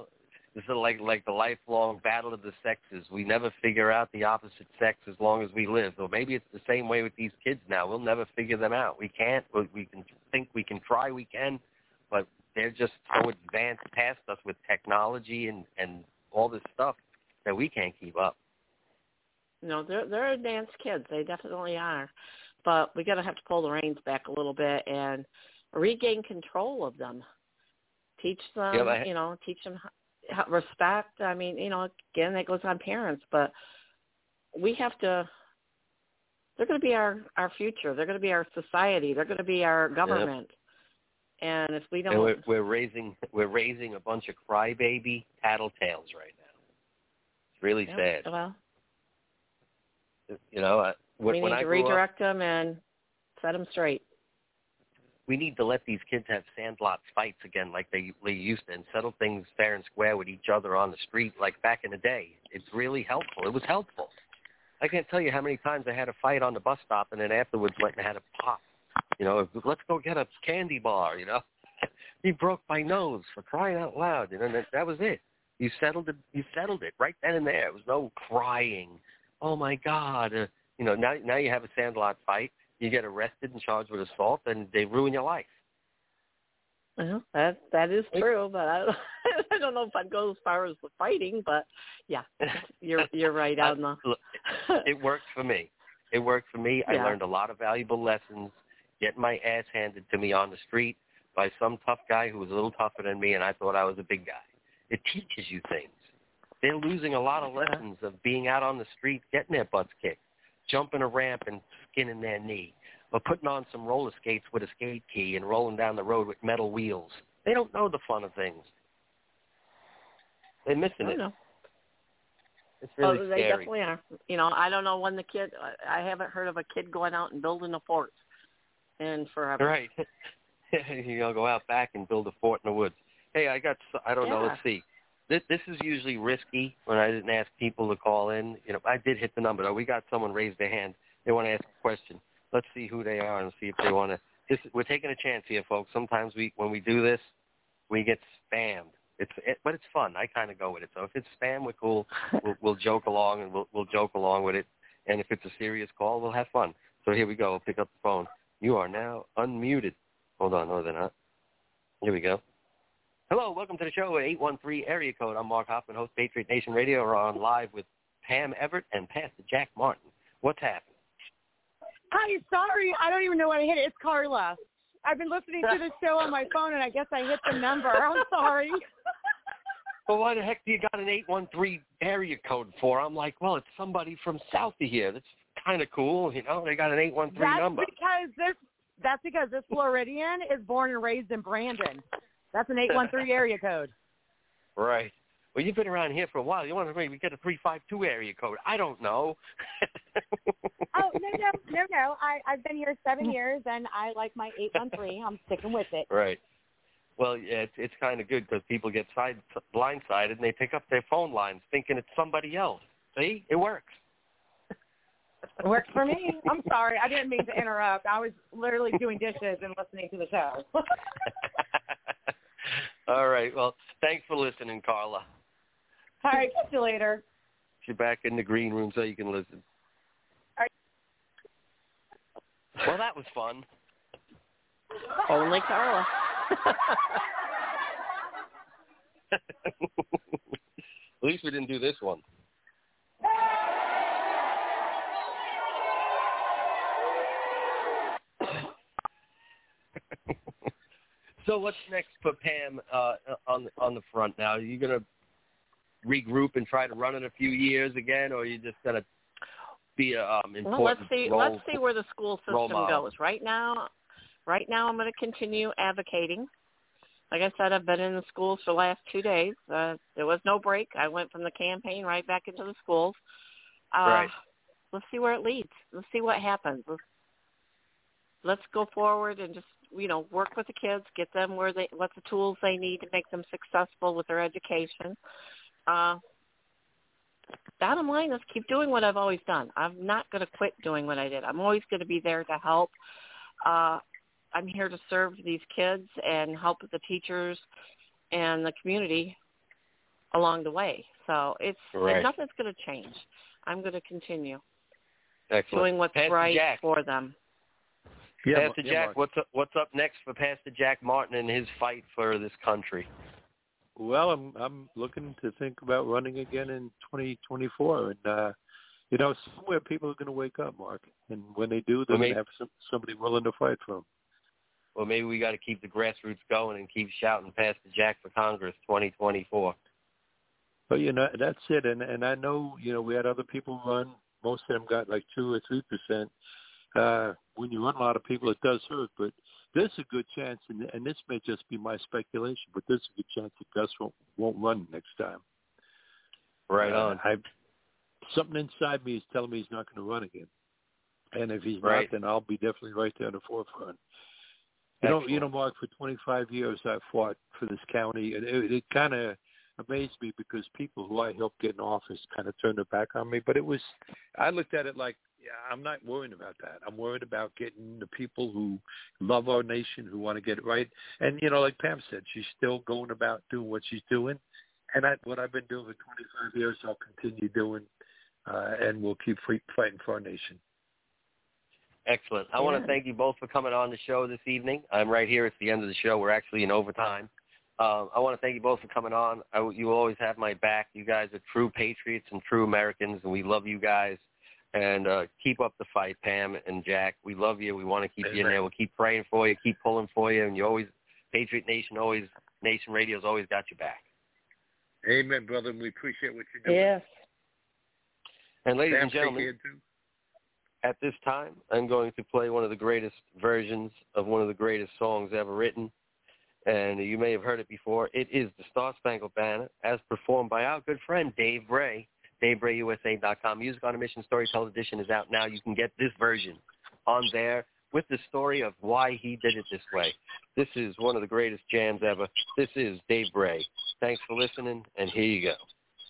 Speaker 7: This is like like the lifelong battle of the sexes. We never figure out the opposite sex as long as we live. Or maybe it's the same way with these kids now. We'll never figure them out. We can't. We can think we can try. We can, but they're just so advanced past us with technology and, and all this stuff that we can't keep up.
Speaker 12: No, they're they're advanced kids. They definitely are, but we got to have to pull the reins back a little bit and regain control of them. Teach them,
Speaker 7: yeah, I,
Speaker 12: you know, teach them. Respect. I mean, you know, again, that goes on parents, but we have to. They're going to be our, our future. They're going to be our society. They're going to be our government. Yep. And if we don't,
Speaker 7: and we're, we're raising we're raising a bunch of crybaby tattletales right now. It's really
Speaker 12: yep.
Speaker 7: sad.
Speaker 12: Well,
Speaker 7: you know, uh, when,
Speaker 12: we need
Speaker 7: when
Speaker 12: to
Speaker 7: I
Speaker 12: redirect
Speaker 7: up,
Speaker 12: them and set them straight.
Speaker 7: We need to let these kids have sandlot fights again like they, they used to and settle things fair and square with each other on the street like back in the day. It's really helpful. It was helpful. I can't tell you how many times I had a fight on the bus stop and then afterwards went and had a pop. You know, let's go get a candy bar, you know. He broke my nose, for crying out loud. You know, that, that was it. You settled it. You settled it right then and there. It was no crying. Oh, my God. Uh, you know, now, now you have a sandlot fight. You get arrested and charged with assault, and they ruin your life.
Speaker 12: Well, that that is true, but I don't, I don't know if I'd go as far as the fighting. But yeah, you're you're right on the.
Speaker 7: Look, it worked for me. It worked for me.
Speaker 12: Yeah.
Speaker 7: I learned a lot of valuable lessons. Getting my ass handed to me on the street by some tough guy who was a little tougher than me, and I thought I was a big guy. It teaches you things. They're losing a lot of lessons of being out on the street, getting their butts kicked, jumping a ramp and skinning their knee, or putting on some roller skates with a skate key and rolling down the road with metal wheels. They don't know the fun of things. They're missing
Speaker 12: I
Speaker 7: it.
Speaker 12: know.
Speaker 7: It's really
Speaker 12: oh,
Speaker 7: scary.
Speaker 12: They definitely are. You know, I don't know when the kid, I haven't heard of a kid going out and building a fort in forever.
Speaker 7: Right. You're going to go out back and build a fort in the woods. Hey, I got, I don't
Speaker 12: yeah.
Speaker 7: know, let's see. This, this is usually risky when I didn't ask people to call in. You know, I did hit the number, though. We got someone raise their hand. They want to ask a question. Let's see who they are and see if they want to. This, we're taking a chance here, folks. Sometimes we, when we do this, we get spammed. It's, it, but it's fun. I kind of go with it. So if it's spam, we're cool. We'll, we'll joke along and we'll, we'll joke along with it. And if it's a serious call, we'll have fun. So here we go. We'll pick up the phone. You are now unmuted. Hold on. No, they're not. Here we go. Hello. Welcome to the show at eight one three area code. I'm Mark Hoffman, host Patriot Nation Radio. We're on live with Pam Everett and Pastor Jack Martin. What's happening?
Speaker 13: Hi, sorry. I don't even know what I hit. It's Carla. I've been listening to the show on my phone, and I guess I hit the number. I'm sorry.
Speaker 7: Well, why the heck do you got an eight one three area code for? I'm like, well, it's somebody from south of here. That's kind of cool, you know. They got an eight one three
Speaker 13: that's
Speaker 7: number.
Speaker 13: Because this, that's because this Floridian is born and raised in Brandon. That's an eight one three area code.
Speaker 7: Right. Well, you've been around here for a while. You want to maybe get a three five two area code. I don't know.
Speaker 13: oh, no, no, no, no. I, I've been here seven years, and I like my eight one three. I'm sticking with it.
Speaker 7: Right. Well, yeah, it's, it's kind of good because people get side blindsided, and they pick up their phone lines thinking it's somebody else. See? It works.
Speaker 13: It works for me. I'm sorry. I didn't mean to interrupt. I was literally doing dishes and listening to the show.
Speaker 7: All right. Well, thanks for listening, Carla.
Speaker 13: All right. Catch you later.
Speaker 7: You're back in the green room so you can listen.
Speaker 13: All right.
Speaker 7: Well, that was fun.
Speaker 12: Only Carla.
Speaker 7: At least we didn't do this one. So what's next for Pam uh, on on the front now? Are you going to regroup and try to run it a few years again, or are you just going to be a um, important
Speaker 12: well, let's see.
Speaker 7: role,
Speaker 12: Let's see where the school system
Speaker 7: model?
Speaker 12: goes. Right now, right now, I'm going to continue advocating. Like I said, I've been in the schools for the last two days. Uh, there was no break. I went from the campaign right back into the schools. Uh,
Speaker 7: right.
Speaker 12: Let's see where it leads. Let's see what happens. Let's, let's go forward and just, you know, work with the kids, get them where they, what the tools they need to make them successful with their education. Uh, bottom line is keep doing what I've always done. I'm not going to quit doing what I did. I'm always going to be there to help. Uh, I'm here to serve these kids and help the teachers and the community along the way. So it's
Speaker 7: Right.
Speaker 12: nothing's going to change. I'm going to continue
Speaker 7: Excellent.
Speaker 12: doing what's
Speaker 7: Pastor
Speaker 12: right
Speaker 7: Jack.
Speaker 12: for them.
Speaker 11: Yeah,
Speaker 7: Pastor
Speaker 11: yeah,
Speaker 7: Jack,
Speaker 11: Mark.
Speaker 7: what's up, what's up next for Pastor Jack Martin and his fight for this country?
Speaker 11: Well, I'm I'm looking to think about running again in twenty twenty-four, and uh, you know, somewhere people are going to wake up, Mark, and when they do, they're
Speaker 7: Well,
Speaker 11: going to have some, somebody willing to fight for them.
Speaker 7: Well, maybe we got to keep the grassroots going and keep shouting Pastor Jack for Congress twenty twenty-four.
Speaker 11: But you know, that's it, and and I know, you know, we had other people run. Most of them got like two or three percent. Uh, when you run a lot of people, it does hurt, but there's a good chance, and, and this may just be my speculation, but there's a good chance that Gus won't, won't run next time.
Speaker 7: Right
Speaker 11: uh,
Speaker 7: on.
Speaker 11: I, something inside me is telling me he's not going to run again, and if he's
Speaker 7: Right.
Speaker 11: not, then I'll be definitely right there in the forefront. You know, you know, Mark, for twenty-five years I fought for this county, and it, it kind of amazed me because people who I helped get in office kind of turned their back on me. But it was, I looked at it like, yeah, I'm not worrying about that. I'm worried about getting the people who love our nation, who want to get it right. And, you know, like Pam said, she's still going about doing what she's doing. And I, what I've been doing for twenty-five years, I'll continue doing, uh, and we'll keep fighting for our nation.
Speaker 7: Excellent. I want to thank you both for coming on the show this evening. I'm right here. It's the end of the show. We're actually in overtime. Um, I want to thank you both for coming on. I, you always have my back. You guys are true patriots and true Americans, and we love you guys. And uh, keep up the fight, Pam and Jack. We love you. We want to keep
Speaker 11: Amen.
Speaker 7: you in there. We'll keep praying for you, keep pulling for you, and you always, Patriot Nation, always, Nation Radio's always got your back.
Speaker 11: Amen, brother, and we appreciate what you're doing.
Speaker 12: Yes.
Speaker 7: And ladies
Speaker 11: Pam,
Speaker 7: and gentlemen,
Speaker 11: take care, too.
Speaker 7: at this time, I'm going to play one of the greatest versions of one of the greatest songs ever written. And you may have heard it before. It is the Star Spangled Banner, as performed by our good friend Dave Bray. Dave Bray U S A dot com. Music on a Mission Storyteller Edition is out now. You can get this version on there with the story of why he did it this way. This is one of the greatest jams ever. This is Dave Bray. Thanks for listening, and here you go.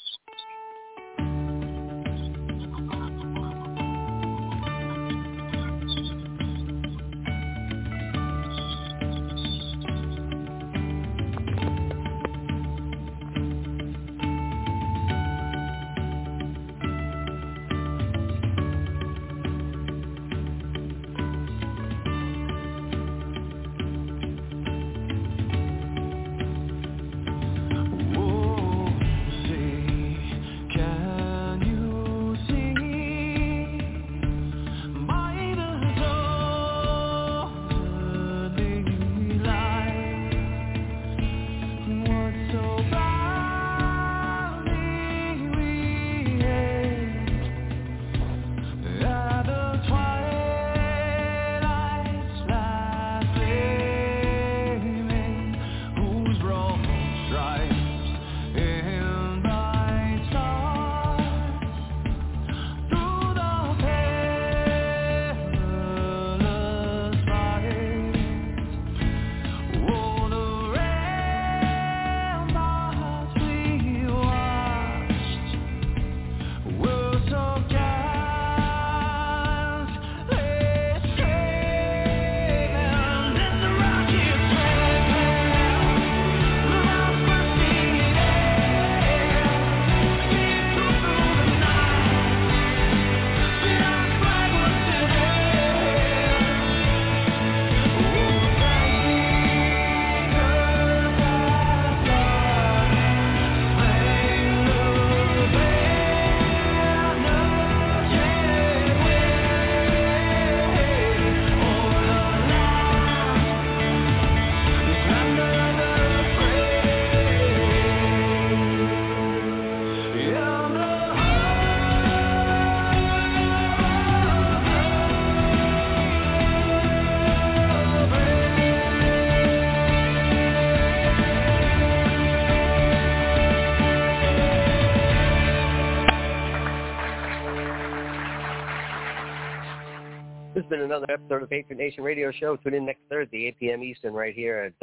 Speaker 7: This has been another episode of the Patriot Nation Radio Show. Tune in next Thursday, eight p.m. Eastern, right here at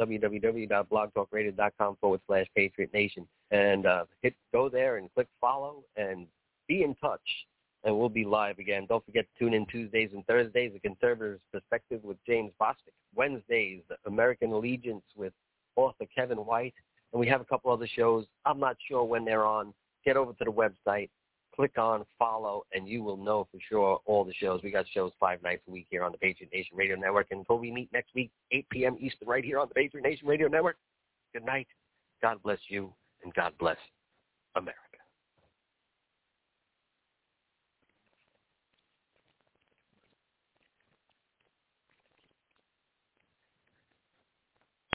Speaker 7: www.blogtalkradio.com forward slash Patriot Nation. And uh, hit go there and click follow and be in touch. And we'll be live again. Don't forget to tune in Tuesdays and Thursdays, The Conservative's Perspective with James Bostic. Wednesdays, American Allegiance with author Kevin White. And we have a couple other shows. I'm not sure when they're on. Get over to the website, click on follow, and you will know for sure all the shows. We got shows five nights a week here on the Patriot Nation Radio Network. And until we meet next week, eight p.m. Eastern, right here on the Patriot Nation Radio Network, good night. God bless you, and God bless America.